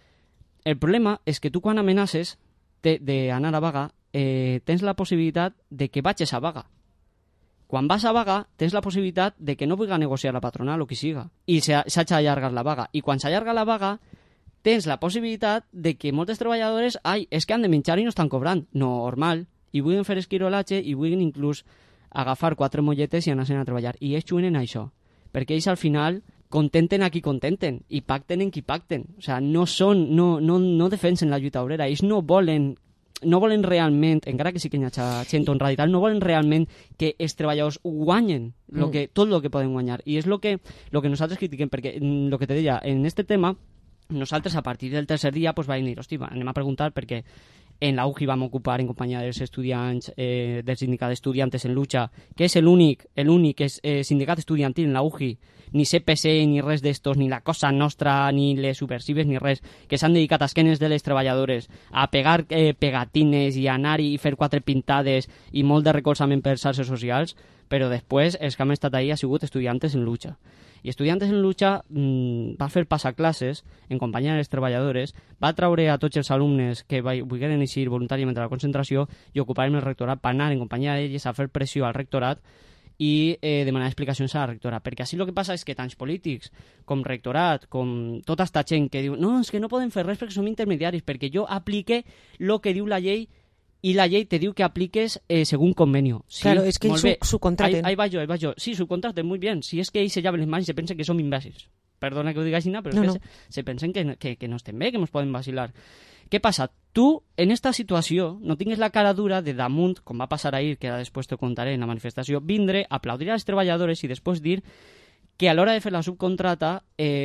El problema és que tu quan amenaces d'anar a vaga tens la possibilitat de que vagis a vaga. Quan vas a vaga, tens la possibilitat de que no vulgui negociar la patronal o qui siga, i s'hagi allargat la vaga. I quan s'allarga la vaga, tens la possibilitat de que moltes treballadores és que han de menjar i no estan cobrant. Normal. I vulguin fer esquirolatge i vulguin inclús agafar 4 molletes i anar-se'n a treballar. I ells juguen en això. Perquè ells al final contenten a qui contenten i pacten en qui pacten. O sigui, no defensen la lluita obrera. Ells no volen realment, encara que sí que hi ha gent radical, no volen realment que els treballadors guanyen tot el que poden guanyar. I és el que nosaltres critiquem, perquè el que te deia, en este tema, nosaltres a partir del tercer dia pues, vam dir, hosti, anem a preguntar, perquè en la UGI vam ocupar en companyia dels estudiants, del sindicat d'estudiantes en lucha, que és l'únic sindicat estudiantil en la UGI, ni CPC, ni res d'estos, ni la Cosa Nostra, ni les subversives, ni res, que s'han dedicat a esquenes de les treballadores a pegar pegatines i anar i fer 4 pintades i molt de recolzament per xarxes socials, però després els que han estat ahí ha sigut estudiantes en lucha. I Estudiantes en Lucha va fer passar classes en companyia de les treballadores, va traure a tots els alumnes que volgueren eixir voluntàriament a la concentració i ocupar el rectorat per anar en companyia d'ells a fer pressió al rectorat i demanar explicacions a la rectora. Perquè així el que passa és que tants polítics com rectorat, com tota esta gent que diu no, és que no podem fer res perquè som intermediaris, perquè jo aplique el que diu la llei i la llei te diu que apliques según convenio. Sí, claro, es que ells subcontraten. Ahí va yo. Sí, subcontraten, muy bien. Si es que ells se llaven les mans i se pensen que som imbècils. Perdona que ho diga així, però és que se pensen que no estem bé, que ens poden vacilar. Què passa? Tu, en esta situació, no tingues la cara dura de damunt, com va passar ahir, que ara després te contaré en la manifestació, vindre, aplaudir a les treballadores i després dir que a l'hora de fer la subcontrata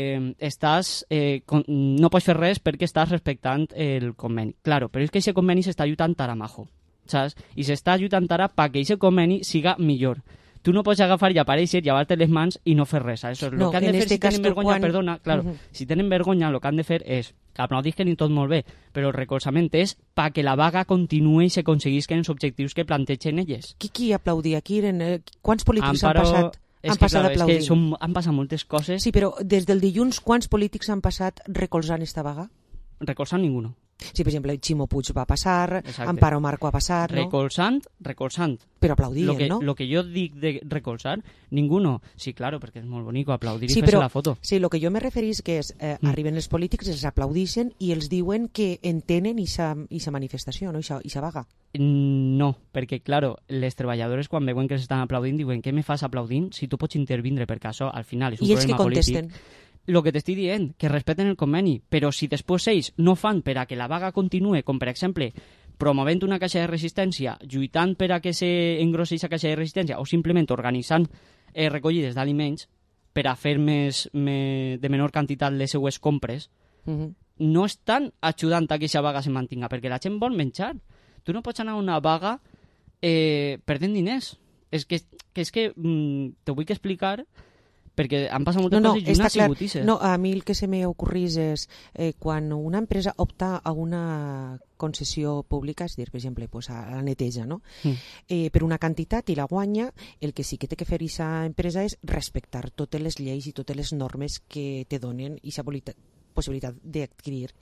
no pots fer res perquè estàs respectant el conveni. Claro, però és que aquest conveni s'està lluitant ara, majo, saps? I s'està lluitant ara perquè aquest conveni siga millor. Tu no pots agafar i aparèixer, llevar-te les mans i no fer res. Això és el que han de fer si tenen vergonya, perdona, claro, si tenen vergonya, el que han de fer és que aplaudisquen i tot molt bé, però el recolzament és perquè la vaga continuï i s'aconseguisquen els objectius que plantegen elles. Qui aplaudia? Quants polítics han passat? Han passat aplaudint. Han passat moltes coses. Sí, però des del dilluns, quants polítics han passat recolzant esta vaga? Recolzant ninguno. Sí, per exemple, Ximo Puig va passar, exacte. Amparo Marco va passar, no? Recolzant. Però aplaudien, no? Lo que jo dic de recolzar, ninguno. Sí, claro, perquè és molt bonic aplaudir i fer-se la foto. Sí, el que jo me referís que és, arriben els polítics, els aplaudixen i els diuen que entenen ixa manifestació, no? Ixa vaga. No, perquè, claro, les treballadores quan veuen que s'estan aplaudint diuen què me fas aplaudint si tu pots intervindre, perquè això al final és un problema polític. I ells que contesten? El que t'estic dient, que respeten el conveni, però si després ells no fan per a que la vaga continue, com per exemple promovent una caixa de resistència, lluitant per a que s'engrossi aquesta caixa de resistència o simplement organitzant recollides d'aliments per a fer de menor quantitat les seues compres, no estan ajudant a que aquesta vaga se mantinga, perquè la gent vol menjar. Tu no pots anar a una vaga perdent diners. És que t'ho vull explicar perquè han passat moltes coses i una ha sigut ISE. No, a mi el que se m'ocorrís és quan una empresa opta a una concessió pública, és a dir, per exemple, pues a la neteja, no? Per una quantitat i la guanya, el que sí que té que fer aquesta empresa és respectar totes les lleis i totes les normes que te donen aquesta possibilitat d'adquirir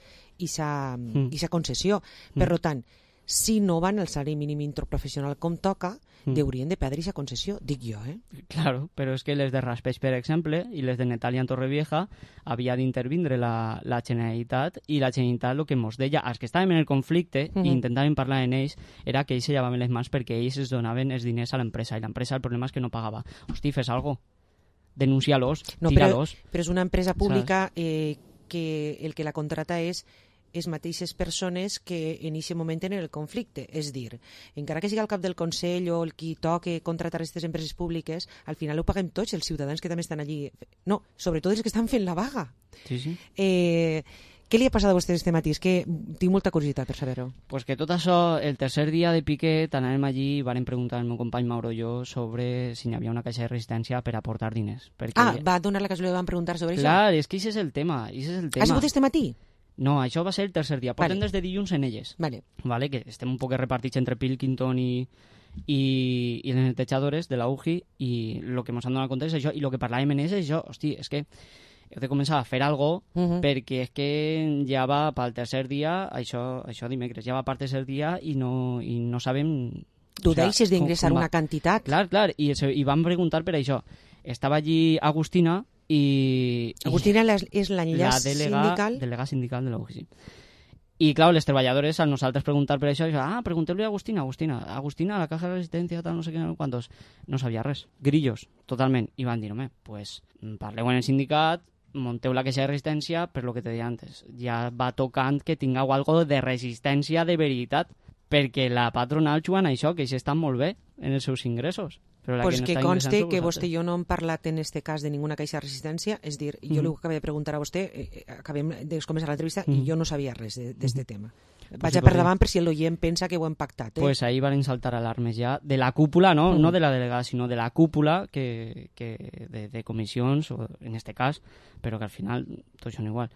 aquesta concessió. Per tant, si no van al salari mínim interprofessional com toca, haurien de perdre aquesta concessió, dic jo, Claro, però és que les de Raspeig, per exemple, i les de Netalia en Torrevieja, havia d'intervindre la Generalitat, i la Generalitat el que ens deia, els que estàvem en el conflicte i intentaven parlar en ells, era que ells se llevaven les mans perquè ells es donaven els diners a l'empresa, i l'empresa el problema és que no pagava. Hosti, fes algo. Denuncia-los, tira-los. Però és una empresa pública que el que la contrata és mateixes persones que en aquest moment tenen el conflicte. És dir, encara que sigui el cap del Consell o el qui toque contratar aquestes empreses públiques, al final ho paguem tots, els ciutadans que també estan allí. No, sobretot els que estan fent la vaga. Sí. Què li ha passat a vostè este matí? És que tinc molta curiositat per saber-ho. Pues que tot això, el tercer dia de Piquet, anàvem allí i vàrem preguntar al meu company Mauro i jo sobre si hi havia una caixa de resistència per aportar diners. Perquè... va donar la casualitat, van preguntar sobre això? Clar, és que això és el tema. Ha sigut este matí? No, això va ser el tercer dia. Portem des de dilluns en elles. Vale, que estem un poc repartits entre Pilkington i les netejadores de la UGI, i el que ens han donat compte és això, i el que parlàvem en és això. Hosti, és que heu de començar a fer alguna cosa, perquè és que ja va pel tercer dia, això dimecres, ja va pel tercer dia i no sabem... Tu deixes d'ingressar una quantitat. Clar, i vam preguntar per això. Estava allí Agustina, Agustina és l'enllaç sindical? Delegada sindical de la UGI, sí. I, clar, les treballadores, al nosaltres preguntar per això, pregunteu-li a Agustina, la caja de resistència, tal, no sé què, quantos. No sabia res. Grillos, totalment. I van dir, home, pues parleu en el sindicat, monteu la caixa de resistència, per lo que te deia antes. Ja va tocant que tingueu algo de resistència de veritat, perquè la patronal jugant això, que ells estan molt bé en els seus ingressos. Pues que conste que vostè i jo no hem parlat en este cas de ninguna caixa de resistència, és dir, jo li acabé de preguntar a vostè, acabem de començar l'entrevista i jo no sabia res d'este tema. Vaig a per davant per si l'oient pensa que ho hem pactat. Pues ahí van saltar alarmes ja de la cúpula, no de la delegada, sinó de la cúpula de comissions, o en este cas, però que al final tots són igual.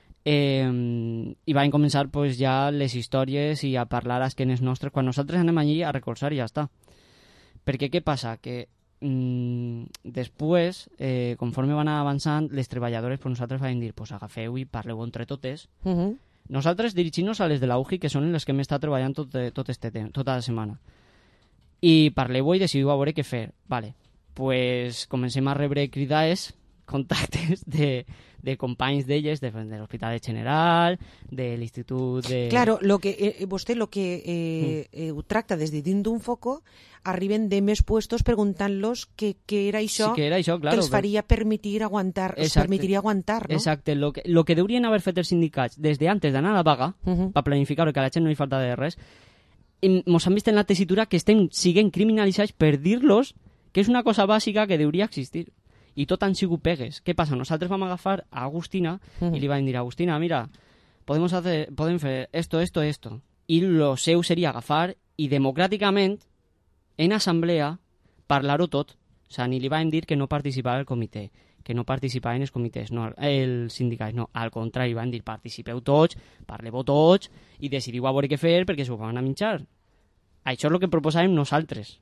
I van començar pues, ja les històries i a parlar a esquenes nostres quan nosaltres anem allí a recolzar i ja està. Perquè què passa? Que després, conforme van avançant, les treballadores pues, nosaltres vam dir, pues, agafeu i parleu entre totes. Nosaltres dirigim-nos a les de la UGI, que són les que hem estat treballant tota la setmana. I parleu i decidiu a veure què fer. Vale. Pues comencem a rebre cridades, contactes de companys d'elles, de l'Hospital General, de l'Institut de... Claro, vostè el que ho tracta des de dins d'un foco, arriben de més puestos preguntant-los què era això, que els faria permitiria aguantar, no? Exacte, lo que deurien haver fet els sindicats des de antes d'anar a la vaga, per planificar que a la gent no li falta de res, ens han vist en la tessitura que siguem criminalitzats per dir-los que és una cosa bàsica que deuria existir. I tot han sigut pegues. Què passa? Nosaltres vam agafar a Agustina i li vam dir, Agustina, mira, podem fer esto. I lo seu seria agafar i democràticament, en assemblea, parlar-ho tot. O sigui, ni li vam dir que no participava el comitè, que no participaven els comitès, no, els sindicats, no. Al contrari, van dir, participeu tots, parleu tots i decidiu a veure què fer perquè s'ho van a menjar. Això és el que proposàvem nosaltres.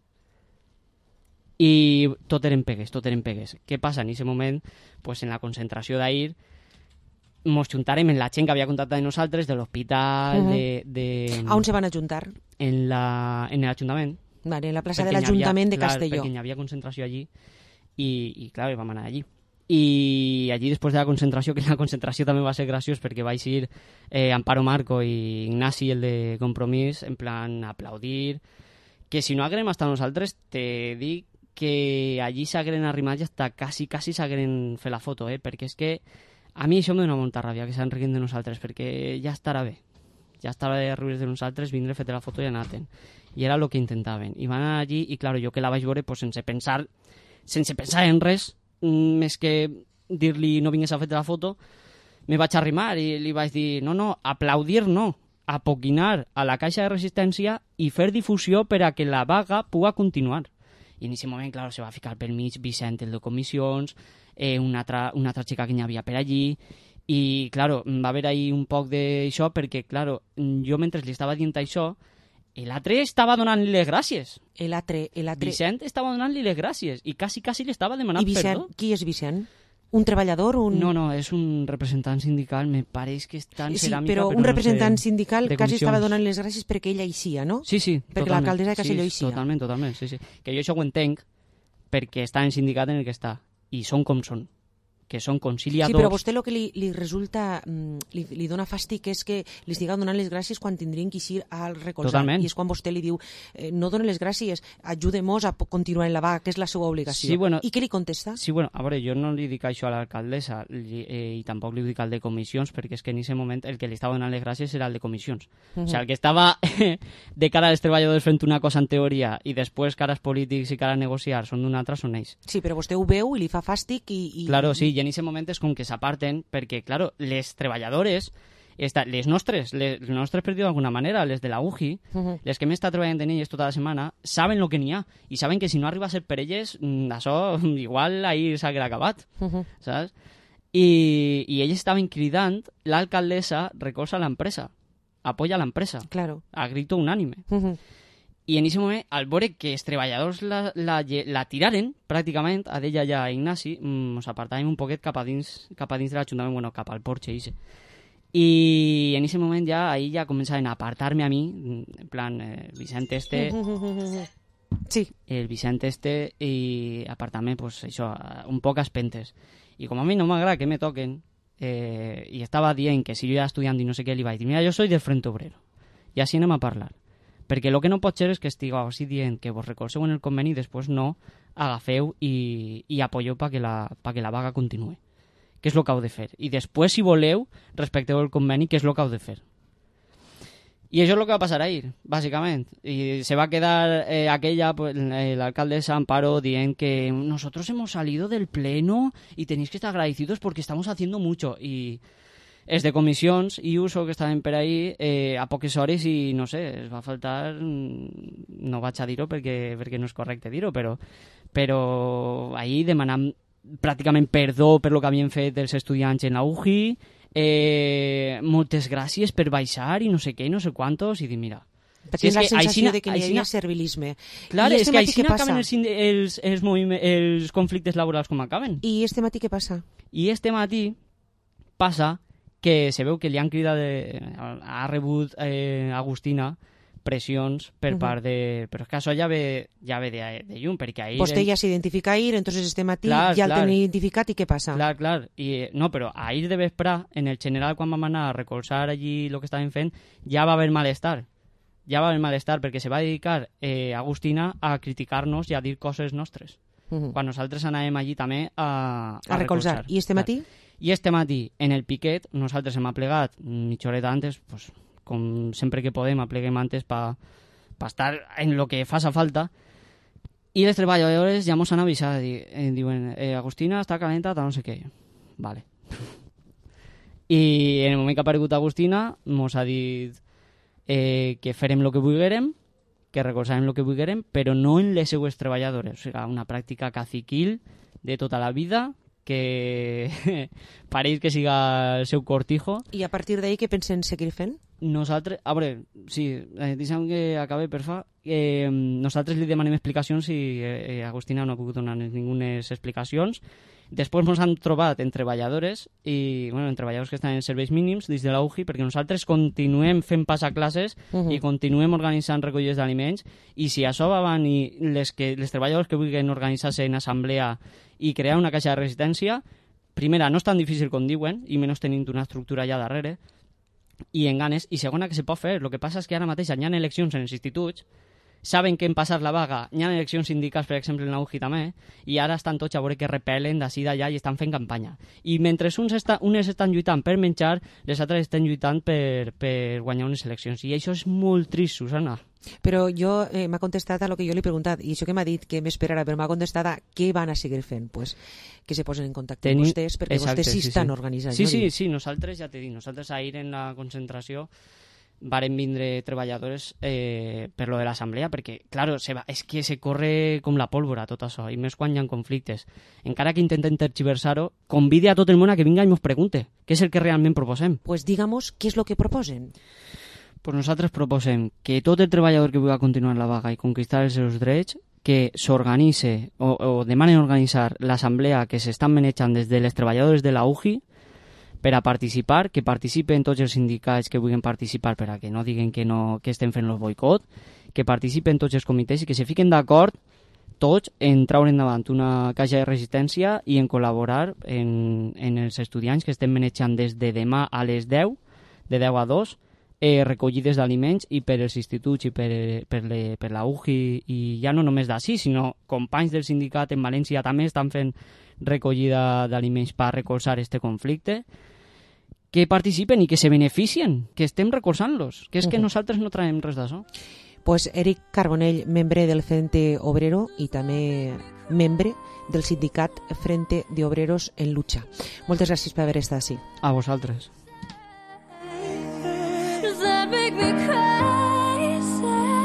I tot eren pegues. Què passa? En aquest moment, pues, en la concentració d'ahir, ens juntarem en la gent que havia contactat de nosaltres, de l'hospital, A on se van ajuntar? En l'Ajuntament. Vale, en la plaça de l'Ajuntament de Castelló. Perquè hi havia concentració allí i clar, vam anar allí. I allí, després de la concentració, que la concentració també va ser graciós perquè vaig ir Amparo Marco i Ignasi, el de Compromís, en plan aplaudir, que si no haguem estat nosaltres, te dic que allí s'hagueren arrimat i hasta quasi s'hagueren fet la foto, perquè és que a mi això em dona molta ràbia que s'enriquin de nosaltres, perquè ja estarà bé de riure de nosaltres, vindre, fer la foto i anar-te'n. I era el que intentaven. I van anar allí i, clar, jo que la vaig veure pues, sense pensar en res, més que dir-li no vingués a fer la foto, me vaig arrimar i li vaig dir, no, aplaudir no, apoquinar a la caixa de resistència i fer difusió per a que la vaga pugui continuar. I en aquest moment, clar, se va ficar pel mig Vicent, el de comissions, una altra xica que n'hi havia per allí, i, claro, va haver ahí un poc d'això, perquè, claro, jo mentre li estava dient això, l'altre estava donant-li les gràcies. L'altre... Vicent estava donant-li les gràcies, i quasi li estava demanant perdó. Qui és Vicent? Un treballador? No, és un representant sindical, me pareix que està en ceràmica, però un representant sindical quasi estava donant les gràcies perquè ella eixia, no? Sí, perquè l'alcaldessa de Castelló eixia. Totalment, sí. Que jo això ho entenc perquè està en sindicat en el que està, i són com són, que són conciliadors. Sí, però a vostè el que li resulta, li dona fàstic és que li estigui donant les gràcies quan tindrien que eixir al recolzar. Totalment. I és quan vostè li diu, no donen les gràcies, ajude-mos a continuar en la vaga, que és la seva obligació. Sí, bueno, I què li contesta? Sí, bueno, a veure, jo no li dic això a l'alcaldessa i tampoc li dic al de comissions, perquè és que en aquest moment el que li estava donant les gràcies era el de comissions. O sigui, el que estava de cara als treballadors fent una cosa en teoria i després cares polítics i cara a negociar són d'una altra, són ells. Sí, però vostè ho veu i li fa fàstic i... Claro, sí, i en aquest moment és com que s'aparten perquè, claro, les treballadores, les nostres, per dir d'alguna manera, les de la UGI, les que hem estat treballant en elles tota la setmana, saben el que n'hi ha i saben que si no arriba a ser per elles, això igual ahir s'haguera acabat, saps? I elles estaven cridant l'alcaldessa recolza l'empresa, apoya l'empresa, claro, a grito unànime. I en aquest moment, al veure que els treballadors la tiraren, pràcticament, a d'ella ja a Ignasi, ens apartàvem un poquet cap a dins de l'Ajuntament, bueno, cap al Porsche, i en aquest moment ja, ahí ja començaven a apartar-me a mi, en plan, Vicent sí. El Vicent i apartar-me, pues, això, un poc a espentes. I com a mi no m'agrada que me toquen, i estava dient que si jo era estudiant i no sé què, li vaig dir, mira, jo soy del Frente Obrero, i així anem a parlar. Perquè el que no pot ser és que estigueu així dient que vos recolzeu en el conveni i després no agafeu i apoyeu perquè la vaga continuï. Què és el que heu de fer? I després, si voleu, respecteu el conveni, què és el que heu de fer? I això és el que va passar ahir, bàsicament. Y se va a quedar aquella, pues, la alcaldesa Amparo, dient que nosotros hemos salido del pleno y tenéis que estar agradecidos porque estamos haciendo mucho. Y els de comissions i uso que estaven per ahí a poques hores i no sé, es va faltar, no vaig a dir-ho perquè no és correcte dir-ho, però ahir demanant pràcticament perdó per lo que havien fet els estudiants en la UGI, moltes gràcies per baixar i no sé què, no sé quantos, i dir, mira... Tens la sensació de que hi havia servilisme. Clar, és que així acaben els conflictes laborals com acaben. I este matí què passa? I este matí passa que se veu que li han cridat, ha rebut Agustina pressions per part de... Però és que això ja ve de llum, perquè ahir... Vostè ja s'identifica ahir, entonces este matí ja el tenen identificat i què passa? Clar. No, però ahir de vespre, en el general, quan vam anar a recolzar allí el que estaven fent, ja va haver malestar. Perquè se va dedicar Agustina a criticar-nos i a dir coses nostres. Quan nosaltres anàvem allí també a recolzar. I este matí? I este matí, en el piquet, nosaltres hem aplegat mitja horeta antes, pues, com sempre que podem, apleguem antes per estar en lo que faça falta, i les treballadores ja mos han avisat, diuen, Agustina està calenta, no sé què. Vale. I en el moment que ha aparegut Agustina, mos ha dit que farem el que vulguérem, que recolzarem el que vulguérem, però no en les seues treballadores. O sigui, una pràctica caciquil de tota la vida, que pareix que siga el seu cortijo. I a partir d'ahí què pensen seguir fent? Nosaltres, a veure, sí, deixem que acabe, perfa. Nosaltres li demanem explicacions i Agustina no ha pogut donar ningunes explicacions. Després ens han trobat en treballadores en treballadors que estan en serveis mínims dins de la UGI, perquè nosaltres continuem fent passaclasses i continuem organitzant recollides d'aliments, i si això va avant i les treballadors que vulguin organitzar-se en assemblea i crear una caixa de resistència, primera, no és tan difícil com diuen, i menys tenint una estructura allà darrere, i en ganes, i segona, que se pot fer. El que passa és que ara mateix hi ha eleccions en els instituts, saben que en passar la vaga hi ha eleccions sindicals, per exemple, en la UGI també, i ara estan tots a veure que repelen d'ací d'allà i estan fent campanya. I mentre unes estan lluitant per menjar, les altres estan lluitant per guanyar unes eleccions. I això és molt trist, Susana. Però jo m'ha contestat a lo que jo li he preguntat, i això que m'ha dit que m'esperarà, però m'ha contestat a què van a seguir fent. Pues que se posen en contacte amb vostès, perquè vostès sí estan organitzant. Sí, nosaltres ja t'he dit, nosaltres ahir en la concentració varen vindre treballadores per lo de l'assemblea, perquè, claro, és que se corre com la pólvora tot això, i més quan hi ha conflictes. Encara que intenten tergiversar-ho, convide a tot el món a que vinga i ens pregunte què és el que realment proposem. Pues digamos, què és el que proposen? Pues nosaltres proposem que tot el treballador que vulgui continuar la vaga i conquistar els seus drets, que s'organitze o demanen organitzar l'assemblea que s'estan manejant des de les treballadores de la UGI per a participar, que participen tots els sindicats que vulguin participar per a que no diguen que estem fent el boicot, que participen tots els comitès i que se fiquen d'acord tots en traure endavant una caixa de resistència i en col·laborar en els estudiants que estem manejant des de demà a les 10, de 10 a 2, recollides d'aliments i per als instituts i per la UGI, i ja no només d'ací, sinó companys del sindicat en València també estan fent recollida d'aliments per recolzar este conflicte, que participen i que se beneficien, que estem recolzant-los, que és que nosaltres no traiem res d'això. Pues Eric Carbonell, membre del Frente Obrero i també membre del sindicat Frente de Obreros en Lucha. Moltes gràcies per haver estat així. A vosaltres. Make me crazy,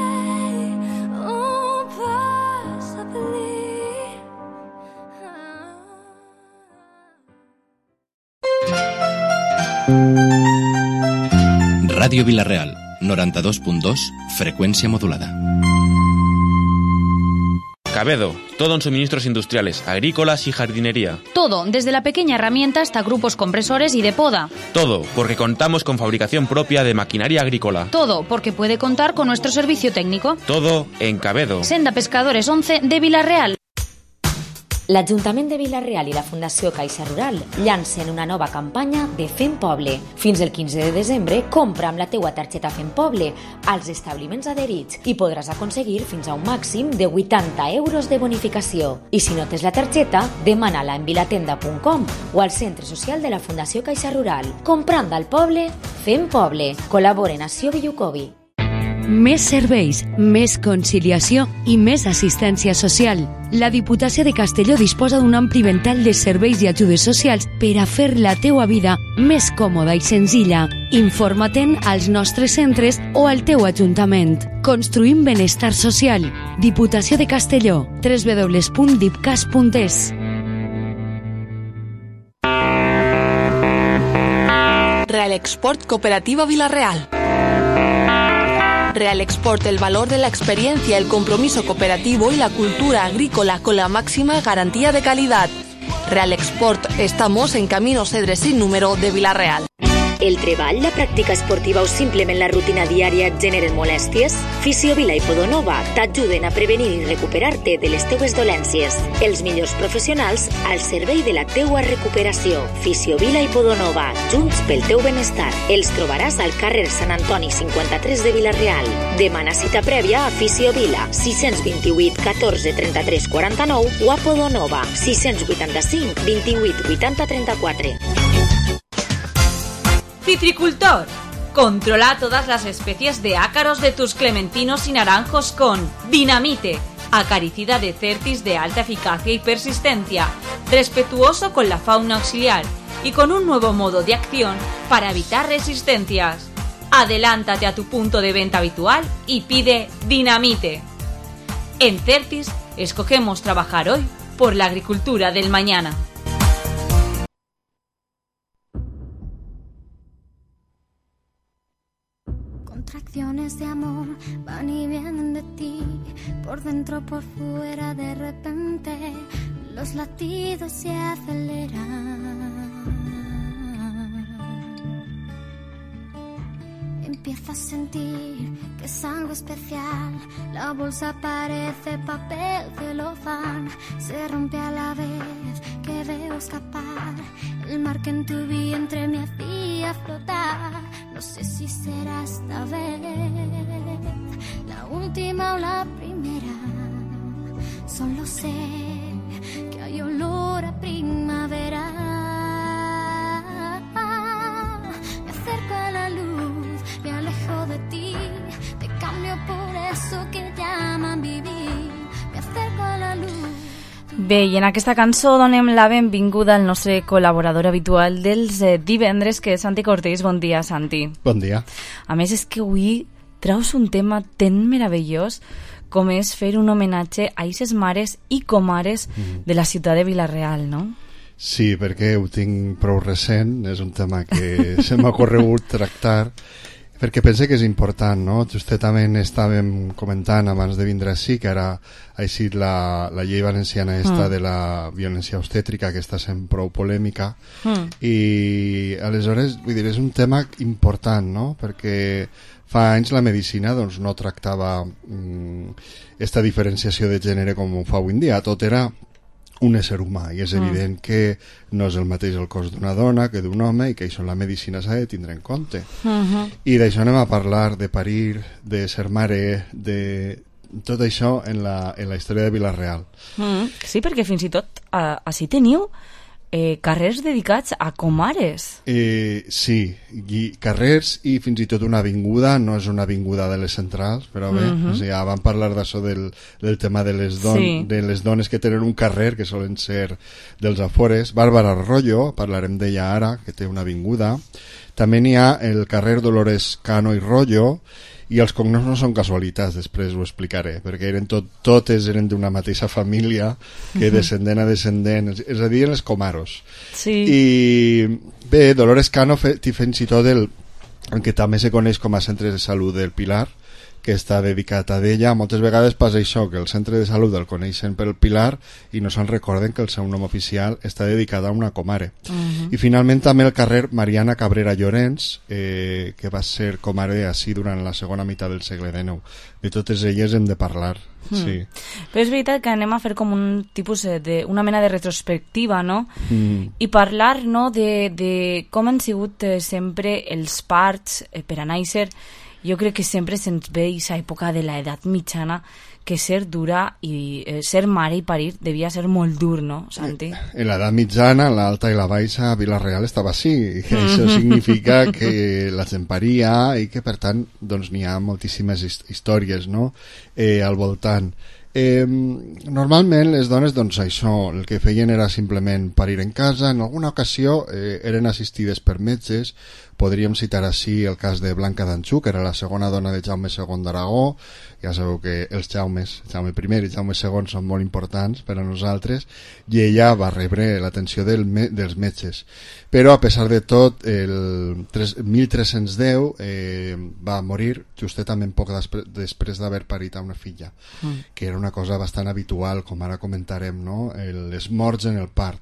oh, possibly. Radio Vilareal, 92.2, frecuencia modulada. Cabedo, todo en suministros industriales, agrícolas y jardinería. Todo, desde la pequeña herramienta hasta grupos compresores y de poda. Todo, porque contamos con fabricación propia de maquinaria agrícola. Todo, porque puede contar con nuestro servicio técnico. Todo en Cabedo. Senda Pescadores 11 de Vilareal. L'Ajuntament de Vila-real i la Fundació Caixa Rural llancen una nova campanya de Fem Poble. Fins el 15 de desembre, compra amb la teua targeta Fem Poble als establiments adherits i podràs aconseguir fins a un màxim de 80 euros de bonificació. I si no tens la targeta, demana-la en vilatenda.com o al centre social de la Fundació Caixa Rural. Comprant al poble, Fem Poble. Col·laboren Acció Villucovi. Més serveis, més conciliació i més assistència social. La Diputació de Castelló disposa d'un ampli ventall de serveis i ajudes socials per a fer la teua vida més còmoda i senzilla. Informa-te'n als nostres centres o al teu ajuntament. Construïm benestar social. Diputació de Castelló. www.dipcas.es. Real Export Cooperativa Vila-real. Real Export, el valor de la experiencia, el compromiso cooperativo y la cultura agrícola con la máxima garantía de calidad. Real Export, estamos en Camino Cedres sin número de Vila-real. El treball, la pràctica esportiva o simplement la rutina diària et generen molèsties? Fisiovila i Podonova t'ajuden a prevenir i recuperar-te de les teues dolències. Els millors professionals al servei de la teua recuperació. Fisiovila i Podonova, junts pel teu benestar. Els trobaràs al carrer Sant Antoni 53 de Vila-real. Demana cita prèvia a Fisiovila 628 14 33 49 o a Podonova 685 28 80 34. Citricultor. Controla todas las especies de ácaros de tus clementinos y naranjos con Dinamite, acaricida de Certis de alta eficacia y persistencia, respetuoso con la fauna auxiliar y con un nuevo modo de acción para evitar resistencias. Adelántate a tu punto de venta habitual y pide Dinamite. En Certis escogemos trabajar hoy por la agricultura del mañana. Contracciones de amor van y vienen de ti, por dentro, por fuera, de repente los latidos se aceleran. Empiezas a sentir que es algo especial, la bolsa parece papel celofán, se rompe a la vez que veo escapar el mar que en tu vientre me hacía flotar. No sé si será esta vez la última o la primera, solo sé que hay olor a primavera. Me acerco a la luz, me alejo de ti, te cambio por eso que llaman vivir. Me acerco a la luz. Bé, i en aquesta cançó donem la benvinguda al nostre col·laborador habitual dels divendres, que és Santi Cortés. Bon dia, Santi. Bon dia. A més, és que avui traus un tema tan meravellós com és fer un homenatge a aquestes mares i comares de la ciutat de Vila-real, no? Sí, perquè ho tinc prou recent, és un tema que se m'ha corregut tractar, perquè pense que és important, no? Justament estàvem comentant abans de vindre així que ara ha eixit la llei valenciana de la violència obstètrica, que està sent prou polèmica, i aleshores, vull dir, és un tema important, no? Perquè fa anys la medicina doncs, no tractava esta diferenciació de gènere com ho fa avui en dia, tot era un ésser humà, i és evident que no és el mateix el cos d'una dona que d'un home, i que això en la medicina s'ha de tindre en compte. I d'això anem a parlar, de parir, de ser mare, de tot això en la història de Vila-real. Sí, perquè fins i tot així teniu carrers dedicats a comares. Sí, carrers i fins i tot una avinguda, no és una avinguda de les centrals, però bé, o sigui, vam parlar d'això del tema de les dones que tenen un carrer, que solen ser dels afores. Bàrbara Arroyo, parlarem d'ella ara, que té una avinguda. També n'hi ha el carrer Dolores Cano i Rollo, i els cognoms no són casualitats, després ho explicaré, perquè totes eren d'una mateixa família, que descendent a descendent, és a dir, els comaros. I bé, Dolores Cano fins i tot el que també se coneix com a Centre de Salut del Pilar, que està dedicat a d'ella. Moltes vegades passa això, que el centre de salut el coneixen pel Pilar i no se'n recorden que el seu nom oficial està dedicat a una comare. I finalment també el carrer Mariana Cabrera Llorenç, que va ser comare així durant la segona meitat del segle XIX. De totes elles hem de parlar. Sí. Però és veritat que anem a fer com un tipus una mena de retrospectiva, no? I parlar, no, de com han sigut sempre els parts per a néixer. Jo crec que sempre se'ns ve aquesta època de l'edat mitjana, que ser dura i ser mare i parir devia ser molt dur, no, Santi? En l'edat mitjana, l'alta i la baixa, Vila-real estava així, i això significa que la gent paria i que, per tant, doncs n'hi ha moltíssimes històries, no?, al voltant. Normalment les dones, doncs això, el que feien era simplement parir en casa. En alguna ocasió eren assistides per metges. Podríem citar així el cas de Blanca d'Anxú, que era la segona dona de Jaume II d'Aragó. Ja sabeu que els Jaumes, Jaume I i Jaume II, són molt importants per a nosaltres, i ella va rebre l'atenció dels metges. Però, a pesar de tot, el 1310 va morir justament poc després d'haver parit a una filla, que era una cosa bastant habitual, com ara comentarem, no? Les morts en el part.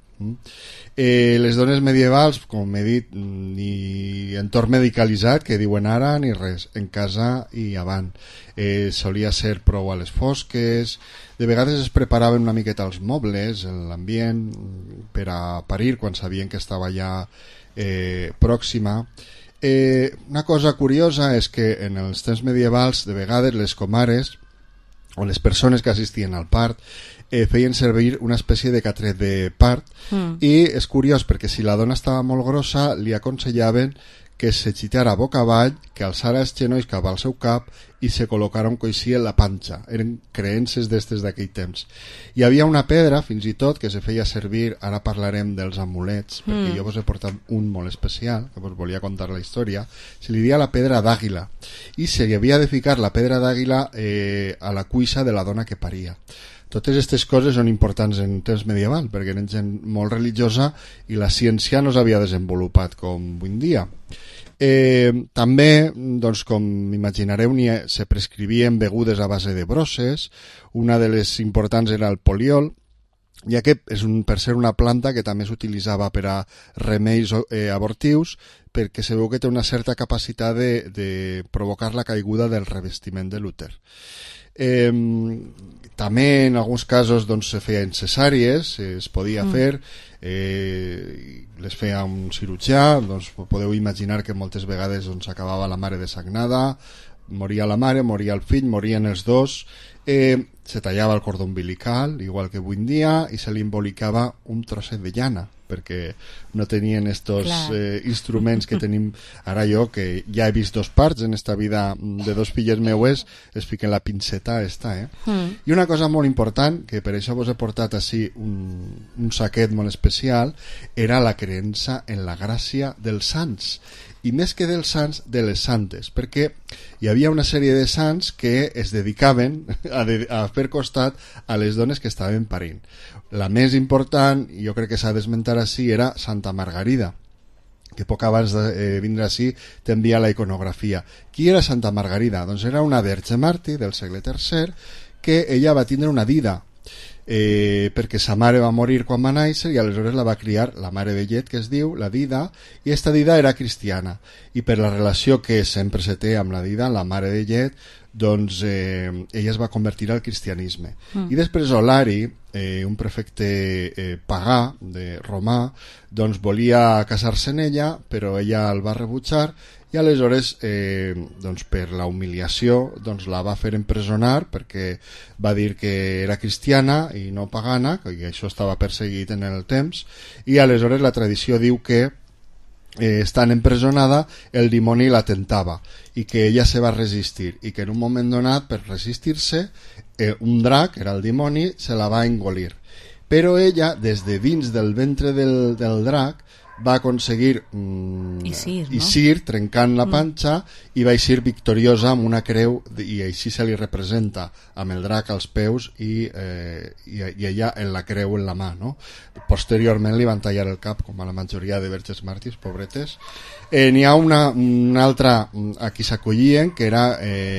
Les dones medievals, com he dit, ni entorn medicalitzat, que diuen ara, ni res, en casa i avant. Solia ser prou a les fosques, de vegades es preparaven una miqueta els mobles, l'ambient, per a parir quan sabien que estava ja pròxima. Una cosa curiosa és que en els temps medievals, de vegades les comares o les persones que assistien al part feien servir una espècie de catret de part, i és curiós perquè si la dona estava molt grossa li aconsellaven que se xitara boca avall, que alçara els genolls cap al seu cap i se col·locara un coixí en la panxa. Eren creences d'estes d'aquell temps. Hi havia una pedra, fins i tot, que se feia servir, ara parlarem dels amulets, perquè jo vos he portat un molt especial, que vos volia contar la història, se li deia la pedra d'àguila, i se li havia de ficar la pedra d'àguila a la cuixa de la dona que paria. Totes aquestes coses són importants en temps medieval, perquè eren gent molt religiosa i la ciència no s'havia desenvolupat com avui en dia. També, doncs, com imaginareu, se prescrivien begudes a base de brosses. Una de les importants era el poliol, ja que és per ser una planta que també s'utilitzava per a remeis abortius, perquè se veu que té una certa capacitat de provocar la caiguda del revestiment de l'úter. També en alguns casos doncs, se feien cesàries, es podia fer, les feia un cirurgià, doncs, podeu imaginar que moltes vegades doncs, acabava la mare desagnada, moria la mare, moria el fill, morien els dos, se tallava el cordó umbilical, igual que avui en dia, i se li embolicava un trosset de llana perquè no tenien estos instruments que tenim ara jo, que ja he vist dos parts en esta vida de dos filles meues, es fiquen la pinceta esta, I una cosa molt important, que per això vos he portat així un saquet molt especial, era la creença en la gràcia dels sants, i més que dels sants, de les santes, perquè hi havia una sèrie de sants que es dedicaven a fer costat a les dones que estaven parint. La més important, i jo crec que s'ha d'esmentar així, era Santa Margarida, que poc abans de vindre així t'envia la iconografia. Qui era Santa Margarida? Doncs era una verge màrtir del segle III que ella va tindre una dida, perquè sa mare va morir quan va néixer i aleshores la va criar la mare de llet, que es diu, la Dida, i esta Dida era cristiana, i per la relació que sempre se té amb la Dida, la mare de llet, doncs ella es va convertir al cristianisme. I després Olari, un prefecte pagà de romà, doncs volia casar-se en ella, però ella el va rebutjar, i aleshores doncs per la humiliació doncs la va fer empresonar perquè va dir que era cristiana i no pagana, i això estava perseguit en el temps, i aleshores la tradició diu que estant empresonada el dimoni la tentava i que ella se va resistir i que en un moment donat, per resistir-se, un drac, era el dimoni, se la va engolir, però ella des de dins del ventre del drac va aconseguir eixir, trencant la panxa, i va eixir victoriosa amb una creu, i així se li representa amb el drac als peus i ella en la creu en la mà, no? Posteriorment li van tallar el cap, com a la majoria de verges màrtirs, pobretes. N'hi ha una altra a qui s'acollien, que era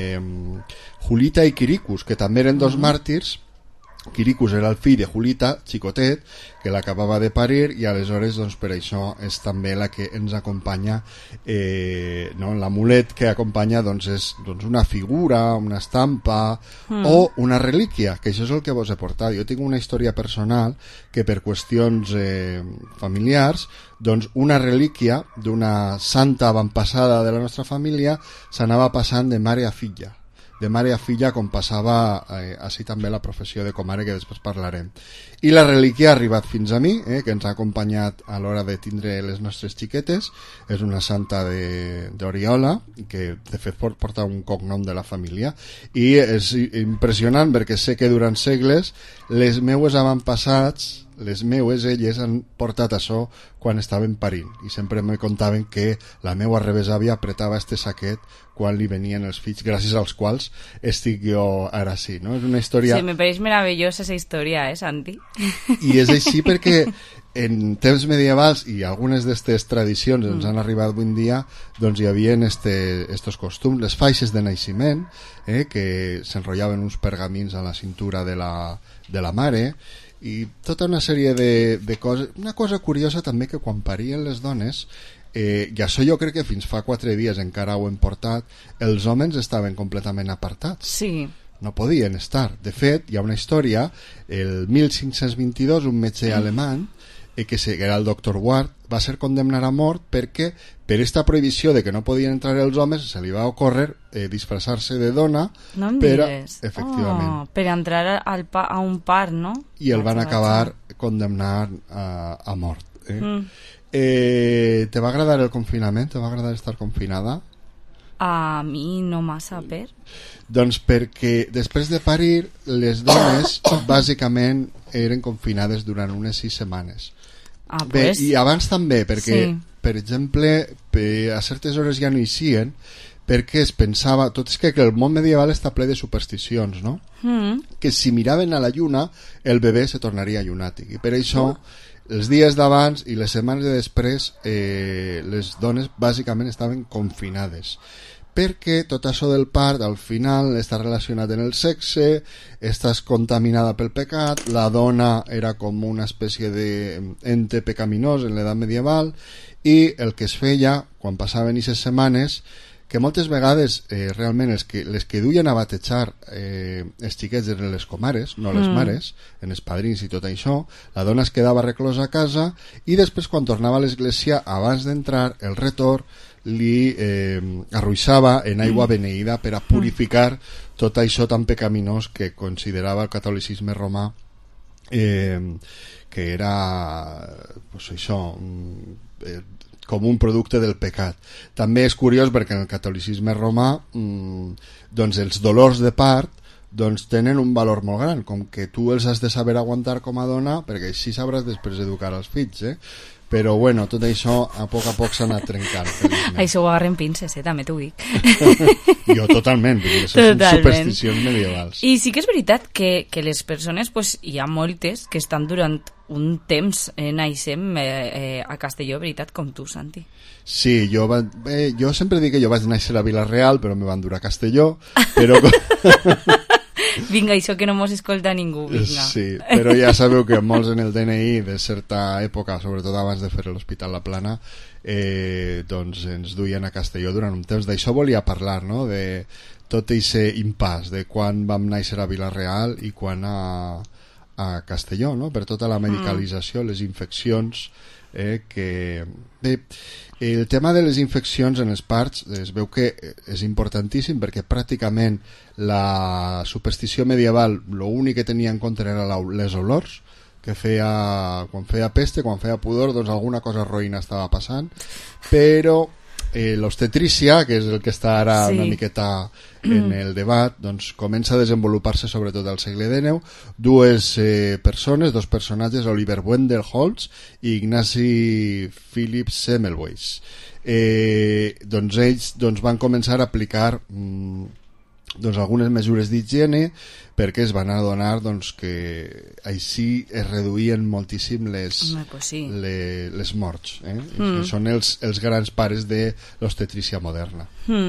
Julita i Quiricus, que també eren dos màrtirs. Quiricus era el fill de Julita, xicotet, que l'acabava de parir, i aleshores doncs, per això és també la que ens acompanya, no? L'amulet que acompanya doncs, és doncs, una figura, una estampa o una relíquia, que això és el que vos he portat. Jo tinc una història personal que per qüestions familiars, doncs una relíquia d'una santa avantpassada de la nostra família s'anava passant de mare a filla, com passava així també la professió de comare, que després parlarem. I la relíquia ha arribat fins a mi, que ens ha acompanyat a l'hora de tindre les nostres xiquetes. És una santa d'Oriola, que de fet porta un cognom de la família, i és impressionant perquè sé que durant segles les meues avantpassats, les meues, elles han portat això quan estaven parint, i sempre me contaven que la meua revesàvia apretava este saquet quan li venien els fills, gràcies als quals estic jo ara sí, no? És una història... Sí, me pareix meravellosa esa història, Santi? I és així perquè en temps medievals, i algunes d'aquestes tradicions ens han arribat avui en dia, doncs hi havia estos costums, les faixes de naixement, que s'enrotllaven uns pergamins a la cintura de la mare, i tota una sèrie de coses. Una cosa curiosa també, que quan parien les dones, i això jo crec que fins fa 4 dies encara ho hem portat, els homes estaven completament apartats. Sí. No podien estar. De fet, hi ha una història, el 1522 un metge alemany, que era el doctor Ward, va ser condemnat a mort perquè per esta prohibició de que no podien entrar els homes se li va ocórrer disfressar-se de dona, no em digues. Efectivament. Per entrar a un part, no? I el van acabar condemnant a mort. Te va agradar el confinament? Te va agradar estar confinada? A mi no massa, per? Doncs perquè després de parir les dones bàsicament eren confinades durant unes 6 setmanes. Bé, pues... i abans també, perquè per exemple a certes hores ja no eixien, perquè es pensava, tot és que el món medieval està ple de supersticions, no? Que si miraven a la lluna el bebè se tornaria llunàtic, i per això els dies d'abans i les setmanes de després les dones bàsicament estaven confinades, perquè tot això del part al final està relacionat en el sexe, estàs contaminada pel pecat, la dona era com una espècie d'ente pecaminós en l'edat medieval, i el que es feia quan passaven aquestes setmanes, que moltes vegades realment les que duien a batejar els xiquets eren les comares, no les mares, en els padrins i tot això, la dona es quedava reclosa a casa, i després quan tornava a l'església, abans d'entrar, el retor li arruixava en aigua beneïda per a purificar tot això tan pecaminós que considerava el catolicisme romà, que era pues això, com un producte del pecat. També és curiós perquè en el catolicisme romà doncs els dolors de part doncs tenen un valor molt gran, com que tu els has de saber aguantar com a dona, perquè així sabràs després educar els fills, però bueno, tot això a poc s'ha anat trencant. Això ho agarren pinces, també t'ho dic. Jo totalment, perquè són supersticions medievals. I sí que és veritat que les persones, pues, hi ha moltes que estan durant un temps naixent a Castelló, veritat, com tu, Santi. Sí, jo sempre dic que jo vaig néixer a Vila-real, però me van dur a Castelló, però... Vinga, això que no mos escolta ningú, vinga. Sí, però ja sabeu que molts en el DNI de certa època, sobretot abans de fer l'Hospital La Plana, doncs ens duien a Castelló durant un temps. D'això volia parlar, no?, de tot aquest impàs de quan vam néixer a Vila-real i quan a Castelló, no?, per tota la medicalització, les infeccions, que... Bé, el tema de les infeccions en els parts es veu que és importantíssim perquè pràcticament la superstició medieval l'únic que tenia en compte era les olors, que quan feia peste, quan feia pudor, doncs alguna cosa roïna estava passant, però l'obstetrícia, que és el que està ara una miqueta en el debat, doncs comença a desenvolupar-se sobretot al segle XIX. Dos personatges, Oliver Wendell Holmes i Ignasi Philip Semmelweis. Doncs ells van començar a aplicar algunes mesures d'higiene perquè es van adonar que així es reduïen moltíssim les morts, que són els grans pares de l'obstetrícia moderna.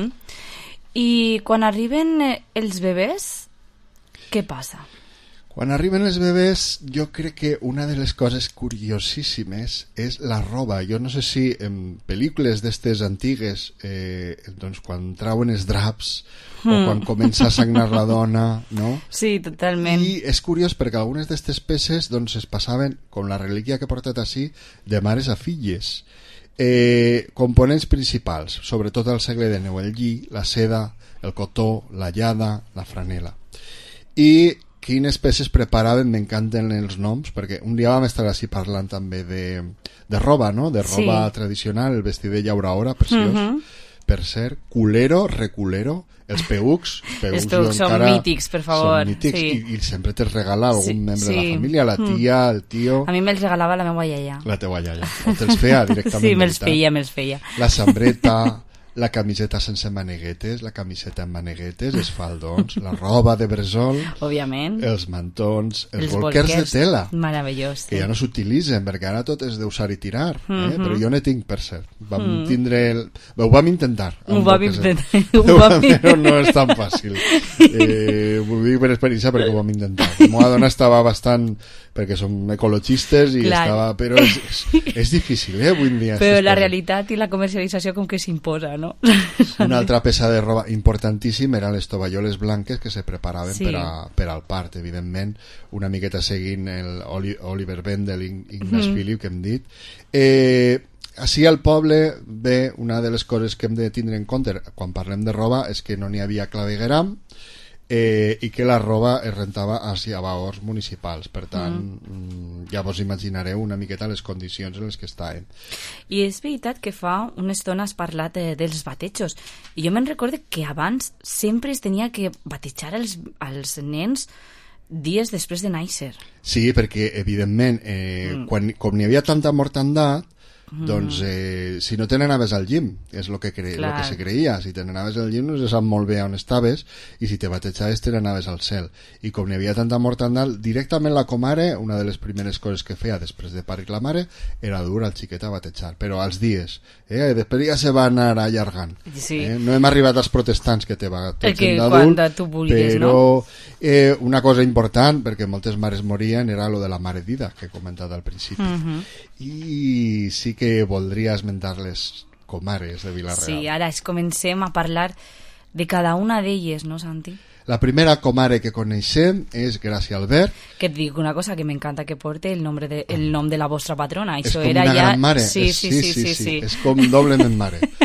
I quan arriben els bebès, què passa? Quan arriben els bebès, jo crec que una de les coses curiosíssimes és la roba. Jo no sé si en pel·lícules d'estes antigues, doncs quan trauen els draps o quan comença a sagnar la dona, no? Sí, totalment. I és curiós perquè algunes d'estes peces doncs es passaven, com la relíquia que he portat així, de mares a filles. Components principals, sobretot al segle XIX, el lli, la seda, el cotó, la llada, la franela. I quines peces preparaven, m'encanten els noms, perquè un dia vam estar així parlant també de roba, no? De roba tradicional, el vestit de llauraora, preciós, per cert, culero, reculero, els peucs són mítics, per favor. Són mítics, i sempre te'ls regala algun membre de la família, la tia, el tio... A mi me'ls regalava la meva iaia. La teua iaia, o te'ls feia directament. Sí, me'ls feia. La sambreta, la camiseta sense maneguetes, la camiseta amb maneguetes, els faldons, la roba de bressol, òbviament, els mantons, els bolquers de tela, meravellós, que ja no s'utilitzen perquè ara tot és d'usar i tirar, però jo ne tinc, per cert. Vam tindre ho vam intentar, però no és tan fàcil. Ho dic per experiència perquè ho vam intentar. La meva dona estava bastant, perquè som ecologistes i estava, però és difícil, avui en dia. Però la realitat i la comercialització com que s'imposa, no? Una altra peça de roba importantíssim eren les tovalloles blanques que se preparaven per al part, evidentment, una miqueta seguint el Oliver Wendell i Ignasi Philip que hem dit. Així al poble, bé, una de les coses que hem de tindre en compte quan parlem de roba és que no n'hi havia clavegueram i que la roba es rentava a lavabors municipals, per tant ja vos imaginareu una miqueta les condicions en les que estaven. I és veritat que fa una estona has parlat dels batejos i jo me'n recordo que abans sempre es tenia que batejar els nens dies després de néixer. Sí, perquè evidentment com n'hi havia tanta mortandat, doncs si no te n'anaves al llim, és el que se creia, si te n'anaves al llim no se sap molt bé on estaves, i si te batejaves te n'anaves al cel, i com n'hi havia tanta mortandal, directament la comare, una de les primeres coses que feia després de parir la mare era dur al xiquet a batejar, però als dies, després ja se va anar allargant. No hem arribat als protestants que te bategen d'adult, però una cosa important, perquè moltes mares morien, era lo de la mare dida que he comentat al principi, i sí que voldria esmentar les comares de Vila-real. Sí, ara comencem a parlar de cada una d'elles, no, Santi? La primera comare que coneixem és Gràcia Albert. Que et dic una cosa que m'encanta que porte el nom de la vostra patrona. És com una gran mare. Sí. És com doblement mare.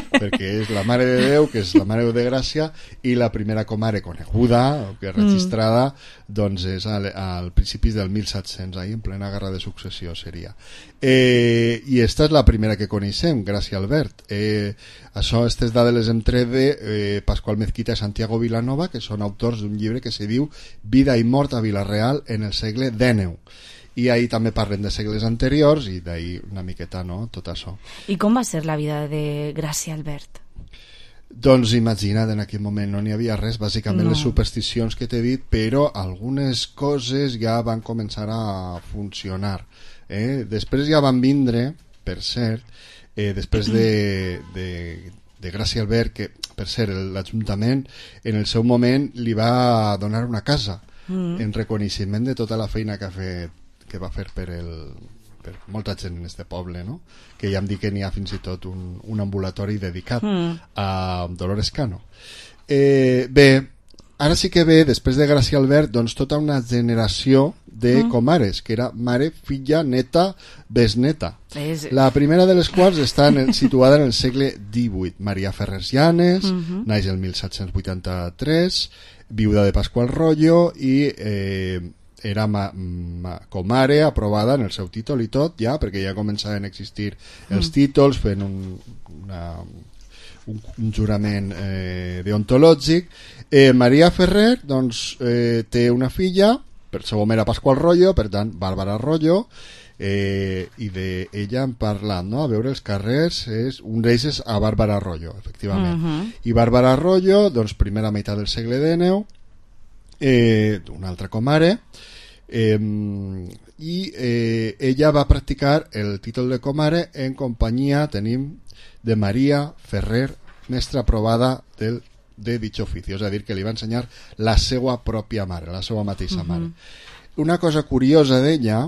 perquè és la Mare de Déu, que és la Mare de Gràcia, i la primera comare coneguda, que registrada, doncs és al principis del 1700, ahí en plena Guerra de Successió seria. I esta és la primera que coneixem, Gràcia Albert. Això, aquestes dades les hem tret de Pasqual Mezquita i Santiago Vilanova, que són autors d'un llibre que se diu Vida i mort a Vila-real en el segle XIX. I ahí també parlen de segles anteriors i d'ahí una miqueta, no?, tot això. I com va ser la vida de Gràcia Albert? Doncs imagina't, en aquell moment no n'hi havia res, bàsicament les supersticions que t'he dit, però algunes coses ja van començar a funcionar. Després ja van vindre, per cert, després de Gràcia Albert, que per cert l'Ajuntament en el seu moment li va donar una casa en reconeixement de tota la feina que va fer per molta gent en este poble, no? Que ja em dic que n'hi ha fins i tot un ambulatori dedicat a Dolores Cano. Bé, ara sí que ve, després de Gràcia Albert, doncs tota una generació de comares, que era mare, filla, neta, besneta. La primera de les quals està situada en el segle XVIII. Maria Ferrer Llanes, naix el 1783, viuda de Pasqual Royo i era comare aprovada en el seu títol i tot, ja, perquè ja començaven a existir els títols, fent un jurament deontològic. Maria Ferrer doncs, té una filla, per seu home era Pasqual Royo, per tant Bàrbara Royo, i d'ella hem parlat, no? A veure els carrers, un d'ells és a Bàrbara Royo, efectivament. I Bàrbara Royo, doncs primera meitat del segle XIX, una altra comare, i ella va practicar el títol de comare en companyia, tenim, de Maria Ferrer, mestra aprovada de dicho oficio, és a dir, que li va ensenyar la seva pròpia mare, la seva mateixa mare. Una cosa curiosa d'ella,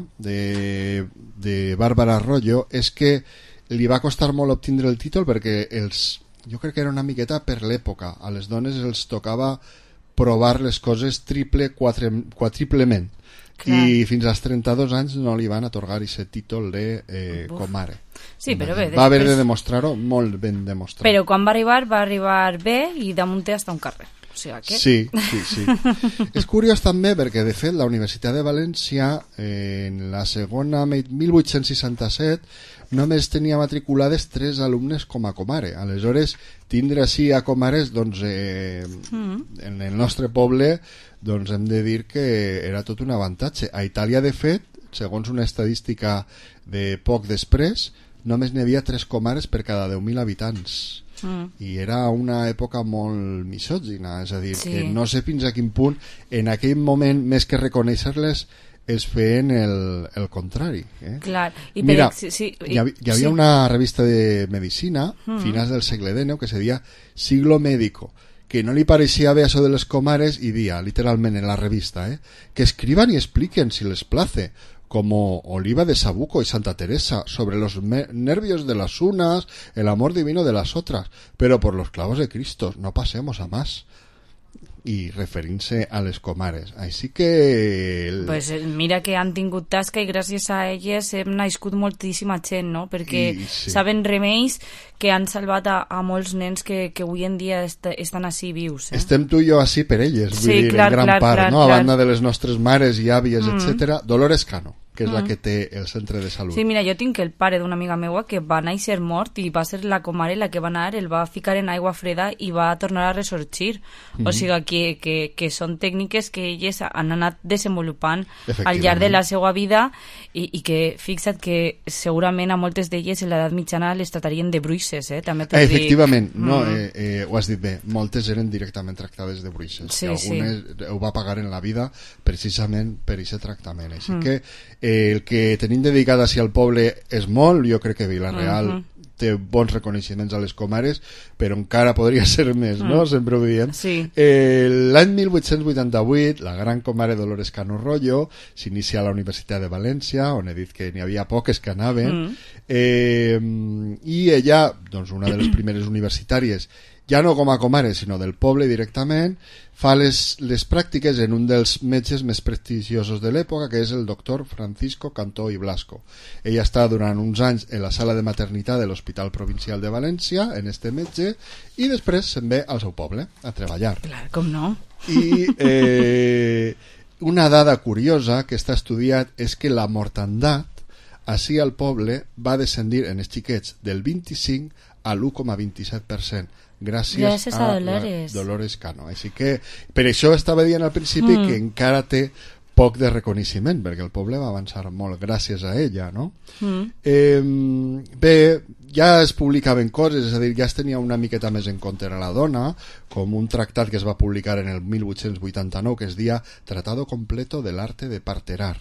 de Bàrbara Royo, és que li va costar molt obtindre el títol perquè jo crec que era una miqueta per l'època, a les dones els tocava provar les coses quadriplement. I fins als 32 anys no li van atorgar aquest títol de comare. Sí, però bé, va haver de demostrar-ho molt ben demostrat. Però quan va arribar bé i damunt té hasta un carrer. O sigui que... Sí. És curiós també perquè, de fet, la Universitat de València en la segona 1867 només tenia matriculades 3 alumnes com a comare. Aleshores, tindre així a comares, doncs, en el nostre poble, doncs hem de dir que era tot un avantatge. A Itàlia, de fet, segons una estadística de poc després, només n'hi havia 3 comares per cada 10.000 habitants. I era una època molt misògina, és a dir, que no sé fins a quin punt en aquell moment, més que reconèixer-les, es feien el contrari. Clar. I mira, hi havia una revista de medicina, finals del segle XIX, que se deia Siglo Médico, que no li pareixia bé això de les comares i dia, literalment en la revista, que escriban y expliquen si les place, como Oliva de Sabuco y Santa Teresa, sobre los nervios de las unas, el amor divino de las otras, pero por los clavos de Cristo, no pasemos a más. I referint-se a les comares. Així que... Pues mira que han tingut tasca i gràcies a elles hem nascut moltíssima gent, no? Perquè saben remeis que han salvat a molts nens que avui en dia estan així vius. Estem tu i jo així per elles, vull dir, en gran part, no? A banda de les nostres mares i àvies, etc. Dolores Cano, que és la que té el centre de salut. Sí, mira, jo tinc el pare d'una amiga meua que va néixer mort i va ser la comare la que va anar, el va ficar en aigua freda i va tornar a ressorgir. O sigui que són tècniques que elles han anat desenvolupant al llarg de la seva vida i que fixa't que segurament a moltes d'elles en l'edat mitjana les tratarien de bruixes, també t'ho dic. Efectivament, no, ho has dit bé, moltes eren directament tractades de bruixes i algunes ho va pagar en la vida precisament per aquest tractament, així que el que tenim dedicat hacia el poble és molt, jo crec que Vila-real té bons reconeixements a les comares, però encara podria ser més, no? Sempre ho diem. L'any 1888, la gran comare Dolores Cano Royo s'inicia a la Universitat de València, on he dit que n'hi havia poques que anaven, i ella, doncs, una de les primeres universitàries ja no com a comare, sinó del poble directament, fa les pràctiques en un dels metges més prestigiosos de l'època, que és el doctor Francisco Cantó i Blasco. Ell està durant uns anys en la sala de maternitat de l'Hospital Provincial de València, en este metge, i després se'n ve al seu poble a treballar. Clar, com no? I una dada curiosa que està estudiat és que la mortandat així al poble va descendir en els xiquets del 25 a l'1,27%, gràcies a Dolores Cano. Així que per això estava dient al principi que encara té poc de reconeixement, perquè el poble va avançar molt gràcies a ella, no? Bé, ja es publicaven coses, és a dir, ja es tenia una miqueta més en compte a la dona, com un tractat que es va publicar en el 1889 que es deia Tratado Completo del Arte de Parterar.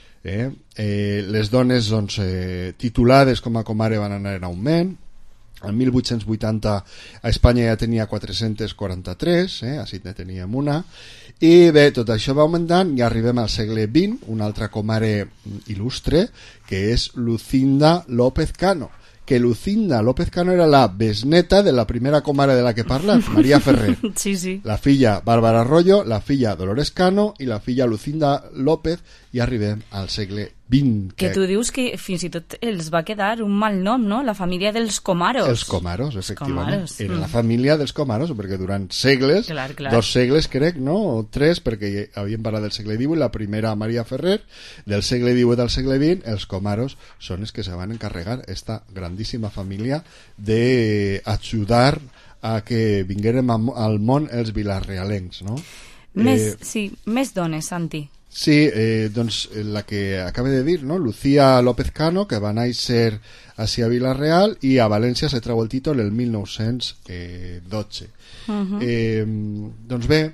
Les dones doncs, titulades com a comare van anar en augment. En 1880 a Espanya ja tenia 443, així ne teníem una, i bé, tot això va augmentant i arribem al segle XX, una altra comare il·lustre, que és Lucinda López Cano, que Lucinda López Cano era la besneta de la primera comare de la que parla, María Ferrer. Sí, sí. La filla Bàrbara Arroyo, la filla Dolores Cano i la filla Lucinda López, i arribem al segle XX. Que tu dius que fins i tot els va quedar un mal nom, no? La família dels Comaros. Els Comaros, efectivament. Era la família dels Comaros, perquè durant segles, clar. 2 segles crec, no? O 3, perquè havíem parlat del segle XVIII, la primera María Ferrer, del segle XVIII al segle XX, els Comaros són els que se van encarregar esta grandíssima família d'ajudar a que vinguérem al món els vilarrealencs, no? Més dones, Santi. Sí, doncs la que acaba de dir, no? Lucía López Cano, que va néixer a Vila-real i a València se treu el títol el 1912. Doncs bé,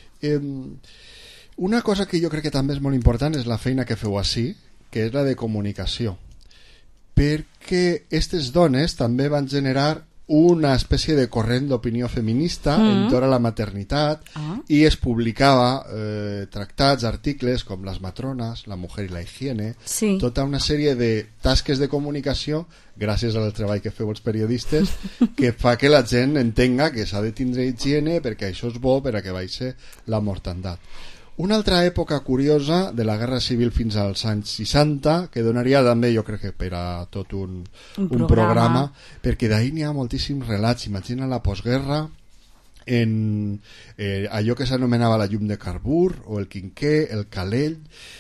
una cosa que jo crec que també és molt important és la feina que feu així, que és la de comunicació, perquè aquestes dones també van generar una espècie de corrent d'opinió feminista entorn a la maternitat i es publicava tractats, articles com Les matrones, La mujer i la higiene, tota una sèrie de tasques de comunicació gràcies al treball que feu els periodistes que fa que la gent entenga que s'ha de tindre higiene perquè això és bo per a que baixi la mortandat. Una altra època curiosa de la Guerra Civil fins als anys 60, que donaria també, jo crec que per a tot un programa, perquè d'ahir n'hi ha moltíssims relats. Imagina la postguerra en allò que s'anomenava la llum de carbur, o el quinquer, el calell,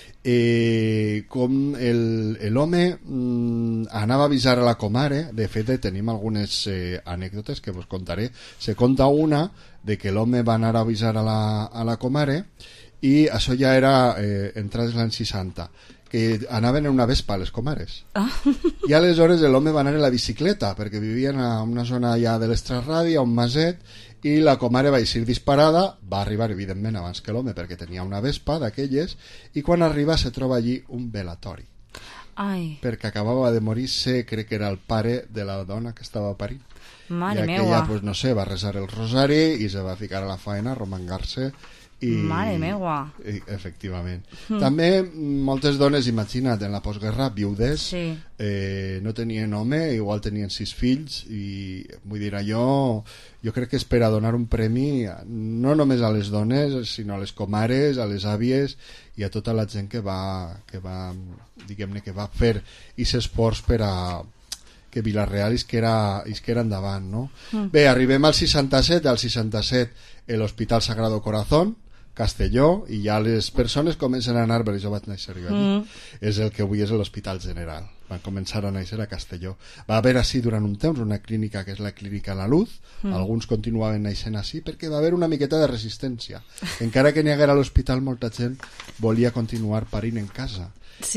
com l'home anava a avisar a la comare. De fet, tenim algunes anècdotes que vos contaré. Se conta una de que l'home va anar a avisar a la comare, i això ja era entrats l'any 60, que anaven en una vespa les comares. I aleshores l'home va anar en la bicicleta perquè vivien a una zona ja de l'extrarradi, a un maset, i la comare va eixir disparada, va arribar evidentment abans que l'home perquè tenia una vespa d'aquelles, i quan arriba se troba allí un velatori. Perquè acabava de morir-se, crec que era el pare de la dona que estava parint. Mare I aquella, pues, no sé, va resar el rosari i se va ficar a la faena a romangar-se. Mare meua. Efectivament. També moltes dones, imagina't, en la postguerra, viudes, no tenien home, igual tenien 6 fills, i vull dir, jo crec que és per a donar un premi no només a les dones, sinó a les comares, a les àvies i a tota la gent que va diguem-ne, que va fer aquest esforç per a que Vila-real isquera endavant, no? Bé, arribem al 67, l'Hospital Sagrado Corazón, Castelló, i ja les persones comencen a anar, perquè jo vaig néixer allí, és el que avui és l'Hospital General. Van començar a néixer a Castelló. Va haver així durant un temps una clínica que és la Clínica La Luz, alguns continuaven naixent així perquè va haver una miqueta de resistència. Encara que n'hi haguera a l'hospital, molta gent volia continuar parint en casa.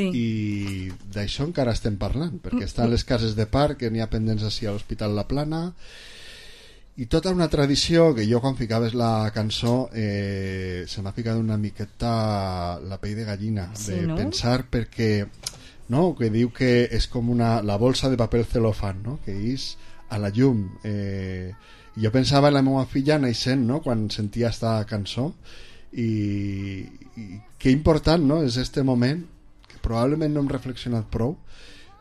I d'això encara estem parlant, perquè estan les cases de part que n'hi ha pendents així a l'Hospital La Plana, i tota una tradició que jo quan ficaves la cançó se m'ha ficat una miqueta la pell de gallina de pensar, perquè no, que diu que és com la bolsa de paper celofán, no? Que és a la llum. Jo pensava en la meva filla naixent, no? Quan sentia esta cançó, i que important, no? És este moment que probablement no hem reflexionat prou,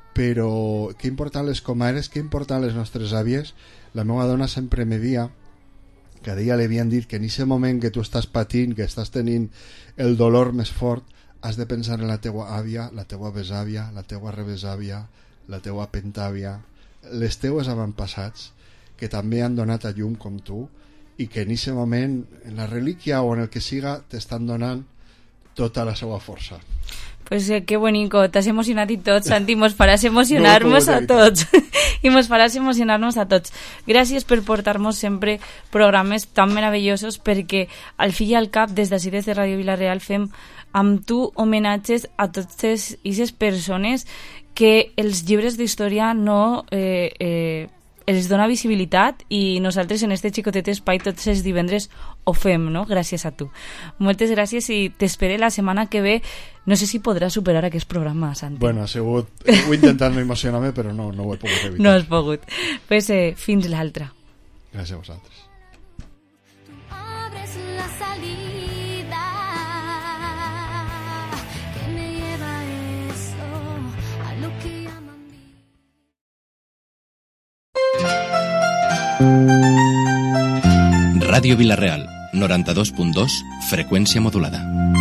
però que important les comares, que important les nostres àvies. La meva dona sempre me dia que a ella li havien dit que en aquest moment que tu estàs patint, que estàs tenint el dolor més fort, has de pensar en la teua àvia, la teua besàvia, la teua rebesàvia, la teua pentàvia, les teues avantpassats, que també han donat a llum com tu, i que en aquest moment, en la relíquia o en el que siga, t'estan donant tota la seva força. Pues qué bonito, t'has emocionat i tot, Santi, mos faràs emocionar-nos a tots. I mos faràs emocionar-nos a tots. Gràcies per portar-nos sempre programes tan meravellosos, perquè al fi i al cap, des d'ací, des de Ràdio Vila-real, fem amb tu homenatges a totes aquestes persones que els llibres d'història no els dona visibilitat, i nosaltres en este xicotet espai tots els divendres ho fem, no? Gràcies a tu. Moltes gràcies i t'espere la setmana que ve. No sé si podràs superar aquest programa, Santi. Bueno, ha sigut... Ho he intentat no emocionar-me, però no ho he pogut evitar. No has pogut. Pues fins l'altra. Gràcies a vosaltres. Abres la salida que me lleva eso a lo que llaman Ràdio Vila-real, 92.2, freqüència modulada.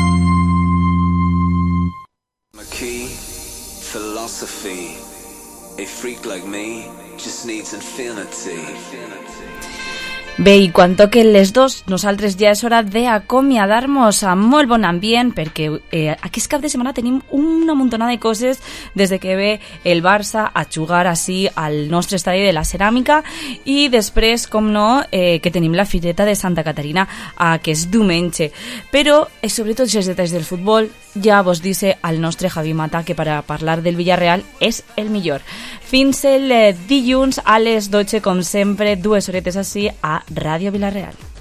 McKee, philosophy. A freak like me just needs infinity. Bé, i quan toquen les 2, nosaltres ja és hora d'acomiadar-nos amb molt bon ambient, perquè aquest cap de setmana tenim una muntona de coses, des de que ve el Barça a jugar així al nostre estadi de la Ceràmica, i després, com no, que tenim la Fireta de Santa Caterina aquest diumenge. Però, sobretot, els detalls del futbol, ja vos dice al nostre Javi Mata que per a parlar del Villarreal és el millor. Fins el dilluns a les 12, com sempre, 2 horetes així a Ràdio Vila-real.